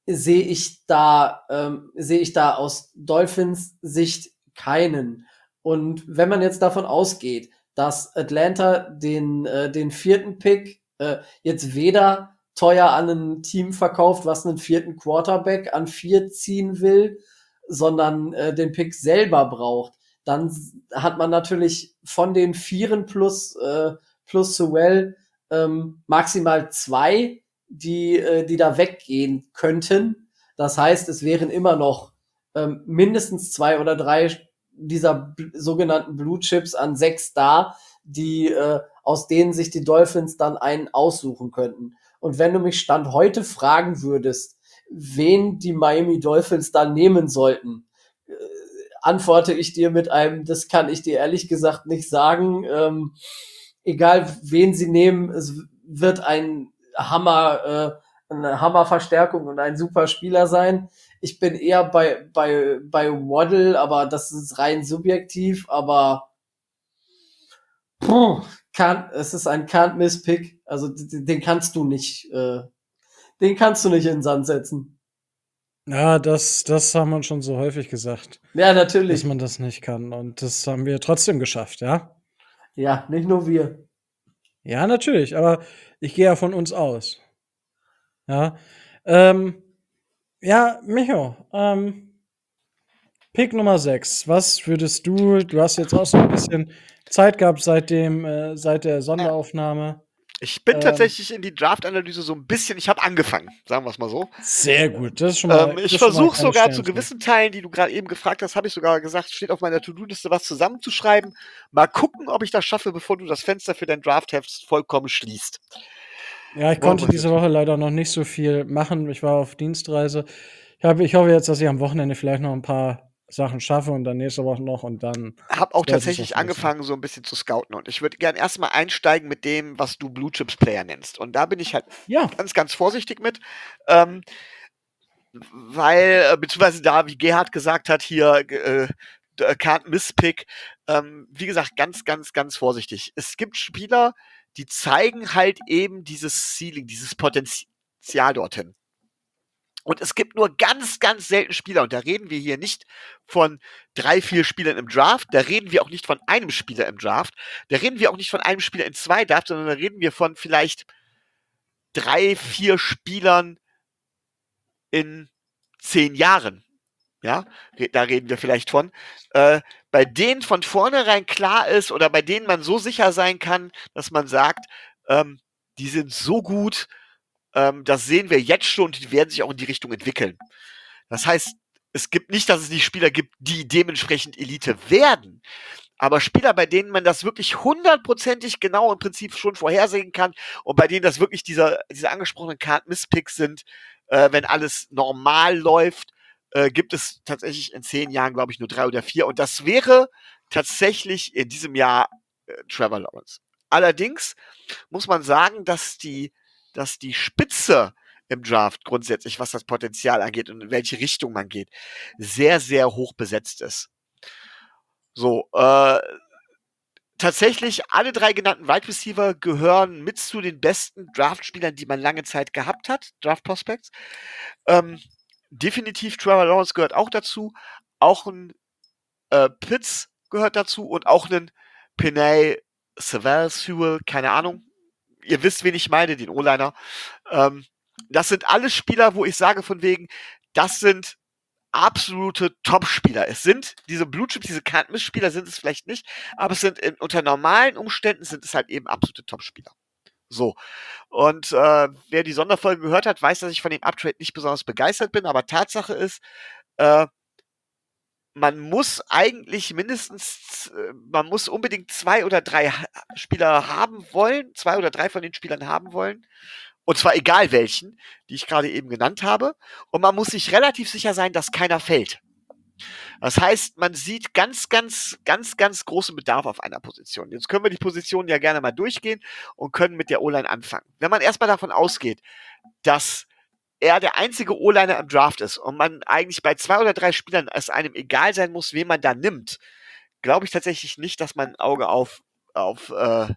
sehe ich da aus Dolphins Sicht keinen. Und wenn man jetzt davon ausgeht, dass Atlanta den 4. Pick jetzt weder teuer an ein Team verkauft, was einen 4. Quarterback an 4 ziehen will, sondern den Pick selber braucht, dann hat man natürlich von den 4 plus Sewell maximal 2, die da weggehen könnten. Das heißt, es wären immer noch mindestens 2 oder 3 dieser sogenannten Blue Chips an 6 da, die aus denen sich die Dolphins dann einen aussuchen könnten. Und wenn du mich Stand heute fragen würdest, wen die Miami Dolphins dann nehmen sollten, antworte ich dir mit einem, das kann ich dir ehrlich gesagt nicht sagen. Egal wen sie nehmen, es wird eine Hammerverstärkung und ein super Spieler sein. Ich bin eher bei Waddle, aber das ist rein subjektiv, aber es ist ein Can't-Miss-Pick. Also den kannst du nicht in den Sand setzen. Ja, das haben wir schon so häufig gesagt, Ja, dass natürlich. man das nicht kann. Und das haben wir trotzdem geschafft, ja? Ja, nicht nur wir. Ja, natürlich, aber ich gehe ja von uns aus. Ja. Ja, Micho, Pick Nummer 6. Was würdest du hast jetzt auch so ein bisschen Zeit gehabt seit der Sonderaufnahme. Ich bin tatsächlich in die Draft-Analyse so ein bisschen, ich habe angefangen, sagen wir es mal so. Sehr gut, das ist schon mal Ich versuche sogar zu gewissen Teilen, die du gerade eben gefragt hast, habe ich sogar gesagt, steht auf meiner To-Do-Liste, was zusammenzuschreiben. Mal gucken, ob ich das schaffe, bevor du das Fenster für dein Draftheft vollkommen schließt. Ja, ich konnte diese Woche leider noch nicht so viel machen. Ich war auf Dienstreise. Ich hoffe jetzt, dass ich am Wochenende vielleicht noch ein paar Sachen schaffe und dann nächste Woche noch und dann. Habe auch tatsächlich angefangen, so ein bisschen zu scouten. Und ich würde gern erstmal einsteigen mit dem, was du Blue Chips Player nennst. Und da bin ich halt ganz, ganz vorsichtig mit. Weil, beziehungsweise da, wie Gerhard gesagt hat, hier Can't Miss Pick. Wie gesagt, ganz, ganz, ganz vorsichtig. Es gibt Spieler, die zeigen halt eben dieses Ceiling, dieses Potenzial dorthin. Und es gibt nur ganz, ganz selten Spieler, und da reden wir hier nicht von 3, 4 Spielern im Draft, da reden wir auch nicht von einem Spieler im Draft, da reden wir auch nicht von einem Spieler in 2 Drafts, sondern da reden wir von vielleicht 3, 4 Spielern in 10 Jahren. Ja, da reden wir vielleicht von. Bei denen von vornherein klar ist oder bei denen man so sicher sein kann, dass man sagt, die sind so gut, das sehen wir jetzt schon und die werden sich auch in die Richtung entwickeln. Das heißt, es gibt nicht, dass es nicht Spieler gibt, die dementsprechend Elite werden, aber Spieler, bei denen man das wirklich 100%ig genau im Prinzip schon vorhersehen kann und bei denen das wirklich diese angesprochenen Can't-Miss-Picks sind, wenn alles normal läuft, gibt es tatsächlich in 10 Jahren, glaube ich, nur 3 oder 4 und das wäre tatsächlich in diesem Jahr Trevor Lawrence. Allerdings muss man sagen, dass die Spitze im Draft grundsätzlich, was das Potenzial angeht und in welche Richtung man geht, sehr, sehr hoch besetzt ist. So, tatsächlich alle 3 genannten Wide Receiver gehören mit zu den besten Draftspielern, die man lange Zeit gehabt hat, Draft Prospects. Definitiv Trevor Lawrence gehört auch dazu, auch ein Pitts gehört dazu und auch ein Penei Sewell, keine Ahnung. Ihr wisst, wen ich meine, den O-Liner. Das sind alles Spieler, wo ich sage von wegen, das sind absolute Top-Spieler. Es sind diese Blue Chips, diese Can't-Miss-Spieler sind es vielleicht nicht, aber es sind unter normalen Umständen sind es halt eben absolute Top-Spieler. So. Und wer die Sonderfolge gehört hat, weiß, dass ich von dem Uptrade nicht besonders begeistert bin, aber Tatsache ist, man muss eigentlich man muss unbedingt 2 oder 3 Spieler haben wollen, 2 oder 3 von den Spielern haben wollen. Und zwar egal welchen, die ich gerade eben genannt habe. Und man muss sich relativ sicher sein, dass keiner fällt. Das heißt, man sieht ganz, ganz, ganz, ganz großen Bedarf auf einer Position. Jetzt können wir die Positionen ja gerne mal durchgehen und können mit der O-Line anfangen. Wenn man erstmal davon ausgeht, dass er der einzige O-Liner im Draft ist und man eigentlich bei 2 oder 3 Spielern es einem egal sein muss, wen man da nimmt, glaube ich tatsächlich nicht, dass man ein Auge auf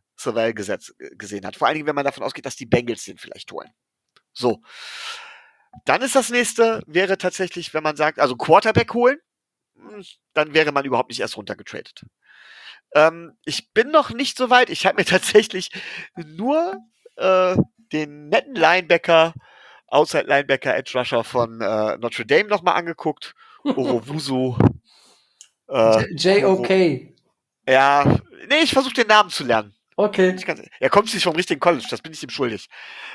Sewell gesehen hat. Vor allen Dingen, wenn man davon ausgeht, dass die Bengals den vielleicht holen. So. Dann ist das nächste, wäre tatsächlich, wenn man sagt, also Quarterback holen, dann wäre man überhaupt nicht erst runtergetradet. Ich bin noch nicht so weit. Ich habe mir tatsächlich nur den netten Linebacker, Outside Linebacker, Edge Rusher von Notre Dame nochmal angeguckt. Orovuso. JOK. Ja, nee, ich versuche den Namen zu lernen. Okay. Er kommt nicht vom richtigen College, das bin ich ihm schuldig.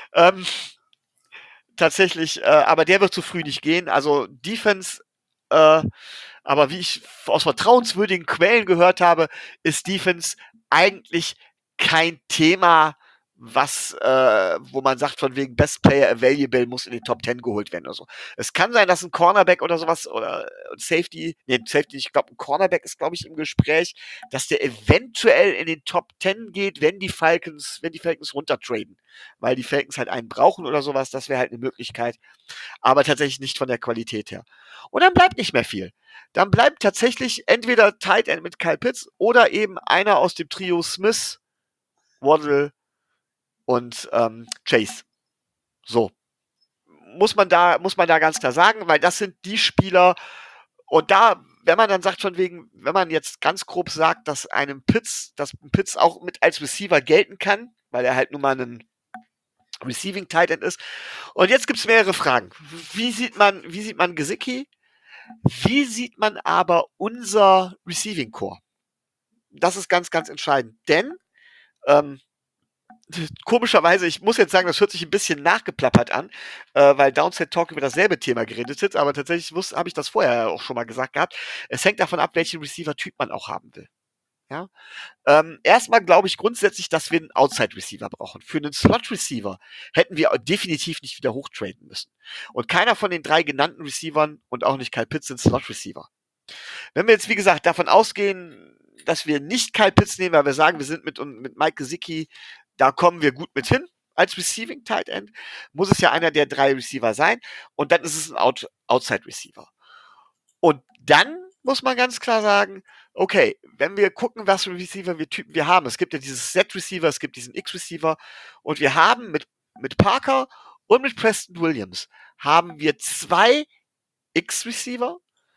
Tatsächlich, aber der wird zu früh nicht gehen. Also Defense, aber wie ich aus vertrauenswürdigen Quellen gehört habe, ist Defense eigentlich kein Thema, was, wo man sagt, von wegen Best Player Available muss in die Top 10 geholt werden oder so. Es kann sein, dass ein Cornerback oder sowas oder Safety, ich glaube, ein Cornerback ist, glaube ich, im Gespräch, dass der eventuell in den Top 10 geht, wenn die Falcons runtertraden. Weil die Falcons halt einen brauchen oder sowas, das wäre halt eine Möglichkeit. Aber tatsächlich nicht von der Qualität her. Und dann bleibt nicht mehr viel. Dann bleibt tatsächlich entweder Tight End mit Kyle Pitts oder eben einer aus dem Trio Smith, Waddle und Chase. So. Muss man da ganz klar sagen, weil das sind die Spieler, und da, wenn man dann sagt, von wegen, wenn man jetzt ganz grob sagt, dass ein Pitts auch mit als Receiver gelten kann, weil er halt nun mal ein Receiving Tight End ist. Und jetzt gibt's mehrere Fragen. Wie sieht man Gesicki? Wie sieht man aber unser Receiving Core? Das ist ganz, ganz entscheidend. Denn komischerweise, ich muss jetzt sagen, das hört sich ein bisschen nachgeplappert an, weil Downset Talk über dasselbe Thema geredet hat, aber tatsächlich habe ich das vorher auch schon mal gesagt gehabt. Es hängt davon ab, welchen Receiver-Typ man auch haben will. Ja? Erstmal glaube ich grundsätzlich, dass wir einen Outside-Receiver brauchen. Für einen Slot-Receiver hätten wir definitiv nicht wieder hochtraden müssen. Und keiner von den 3 genannten Receivern und auch nicht Kyle Pitts sind Slot-Receiver. Wenn wir jetzt, wie gesagt, davon ausgehen, dass wir nicht Kyle Pitts nehmen, weil wir sagen, wir sind mit Mike Gesicki, da kommen wir gut mit hin als Receiving Tight End, muss es ja einer der 3 Receiver sein und dann ist es ein Outside Receiver. Und dann muss man ganz klar sagen, okay, wenn wir gucken, was für Receiver wir haben, es gibt ja dieses Z-Receiver, es gibt diesen X-Receiver und wir haben mit Parker und mit Preston Williams haben wir 2 X-Receiver,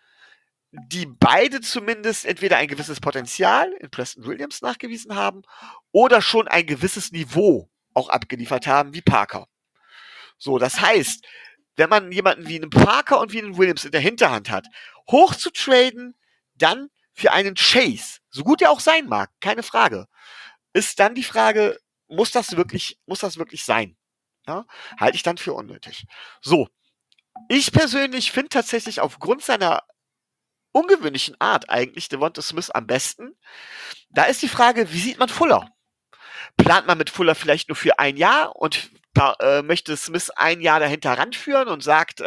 die beide zumindest entweder ein gewisses Potenzial in Preston Williams nachgewiesen haben oder schon ein gewisses Niveau auch abgeliefert haben, wie Parker. So, das heißt, wenn man jemanden wie einen Parker und wie einen Williams in der Hinterhand hat, hoch zu traden, dann für einen Chase, so gut er auch sein mag, keine Frage, ist dann die Frage, muss das wirklich sein? Ja, halte ich dann für unnötig. So, ich persönlich finde tatsächlich aufgrund seiner ungewöhnlichen Art eigentlich Devonta Smith am besten. Da ist die Frage, wie sieht man Fuller? Plant man mit Fuller vielleicht nur für ein Jahr und möchte Smith ein Jahr dahinter ranführen und sagt,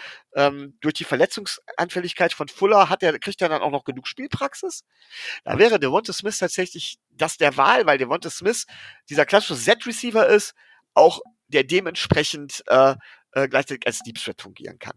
durch die Verletzungsanfälligkeit von Fuller kriegt er dann auch noch genug Spielpraxis? Da wäre Devonta Smith tatsächlich das der Wahl, weil Devonta Smith dieser klassische Z-Receiver ist, auch der dementsprechend gleichzeitig als Deep Threat fungieren kann.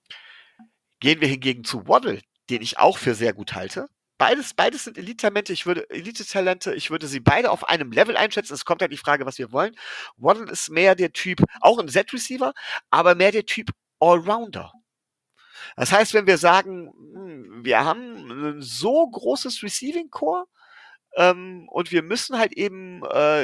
Gehen wir hingegen zu Waddle, den ich auch für sehr gut halte. Beides sind Elite-Talente. Ich würde sie beide auf einem Level einschätzen. Es kommt halt die Frage, was wir wollen. Waddle ist mehr der Typ, auch ein Z-Receiver, aber mehr der Typ Allrounder. Das heißt, wenn wir sagen, wir haben ein so großes Receiving-Core, und wir müssen halt eben,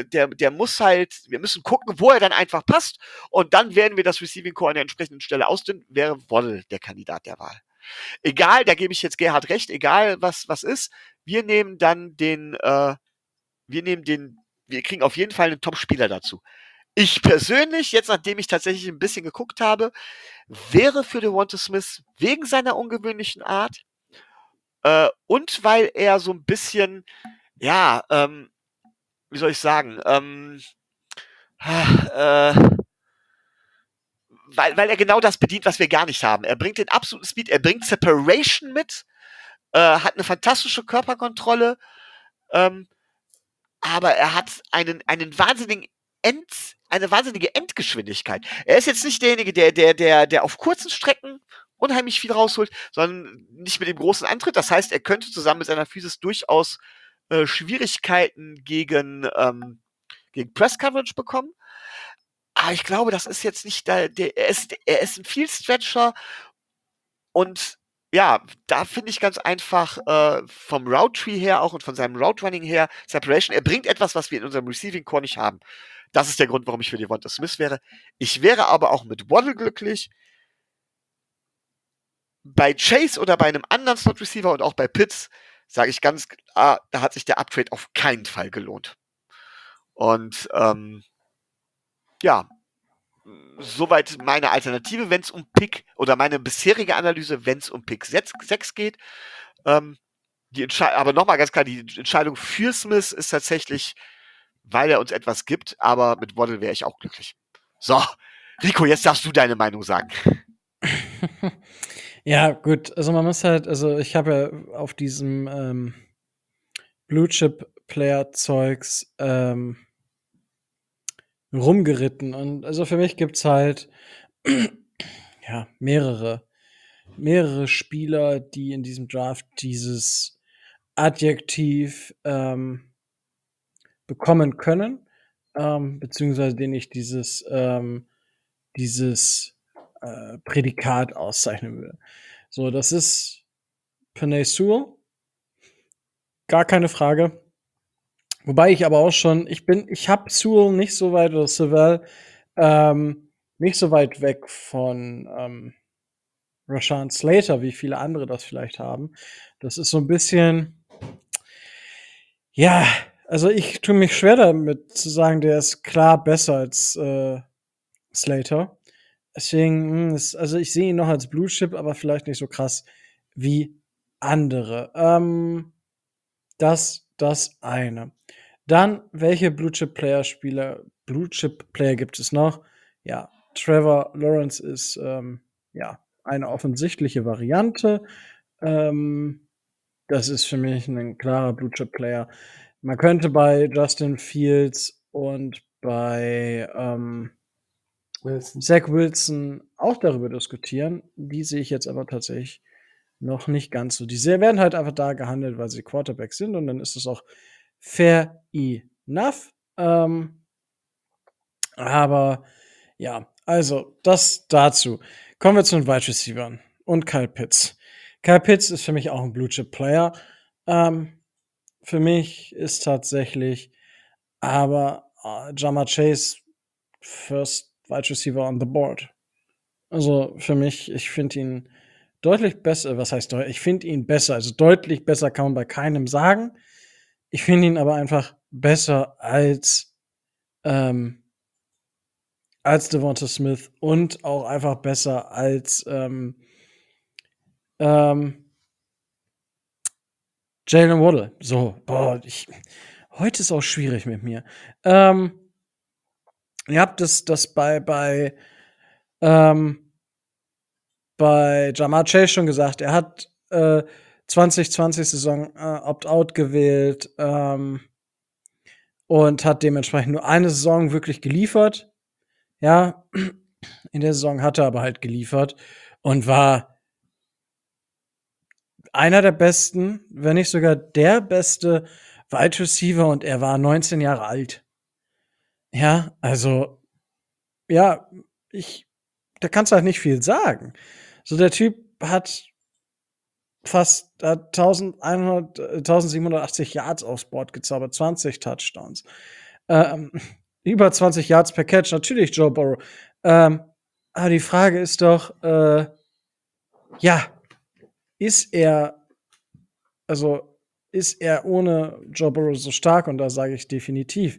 wir müssen gucken, wo er dann einfach passt und dann werden wir das Receiving Core an der entsprechenden Stelle ausdünnen, wäre Waddle der Kandidat der Wahl. Egal, da gebe ich jetzt Gerhard recht, egal was ist, wir kriegen auf jeden Fall einen Top-Spieler dazu. Ich persönlich, jetzt nachdem ich tatsächlich ein bisschen geguckt habe, wäre für Devonta Smith wegen seiner ungewöhnlichen Art und weil er so ein bisschen wie soll ich sagen, weil er genau das bedient, was wir gar nicht haben. Er bringt den absoluten Speed, er bringt Separation mit, hat eine fantastische Körperkontrolle, aber er hat eine wahnsinnige Endgeschwindigkeit. Er ist jetzt nicht derjenige, der auf kurzen Strecken unheimlich viel rausholt, sondern nicht mit dem großen Antritt. Das heißt, er könnte zusammen mit seiner Physis durchaus Schwierigkeiten gegen Press-Coverage bekommen. Aber ich glaube, das ist jetzt nicht er ist ein Field-Stretcher und ja, da finde ich ganz einfach vom Route-Tree her auch und von seinem Route-Running her, Separation, er bringt etwas, was wir in unserem Receiving-Core nicht haben. Das ist der Grund, warum ich für Devonta Smith wäre. Ich wäre aber auch mit Waddle glücklich. Bei Chase oder bei einem anderen Slot-Receiver und auch bei Pitts sage ich ganz klar, da hat sich der Uptrade auf keinen Fall gelohnt. Und ja, soweit meine Alternative, wenn es um Pick oder meine bisherige Analyse, wenn es um Pick 6 geht. Aber nochmal ganz klar, die Entscheidung für Smith ist tatsächlich, weil er uns etwas gibt, aber mit Waddle wäre ich auch glücklich. So, Rico, jetzt darfst du deine Meinung sagen. Ja, gut, also man muss halt, also ich habe ja auf diesem Blue-Chip-Player-Zeugs rumgeritten und also für mich gibt's halt ja mehrere Spieler, die in diesem Draft dieses Adjektiv bekommen können, beziehungsweise denen ich dieses Prädikat auszeichnen würde. So, das ist Penei Sewell. Gar keine Frage. Wobei ich aber auch schon, ich habe Sewell nicht so weit, oder Sewell, nicht so weit weg von Rashawn Slater, wie viele andere das vielleicht haben. Das ist so ein bisschen, ja, also ich tue mich schwer damit zu sagen, der ist klar besser als Slater. Deswegen, also ich sehe ihn noch als Blue Chip, aber vielleicht nicht so krass wie andere. Das eine. Dann, welche Blue Chip Player gibt es noch? Ja, Trevor Lawrence ist ja eine offensichtliche Variante. Das ist für mich ein klarer Blue Chip Player. Man könnte bei Justin Fields und bei Zach Wilson auch darüber diskutieren. Die sehe ich jetzt aber tatsächlich noch nicht ganz so. Die werden halt einfach da gehandelt, weil sie Quarterbacks sind und dann ist es auch fair enough. Aber ja, also das dazu. Kommen wir zu den Wide Receivers und Kyle Pitts. Kyle Pitts ist für mich auch ein Blue Chip Player. Für mich ist tatsächlich aber Ja'Marr Chase First Wide Receiver on the board. Also für mich, ich finde ihn deutlich besser. Was heißt deutlich? Ich finde ihn besser. Also deutlich besser kann man bei keinem sagen. Ich finde ihn aber einfach besser als Devonta Smith und auch einfach besser als Jalen Waddle. So, boah, heute ist auch schwierig mit mir. Ihr habt das bei Ja'Marr Chase schon gesagt. Er hat 2020 Saison Opt-out gewählt und hat dementsprechend nur eine Saison wirklich geliefert. Ja, in der Saison hat er aber halt geliefert und war einer der besten, wenn nicht sogar der beste Wide Receiver und er war 19 Jahre alt. Ja, also, ja, da kannst du halt nicht viel sagen. So, der Typ hat fast 1780 Yards aufs Board gezaubert, 20 Touchdowns. Über 20 Yards per Catch, natürlich Joe Burrow. Aber die Frage ist doch, ja, ist er ohne Joe Burrow so stark? Und da sage ich definitiv.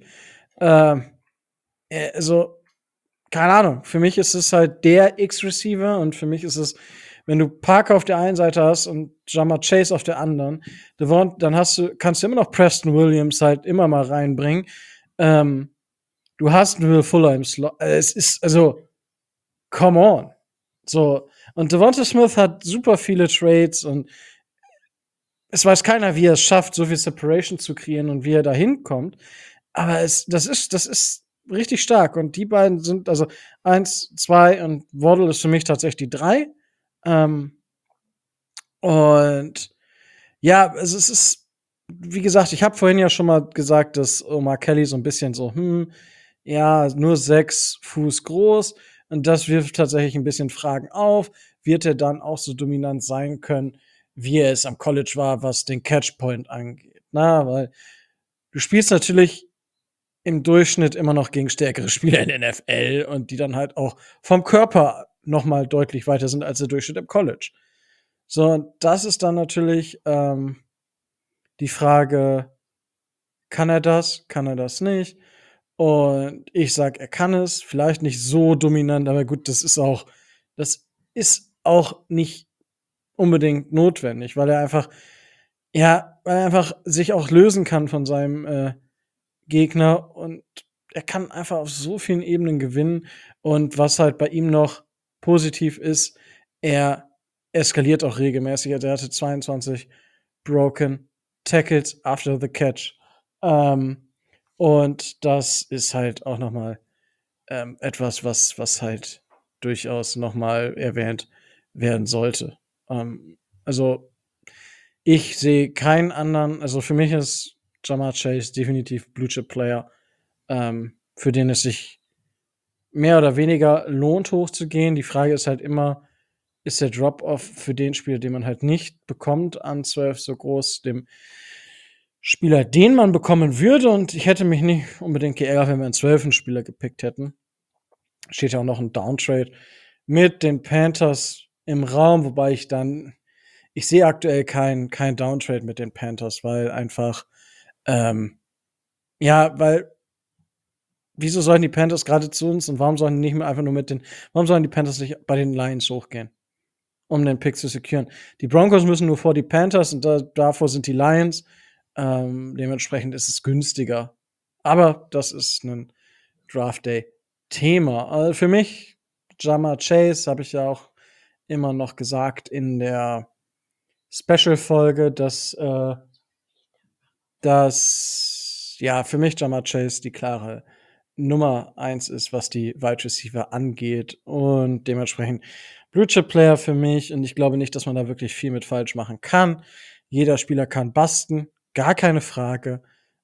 Also, keine Ahnung. Für mich ist es halt der X-Receiver und für mich ist es, wenn du Parker auf der einen Seite hast und Ja'Marr Chase auf der anderen, dann kannst du immer noch Preston Williams halt immer mal reinbringen. Du hast einen Will Fuller im Slot. Es ist, also, come on. So. Und Devonta Smith hat super viele Trades und es weiß keiner, wie er es schafft, so viel Separation zu kreieren und wie er da hinkommt. Aber das ist richtig stark. Und die beiden sind, also 1, 2 und Waddle ist für mich tatsächlich die 3. Und ja, also es ist, wie gesagt, ich habe vorhin ja schon mal gesagt, dass Omar Kelly so ein bisschen so, ja, nur 6 Fuß groß. Und das wirft tatsächlich ein bisschen Fragen auf. Wird er dann auch so dominant sein können, wie er es am College war, was den Catchpoint angeht? Weil du spielst natürlich im Durchschnitt immer noch gegen stärkere Spieler in der NFL und die dann halt auch vom Körper noch mal deutlich weiter sind als der Durchschnitt im College. So, und das ist dann natürlich die Frage, kann er das nicht? Und ich sag, er kann es, vielleicht nicht so dominant, aber gut, das ist auch nicht unbedingt notwendig, weil er einfach sich auch lösen kann von seinem Gegner und er kann einfach auf so vielen Ebenen gewinnen. Und was halt bei ihm noch positiv ist, er eskaliert auch regelmäßig. Also er hatte 22 Broken Tackles after the catch. Und das ist halt auch noch mal etwas, was halt durchaus noch mal erwähnt werden sollte. Also ich sehe keinen anderen, also für mich ist Ja'Marr Chase definitiv Blue Chip Player, für den es sich mehr oder weniger lohnt, hochzugehen. Die Frage ist halt immer, ist der Drop-Off für den Spieler, den man halt nicht bekommt, an 12 so groß, dem Spieler, den man bekommen würde? Und ich hätte mich nicht unbedingt geärgert, wenn wir einen 12. Spieler gepickt hätten. Steht ja auch noch ein Downtrade mit den Panthers im Raum, wobei ich sehe aktuell kein Downtrade mit den Panthers, weil einfach, weil wieso sollen die Panthers gerade zu uns und warum sollen die nicht mehr einfach nur warum sollen die Panthers nicht bei den Lions hochgehen, um den Pick zu securen? Die Broncos müssen nur vor die Panthers und davor sind die Lions. Dementsprechend ist es günstiger. Aber das ist ein Draft-Day-Thema. Also für mich, Ja'Marr Chase, habe ich ja auch immer noch gesagt in der Special-Folge, dass für mich Ja'Marr Chase die klare Nummer 1 ist, was die Wide Receiver angeht. Und dementsprechend Blue Chip Player für mich. Und ich glaube nicht, dass man da wirklich viel mit falsch machen kann. Jeder Spieler kann busten, gar keine Frage.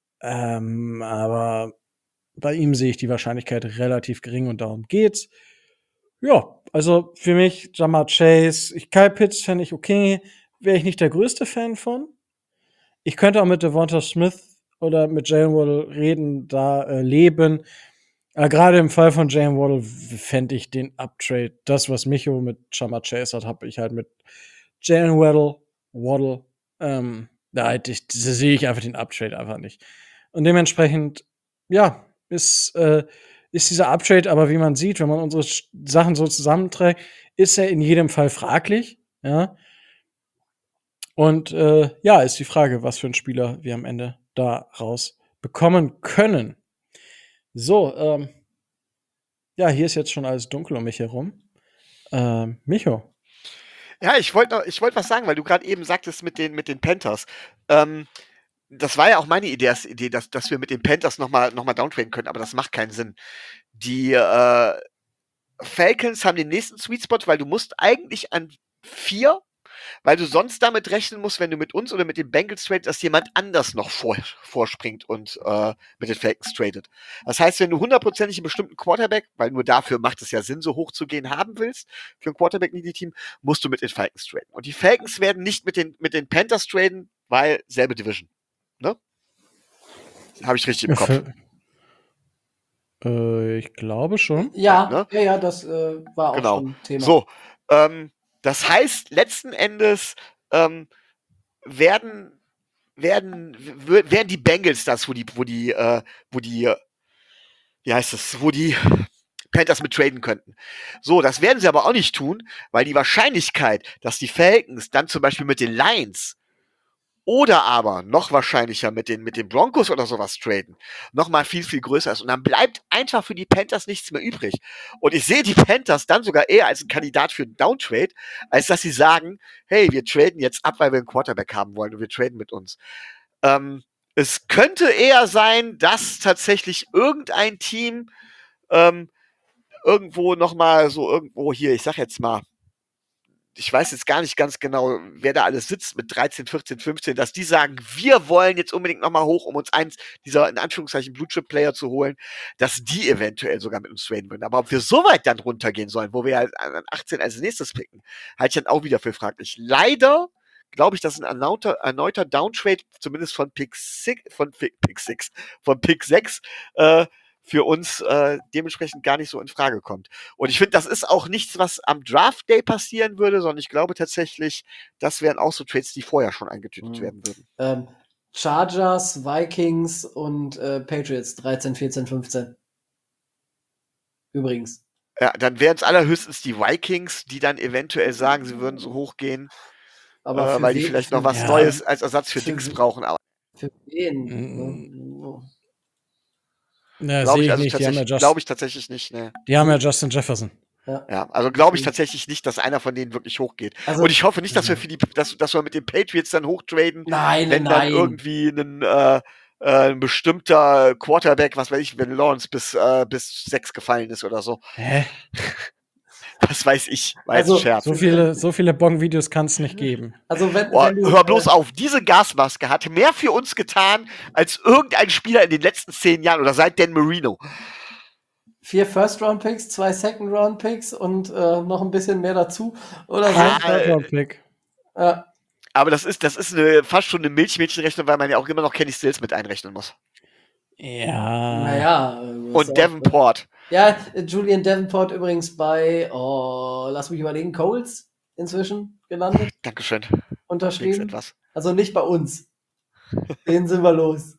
Aber bei ihm sehe ich die Wahrscheinlichkeit relativ gering und darum geht's. Ja, also für mich Ja'Marr Chase. Kyle Pitts fände ich okay. Wäre ich nicht der größte Fan von. Ich könnte auch mit Devonta Smith oder mit Jalen Waddle reden, leben. Gerade im Fall von Jalen Waddle fände ich den Uptrade, das, was Micho mit Ja'Marr Chase hat, habe ich halt mit Jalen Waddle. Da sehe ich einfach den Uptrade einfach nicht. Und dementsprechend, ist dieser Uptrade, aber wie man sieht, wenn man unsere Sachen so zusammenträgt, ist er in jedem Fall fraglich, ja. Und ist die Frage, was für ein Spieler wir am Ende daraus bekommen können. So, hier ist jetzt schon alles dunkel um mich herum. Micho. Ja, ich wollte was sagen, weil du gerade eben sagtest mit den Panthers. Das war ja auch meine Idee, dass wir mit den Panthers noch mal downtraden können, aber das macht keinen Sinn. Die Falcons haben den nächsten Sweet Spot, weil du musst eigentlich an 4, weil du sonst damit rechnen musst, wenn du mit uns oder mit den Bengals tradest, dass jemand anders noch vorspringt und mit den Falcons tradet. Das heißt, wenn du 100%ig einen bestimmten Quarterback, weil nur dafür macht es ja Sinn, so hoch zu gehen haben willst, für ein Quarterback-Needy-Team, musst du mit den Falcons traden. Und die Falcons werden nicht mit den Panthers traden, weil selbe Division. Ne? Habe ich richtig im Kopf? Ich glaube schon. Ja, ne? Ja, das war auch genau. schon ein Thema. So, das heißt, letzten Endes werden die Bengals das, wo die Panthers mit traden könnten. So, das werden sie aber auch nicht tun, weil die Wahrscheinlichkeit, dass die Falcons dann zum Beispiel mit den Lions oder aber noch wahrscheinlicher mit den Broncos oder sowas traden, noch mal viel, viel größer ist. Und dann bleibt einfach für die Panthers nichts mehr übrig. Und ich sehe die Panthers dann sogar eher als ein Kandidat für einen Downtrade, als dass sie sagen, hey, wir traden jetzt ab, weil wir einen Quarterback haben wollen und wir traden mit uns. Es könnte eher sein, dass tatsächlich irgendein Team irgendwo noch mal so irgendwo hier, ich sag jetzt mal, ich weiß jetzt gar nicht ganz genau, wer da alles sitzt mit 13, 14, 15, dass die sagen, wir wollen jetzt unbedingt nochmal hoch, um uns eins dieser, in Anführungszeichen, Blue-Chip-Player zu holen, dass die eventuell sogar mit uns traden würden. Aber ob wir so weit dann runtergehen sollen, wo wir halt an 18 als nächstes picken, halte ich dann auch wieder für fraglich. Leider glaube ich, dass ein erneuter Downtrade, zumindest von Pick 6, von Pick 6, für uns dementsprechend gar nicht so in Frage kommt. Und ich finde, das ist auch nichts, was am Draft Day passieren würde, sondern ich glaube tatsächlich, das wären auch so Trades, die vorher schon eingetütet werden würden. Chargers, Vikings und Patriots 13, 14, 15. Übrigens. Ja, dann wären es allerhöchstens die Vikings, die dann eventuell sagen, sie würden so hochgehen, Aber weil die vielleicht noch was Neues als Ersatz für Dings brauchen. Aber für wen? Ja, glaube sehe ich, ich nicht. glaube ich tatsächlich nicht. Ne. Die haben ja Justin Jefferson. Ja, also glaube ich tatsächlich nicht, dass einer von denen wirklich hochgeht. Also, und ich hoffe nicht, dass wir dass wir mit den Patriots dann hochtraden, wenn dann irgendwie ein bestimmter Quarterback, was weiß ich, wenn Lawrence bis 6 gefallen ist oder so. Hä? Was weiß ich, Scherz. So viele Bong-Videos kann es nicht geben. Also wenn hör bloß auf, diese Gasmaske hat mehr für uns getan, als irgendein Spieler in den letzten 10 Jahren oder seit Dan Marino. 4 First-Round-Picks, 2 Second-Round-Picks und noch ein bisschen mehr dazu. Oder so. Third-Round-Pick. Aber das ist fast schon eine Milchmädchenrechnung, weil man ja auch immer noch Kenny Stills mit einrechnen muss. Ja. Naja. Und Davenport. Ja, Julian Davenport übrigens bei, lass mich überlegen, Colts inzwischen gelandet. Dankeschön. Unterschrieben. Also nicht bei uns. Den sind wir los.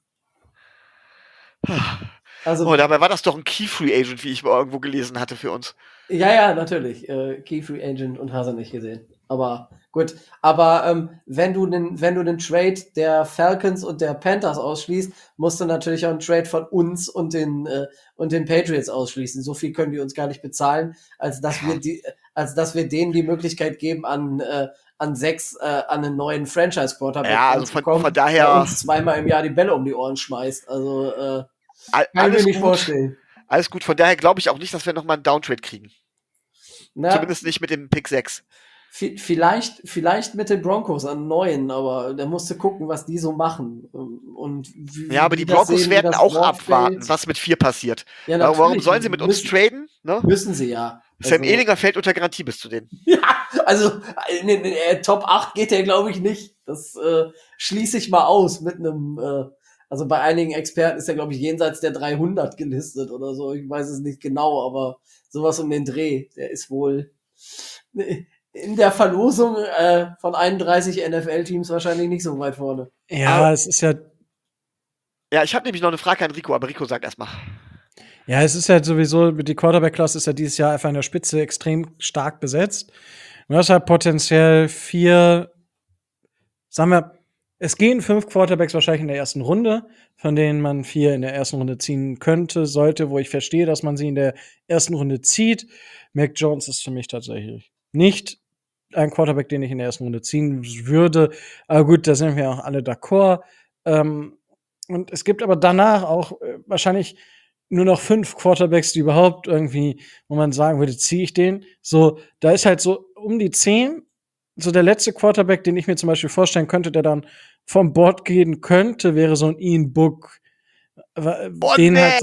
Also, dabei war das doch ein Key Free Agent, wie ich mal irgendwo gelesen hatte für uns. Ja, natürlich. Key Free Agent und hast du nicht gesehen. Aber gut. Aber wenn du den Trade der Falcons und der Panthers ausschließt, musst du natürlich auch einen Trade von uns und den Patriots ausschließen. So viel können die uns gar nicht bezahlen, als dass wir denen die Möglichkeit geben, an einen neuen Franchise-Quarterback von daher der uns zweimal im Jahr die Bälle um die Ohren schmeißt. Also kann ich mir nicht vorstellen. Alles gut, von daher glaube ich auch nicht, dass wir nochmal einen Downtrade kriegen. Zumindest nicht mit dem Pick 6. Vielleicht mit den Broncos an neuen, aber da musst du gucken, was die so machen. Und aber die Broncos werden auch abwarten, was mit 4 passiert. Ja, warum sollen sie mit uns traden? Ne? Müssen sie ja. Sam Ehlinger fällt unter Garantie bis zu denen. Ja, also in den Top 8 geht der, glaube ich, nicht. Das schließe ich mal aus mit einem also bei einigen Experten ist er, glaube ich, jenseits der 300 gelistet oder so. Ich weiß es nicht genau, aber sowas um den Dreh. Der ist wohl in der Verlosung von 31 NFL-Teams wahrscheinlich nicht so weit vorne. Ja, aber es ist ja... Ja, ich habe nämlich noch eine Frage an Rico, aber Rico sagt erstmal. Ja, es ist halt sowieso, die Quarterback-Klasse ist ja dieses Jahr einfach in der Spitze extrem stark besetzt. Du hast halt potenziell 4, sagen wir, es gehen 5 Quarterbacks wahrscheinlich in der ersten Runde, von denen man 4 in der ersten Runde ziehen sollte, wo ich verstehe, dass man sie in der ersten Runde zieht. Mac Jones ist für mich tatsächlich nicht ein Quarterback, den ich in der ersten Runde ziehen würde. Aber gut, da sind wir auch alle d'accord. Und es gibt aber danach auch wahrscheinlich nur noch 5 Quarterbacks, die überhaupt irgendwie, wo man sagen würde, ziehe ich den. So, da ist halt so um die 10. So der letzte Quarterback, den ich mir zum Beispiel vorstellen könnte, der dann vom Board gehen könnte, wäre so ein Ian Book. Nee.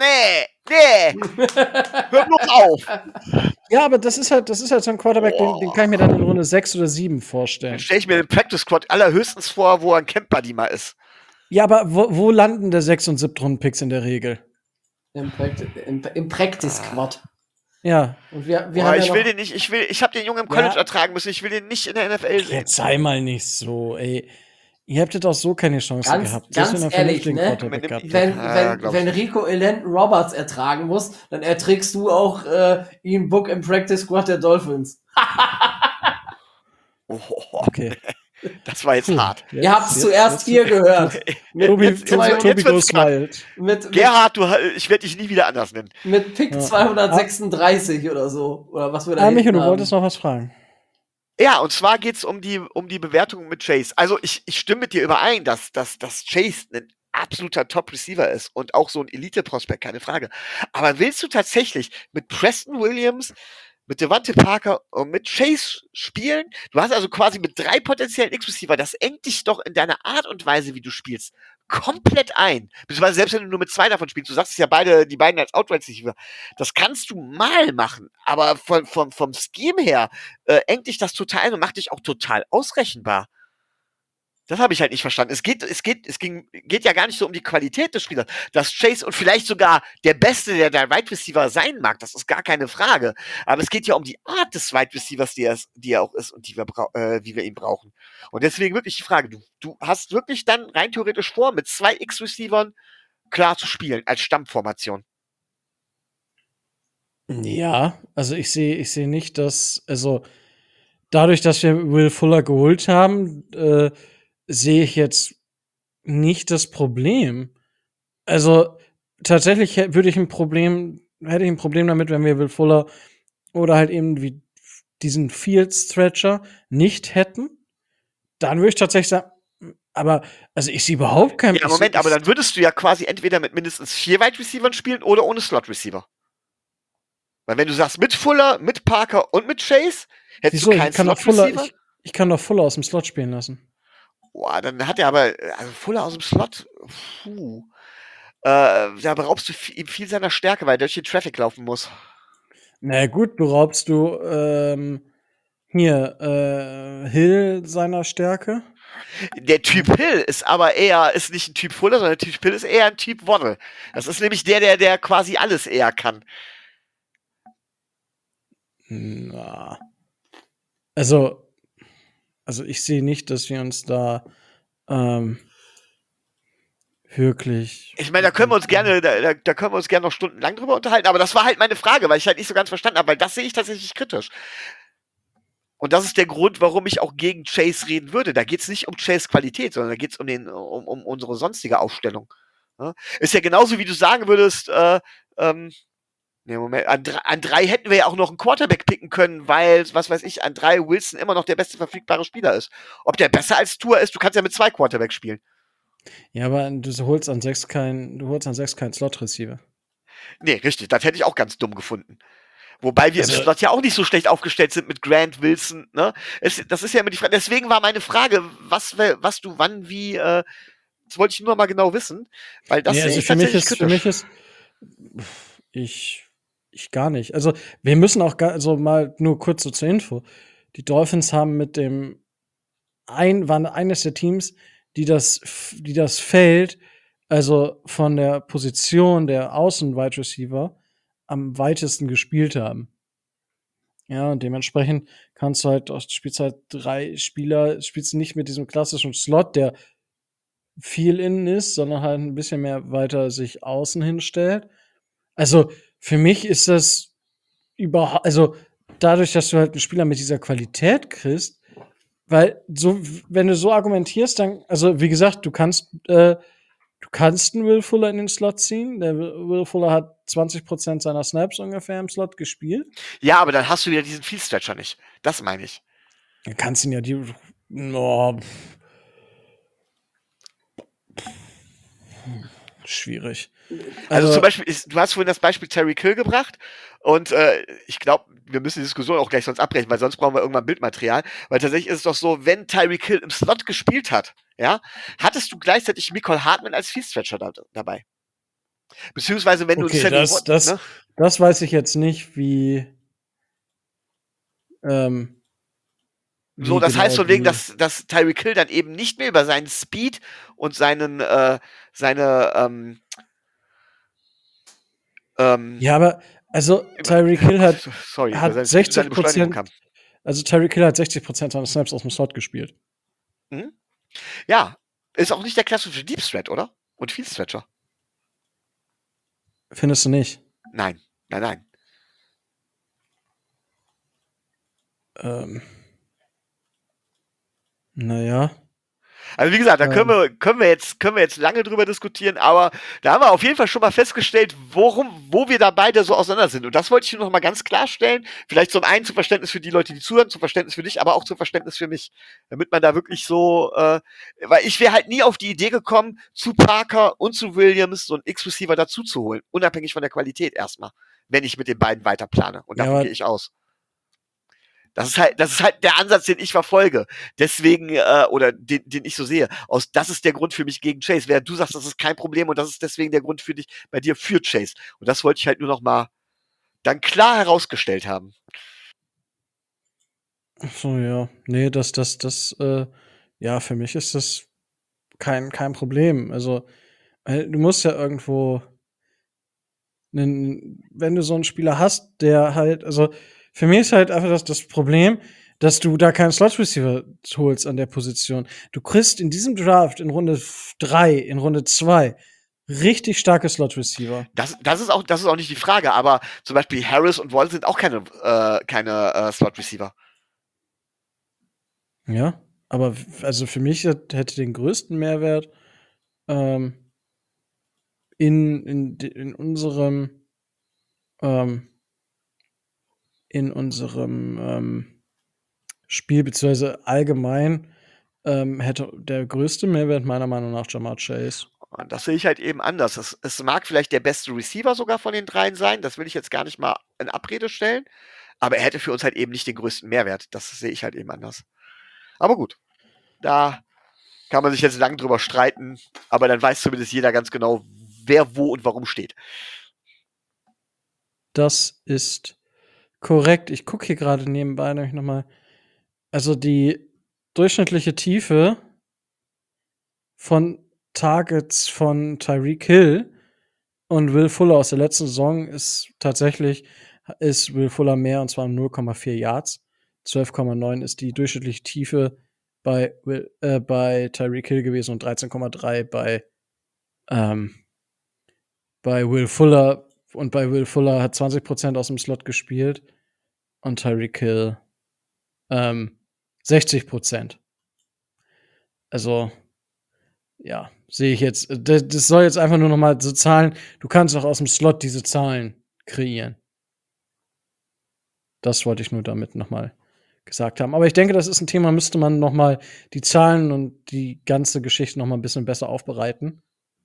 Hör bloß auf. Ja, aber das ist halt so ein Quarterback, den kann ich mir dann in Runde 6 oder 7 vorstellen. Dann stelle ich mir den Practice Squad allerhöchstens vor, wo ein Camp Buddy mal ist. Ja, aber wo landen der 6. und 7. Runden-Picks in der Regel? Im Practice Squad. Ja. Und wir haben ich will den nicht, ich habe den Jungen im College ertragen müssen, ich will den nicht in der NFL sehen. Jetzt sei mal nicht so, ey. Ihr habt jetzt auch so keine Chance gehabt. Ganz ehrlich, ne? Wenn Rico Elenton Roberts ertragen muss, dann erträgst du auch Ian Book im Practice Squad der Dolphins. Okay. Das war jetzt hart. Ihr habt es zuerst hier gehört. Tobi goes wild. Gerhard, ich werde dich nie wieder anders nennen. Mit Pick 236 oder so. Oder was wir da Michael, du wolltest noch was fragen. Ja, und zwar geht's um die Bewertung mit Chase. Also ich stimme mit dir überein, dass Chase ein absoluter Top-Receiver ist und auch so ein Elite-Prospect, keine Frage. Aber willst du tatsächlich mit Preston Williams, mit Devante Parker und mit Chase spielen. Du hast also quasi mit 3 potenziellen X-Receiver, das engt dich doch in deiner Art und Weise, wie du spielst, komplett ein. Beziehungsweise selbst wenn du nur mit 2 davon spielst, du sagst es ja die beiden als Outright-Receiver, das kannst du mal machen, aber vom Scheme her engt dich das total ein und macht dich auch total ausrechenbar. Das habe ich halt nicht verstanden. Es geht ja gar nicht so um die Qualität des Spielers. Dass Chase und vielleicht sogar der Beste, der Wide Receiver sein mag, das ist gar keine Frage. Aber es geht ja um die Art des Wide Receivers, die er auch ist und wie wir ihn brauchen. Und deswegen wirklich die Frage, du hast wirklich dann rein theoretisch vor, mit 2 X-Receivern klar zu spielen, als Stammformation. Ja, also ich sehe nicht, dass, also dadurch, dass wir Will Fuller geholt haben, sehe ich jetzt nicht das Problem. Also tatsächlich hätte ich ein Problem damit, wenn wir Will Fuller oder halt eben wie diesen Field Stretcher nicht hätten. Dann würde ich tatsächlich sagen, aber also ich sehe überhaupt kein Ja, Moment, aber dann würdest du ja quasi entweder mit mindestens 4 Wide Receivern spielen oder ohne Slot Receiver. Weil wenn du sagst, mit Fuller, mit Parker und mit Chase, hättest du keinen Slot Receiver. Ich kann doch Fuller aus dem Slot spielen lassen. Boah, dann hat er aber, also Fuller aus dem Slot, da beraubst du ihm viel seiner Stärke, weil er durch den Traffic laufen muss. Na gut, beraubst du Hill seiner Stärke? Der Typ Hill ist aber ist nicht ein Typ Fuller, sondern der Typ Hill ist eher ein Typ Waddle. Das ist nämlich der quasi alles eher kann. Na. Also ich sehe nicht, dass wir uns da wirklich. Ich meine, da können wir uns gerne noch stundenlang drüber unterhalten, aber das war halt meine Frage, weil ich halt nicht so ganz verstanden habe, weil das sehe ich tatsächlich kritisch. Und das ist der Grund, warum ich auch gegen Chase reden würde. Da geht es nicht um Chase Qualität, sondern da geht es um unsere sonstige Aufstellung. Ja? Ist ja genauso, wie du sagen würdest, Moment, an 3 hätten wir ja auch noch einen Quarterback picken können, weil, was weiß ich, an 3 Wilson immer noch der beste verfügbare Spieler ist. Ob der besser als Tua ist, du kannst ja mit 2 Quarterbacks spielen. Ja, aber du holst an 6 keinen Slot-Receiver. Nee, richtig, das hätte ich auch ganz dumm gefunden. Wobei wir im Slot ja auch nicht so schlecht aufgestellt sind mit Grant, Wilson, ne? Das ist ja immer die Frage. Deswegen war meine Frage, was du wann, wie, das wollte ich nur mal genau wissen, weil das also für mich ist ich gar nicht. Also, wir müssen auch mal nur kurz so zur Info. Die Dolphins haben waren eines der Teams, die das Feld, also von der Position der Außen-Wide Receiver, am weitesten gespielt haben. Ja, und dementsprechend spielst halt 3 Spieler, spielst nicht mit diesem klassischen Slot, der viel innen ist, sondern halt ein bisschen mehr weiter sich außen hinstellt. Also, für mich ist das also dadurch, dass du halt einen Spieler mit dieser Qualität kriegst, weil wenn du so argumentierst, dann, also wie gesagt, du kannst einen Will Fuller in den Slot ziehen. Der Will Fuller hat 20% seiner Snaps ungefähr im Slot gespielt. Ja, aber dann hast du wieder diesen Field Stretcher nicht. Das meine ich. Dann kannst du ihn ja schwierig. Also zum Beispiel, du hast vorhin das Beispiel Tyreek Hill gebracht und ich glaube, wir müssen die Diskussion auch gleich sonst abbrechen, weil sonst brauchen wir irgendwann Bildmaterial, weil tatsächlich ist es doch so, wenn Tyreek Hill im Slot gespielt hat, ja, hattest du gleichzeitig Mecole Hardman als Field Stretcher dabei. Beziehungsweise wenn du das weiß ich jetzt nicht, wie so, das heißt von wegen, dass Tyreek Hill dann eben nicht mehr über seinen Speed und seine ja, aber also Tyreek Hill hat 60%. Also Tyreek Hill hat 60% seiner Snaps aus dem Slot gespielt. Mhm. Ja, ist auch nicht der klassische Deep Threat, oder? Und Field Stretcher. Findest du nicht? Nein. Naja. Also wie gesagt, da können wir jetzt lange drüber diskutieren, aber da haben wir auf jeden Fall schon mal festgestellt, wo wir da beide so auseinander sind. Und das wollte ich noch mal ganz klarstellen. Vielleicht zum einen zum Verständnis für die Leute, die zuhören, zum Verständnis für dich, aber auch zum Verständnis für mich. Damit man da wirklich so, weil ich wäre halt nie auf die Idee gekommen, zu Parker und zu Williams so einen X-Receiver dazu zu holen. Unabhängig von der Qualität erstmal. Wenn ich mit den beiden weiter plane. Und davon gehe ich aus. Das ist halt der Ansatz, den ich verfolge. Deswegen, oder den ich so sehe. Das ist der Grund für mich gegen Chase. Während du sagst, das ist kein Problem und das ist deswegen der Grund für dich, bei dir für Chase. Und das wollte ich halt nur noch mal dann klar herausgestellt haben. Ach so, ja. Nee, ja, für mich ist das kein Problem. Also, du musst ja irgendwo wenn du so einen Spieler hast, der halt, also für mich ist halt einfach das Problem, dass du da keinen Slot-Receiver holst an der Position. Du kriegst in diesem Draft in Runde 3, in Runde 2 richtig starke Slot-Receiver. Das ist auch nicht die Frage, aber zum Beispiel Harris und Wall sind auch keine Slot-Receiver. Ja, aber also für mich hätte den größten Mehrwert in unserem Spiel, beziehungsweise allgemein, hätte der größte Mehrwert meiner Meinung nach Ja'Marr Chase. Und das sehe ich halt eben anders. Es mag vielleicht der beste Receiver sogar von den dreien sein, das will ich jetzt gar nicht mal in Abrede stellen, aber er hätte für uns halt eben nicht den größten Mehrwert. Das sehe ich halt eben anders. Aber gut, da kann man sich jetzt lang drüber streiten, aber dann weiß zumindest jeder ganz genau, wer wo und warum steht. Das ist korrekt. Ich gucke hier gerade nebenbei nämlich noch mal. Also die durchschnittliche Tiefe von Targets von Tyreek Hill und Will Fuller aus der letzten Saison ist Will Fuller mehr, und zwar 0,4 Yards. 12,9 ist die durchschnittliche Tiefe bei Tyreek Hill gewesen und 13,3 bei Will Fuller. Und bei Will Fuller hat 20% aus dem Slot gespielt und Tyreek Hill 60%. Also, ja, sehe ich jetzt. Das soll jetzt einfach nur noch mal so Zahlen. Du kannst auch aus dem Slot diese Zahlen kreieren. Das wollte ich nur damit noch mal gesagt haben. Aber ich denke, das ist ein Thema, müsste man noch mal die Zahlen und die ganze Geschichte noch mal ein bisschen besser aufbereiten.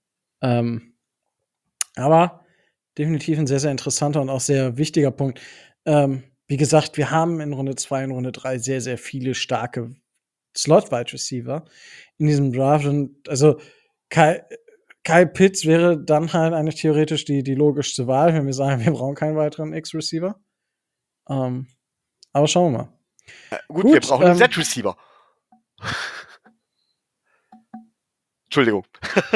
Aber definitiv ein sehr, sehr interessanter und auch sehr wichtiger Punkt. Wie gesagt, wir haben in Runde 2 und Runde 3 sehr, sehr viele starke Slot-Wide Receiver in diesem Draft. Und also Kyle Pitts wäre dann halt eigentlich theoretisch die logischste Wahl, wenn wir sagen, wir brauchen keinen weiteren X-Receiver. Aber schauen wir mal. Gut, wir brauchen einen Z-Receiver. Entschuldigung.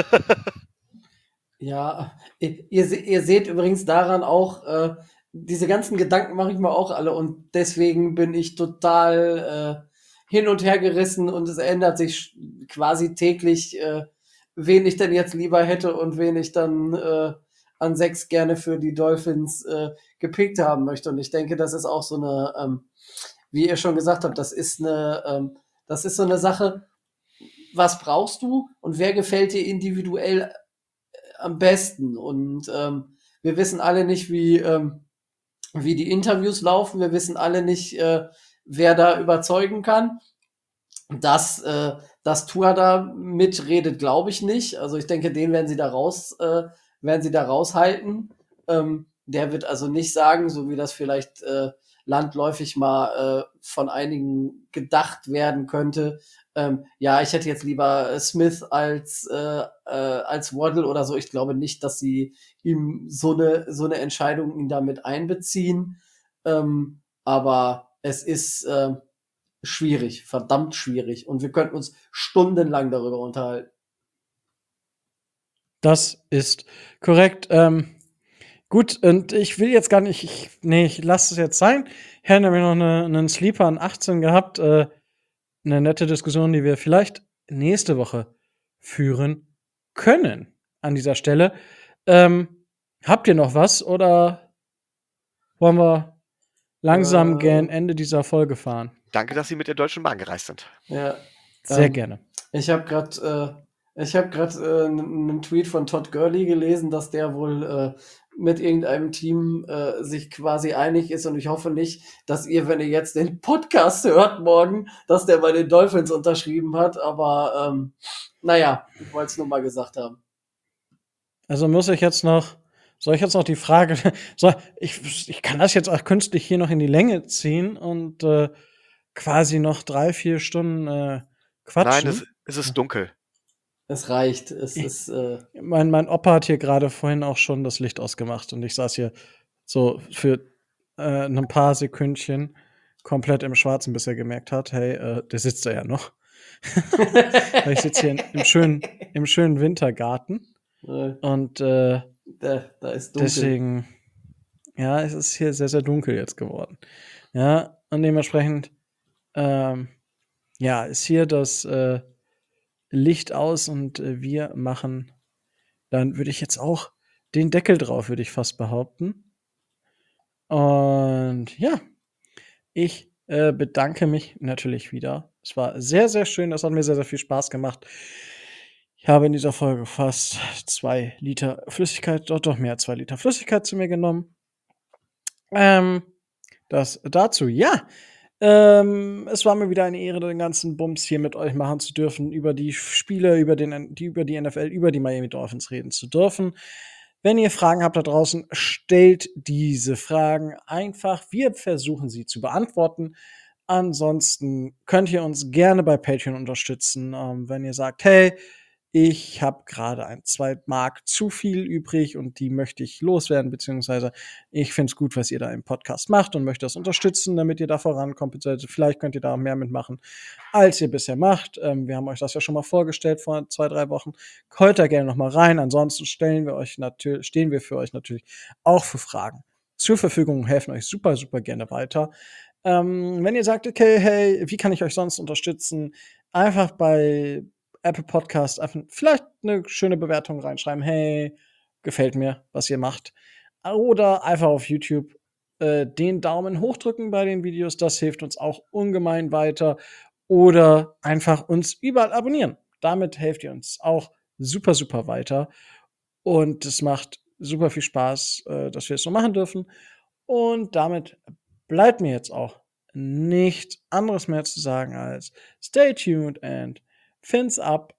Ja, ihr seht übrigens daran auch, diese ganzen Gedanken mache ich mir auch alle und deswegen bin ich total hin und her gerissen und es ändert sich quasi täglich, wen ich denn jetzt lieber hätte und wen ich dann an 6 gerne für die Dolphins gepickt haben möchte. Und ich denke, das ist auch so eine, wie ihr schon gesagt habt, das ist so eine Sache, was brauchst du und wer gefällt dir individuell am besten? Und wir wissen alle nicht, wie die Interviews laufen. Wir wissen alle nicht, wer da überzeugen kann. Dass Tua da mitredet, glaube ich nicht. Also ich denke, den werden sie da raushalten. Der wird also nicht sagen, so wie das vielleicht landläufig mal von einigen gedacht werden könnte. Ja, ich hätte jetzt lieber Smith als Waddle oder so. Ich glaube nicht, dass sie ihm so eine Entscheidung ihn damit einbeziehen. Aber es ist schwierig, verdammt schwierig. Und wir könnten uns stundenlang darüber unterhalten. Das ist korrekt. Gut, und ich will jetzt gar nicht, ich lasse es jetzt sein. Wir haben nämlich noch einen Sleeper an 18 gehabt. Eine nette Diskussion, die wir vielleicht nächste Woche führen können an dieser Stelle. Habt ihr noch was oder wollen wir langsam gern Ende dieser Folge fahren? Danke, dass Sie mit der Deutschen Bahn gereist sind. Ja. Sehr gerne. Ich habe gerade einen Tweet von Todd Gurley gelesen, dass der wohl mit irgendeinem Team sich quasi einig ist und ich hoffe nicht, dass ihr, wenn ihr jetzt den Podcast hört morgen, dass der bei den Dolphins unterschrieben hat, aber naja, ich wollte es nur mal gesagt haben. Also muss ich jetzt noch Soll ich jetzt noch die Frage, ich kann das jetzt auch künstlich hier noch in die Länge ziehen und quasi noch 3-4 Stunden Nein, quatschen? es ist dunkel. Es reicht. Es ist. Mein Opa hat hier gerade vorhin auch schon das Licht ausgemacht und ich saß hier so für ein paar Sekündchen komplett im Schwarzen, bis er gemerkt hat, hey, der sitzt da ja noch. Weil ich sitze hier im schönen Wintergarten und Da ist dunkel. deswegen, ja, es ist hier sehr, sehr dunkel jetzt geworden. Ja, und dementsprechend, ja, ist hier das Licht aus und wir machen, dann würde ich jetzt auch den Deckel drauf, würde ich fast behaupten. Und ja, ich bedanke mich natürlich wieder. Es war sehr, sehr schön. Das hat mir sehr, sehr viel Spaß gemacht. Ich habe in dieser Folge fast 2 Liter Flüssigkeit, doch mehr als 2 Liter Flüssigkeit zu mir genommen. Das dazu, ja. Es war mir wieder eine Ehre, den ganzen Bums hier mit euch machen zu dürfen, über die Spiele, über die NFL, über die Miami Dolphins reden zu dürfen. Wenn ihr Fragen habt da draußen, stellt diese Fragen einfach. Wir versuchen sie zu beantworten. Ansonsten könnt ihr uns gerne bei Patreon unterstützen, wenn ihr sagt, hey, ich habe gerade 2 Mark zu viel übrig und die möchte ich loswerden, beziehungsweise ich finde es gut, was ihr da im Podcast macht und möchte das unterstützen, damit ihr da vorankommt. Beziehungsweise vielleicht könnt ihr da auch mehr mitmachen, als ihr bisher macht. Wir haben euch das ja schon mal vorgestellt vor 2-3 Wochen. Hört da gerne noch mal rein. Ansonsten stehen wir für euch natürlich auch für Fragen zur Verfügung und helfen euch super, super gerne weiter. Wenn ihr sagt, okay, hey, wie kann ich euch sonst unterstützen? Einfach bei Apple Podcast einfach vielleicht eine schöne Bewertung reinschreiben. Hey, gefällt mir, was ihr macht. Oder einfach auf YouTube den Daumen hochdrücken bei den Videos. Das hilft uns auch ungemein weiter. Oder einfach uns überall abonnieren. Damit helft ihr uns auch super, super weiter. Und es macht super viel Spaß, dass wir es so machen dürfen. Und damit bleibt mir jetzt auch nichts anderes mehr zu sagen als stay tuned and fins up.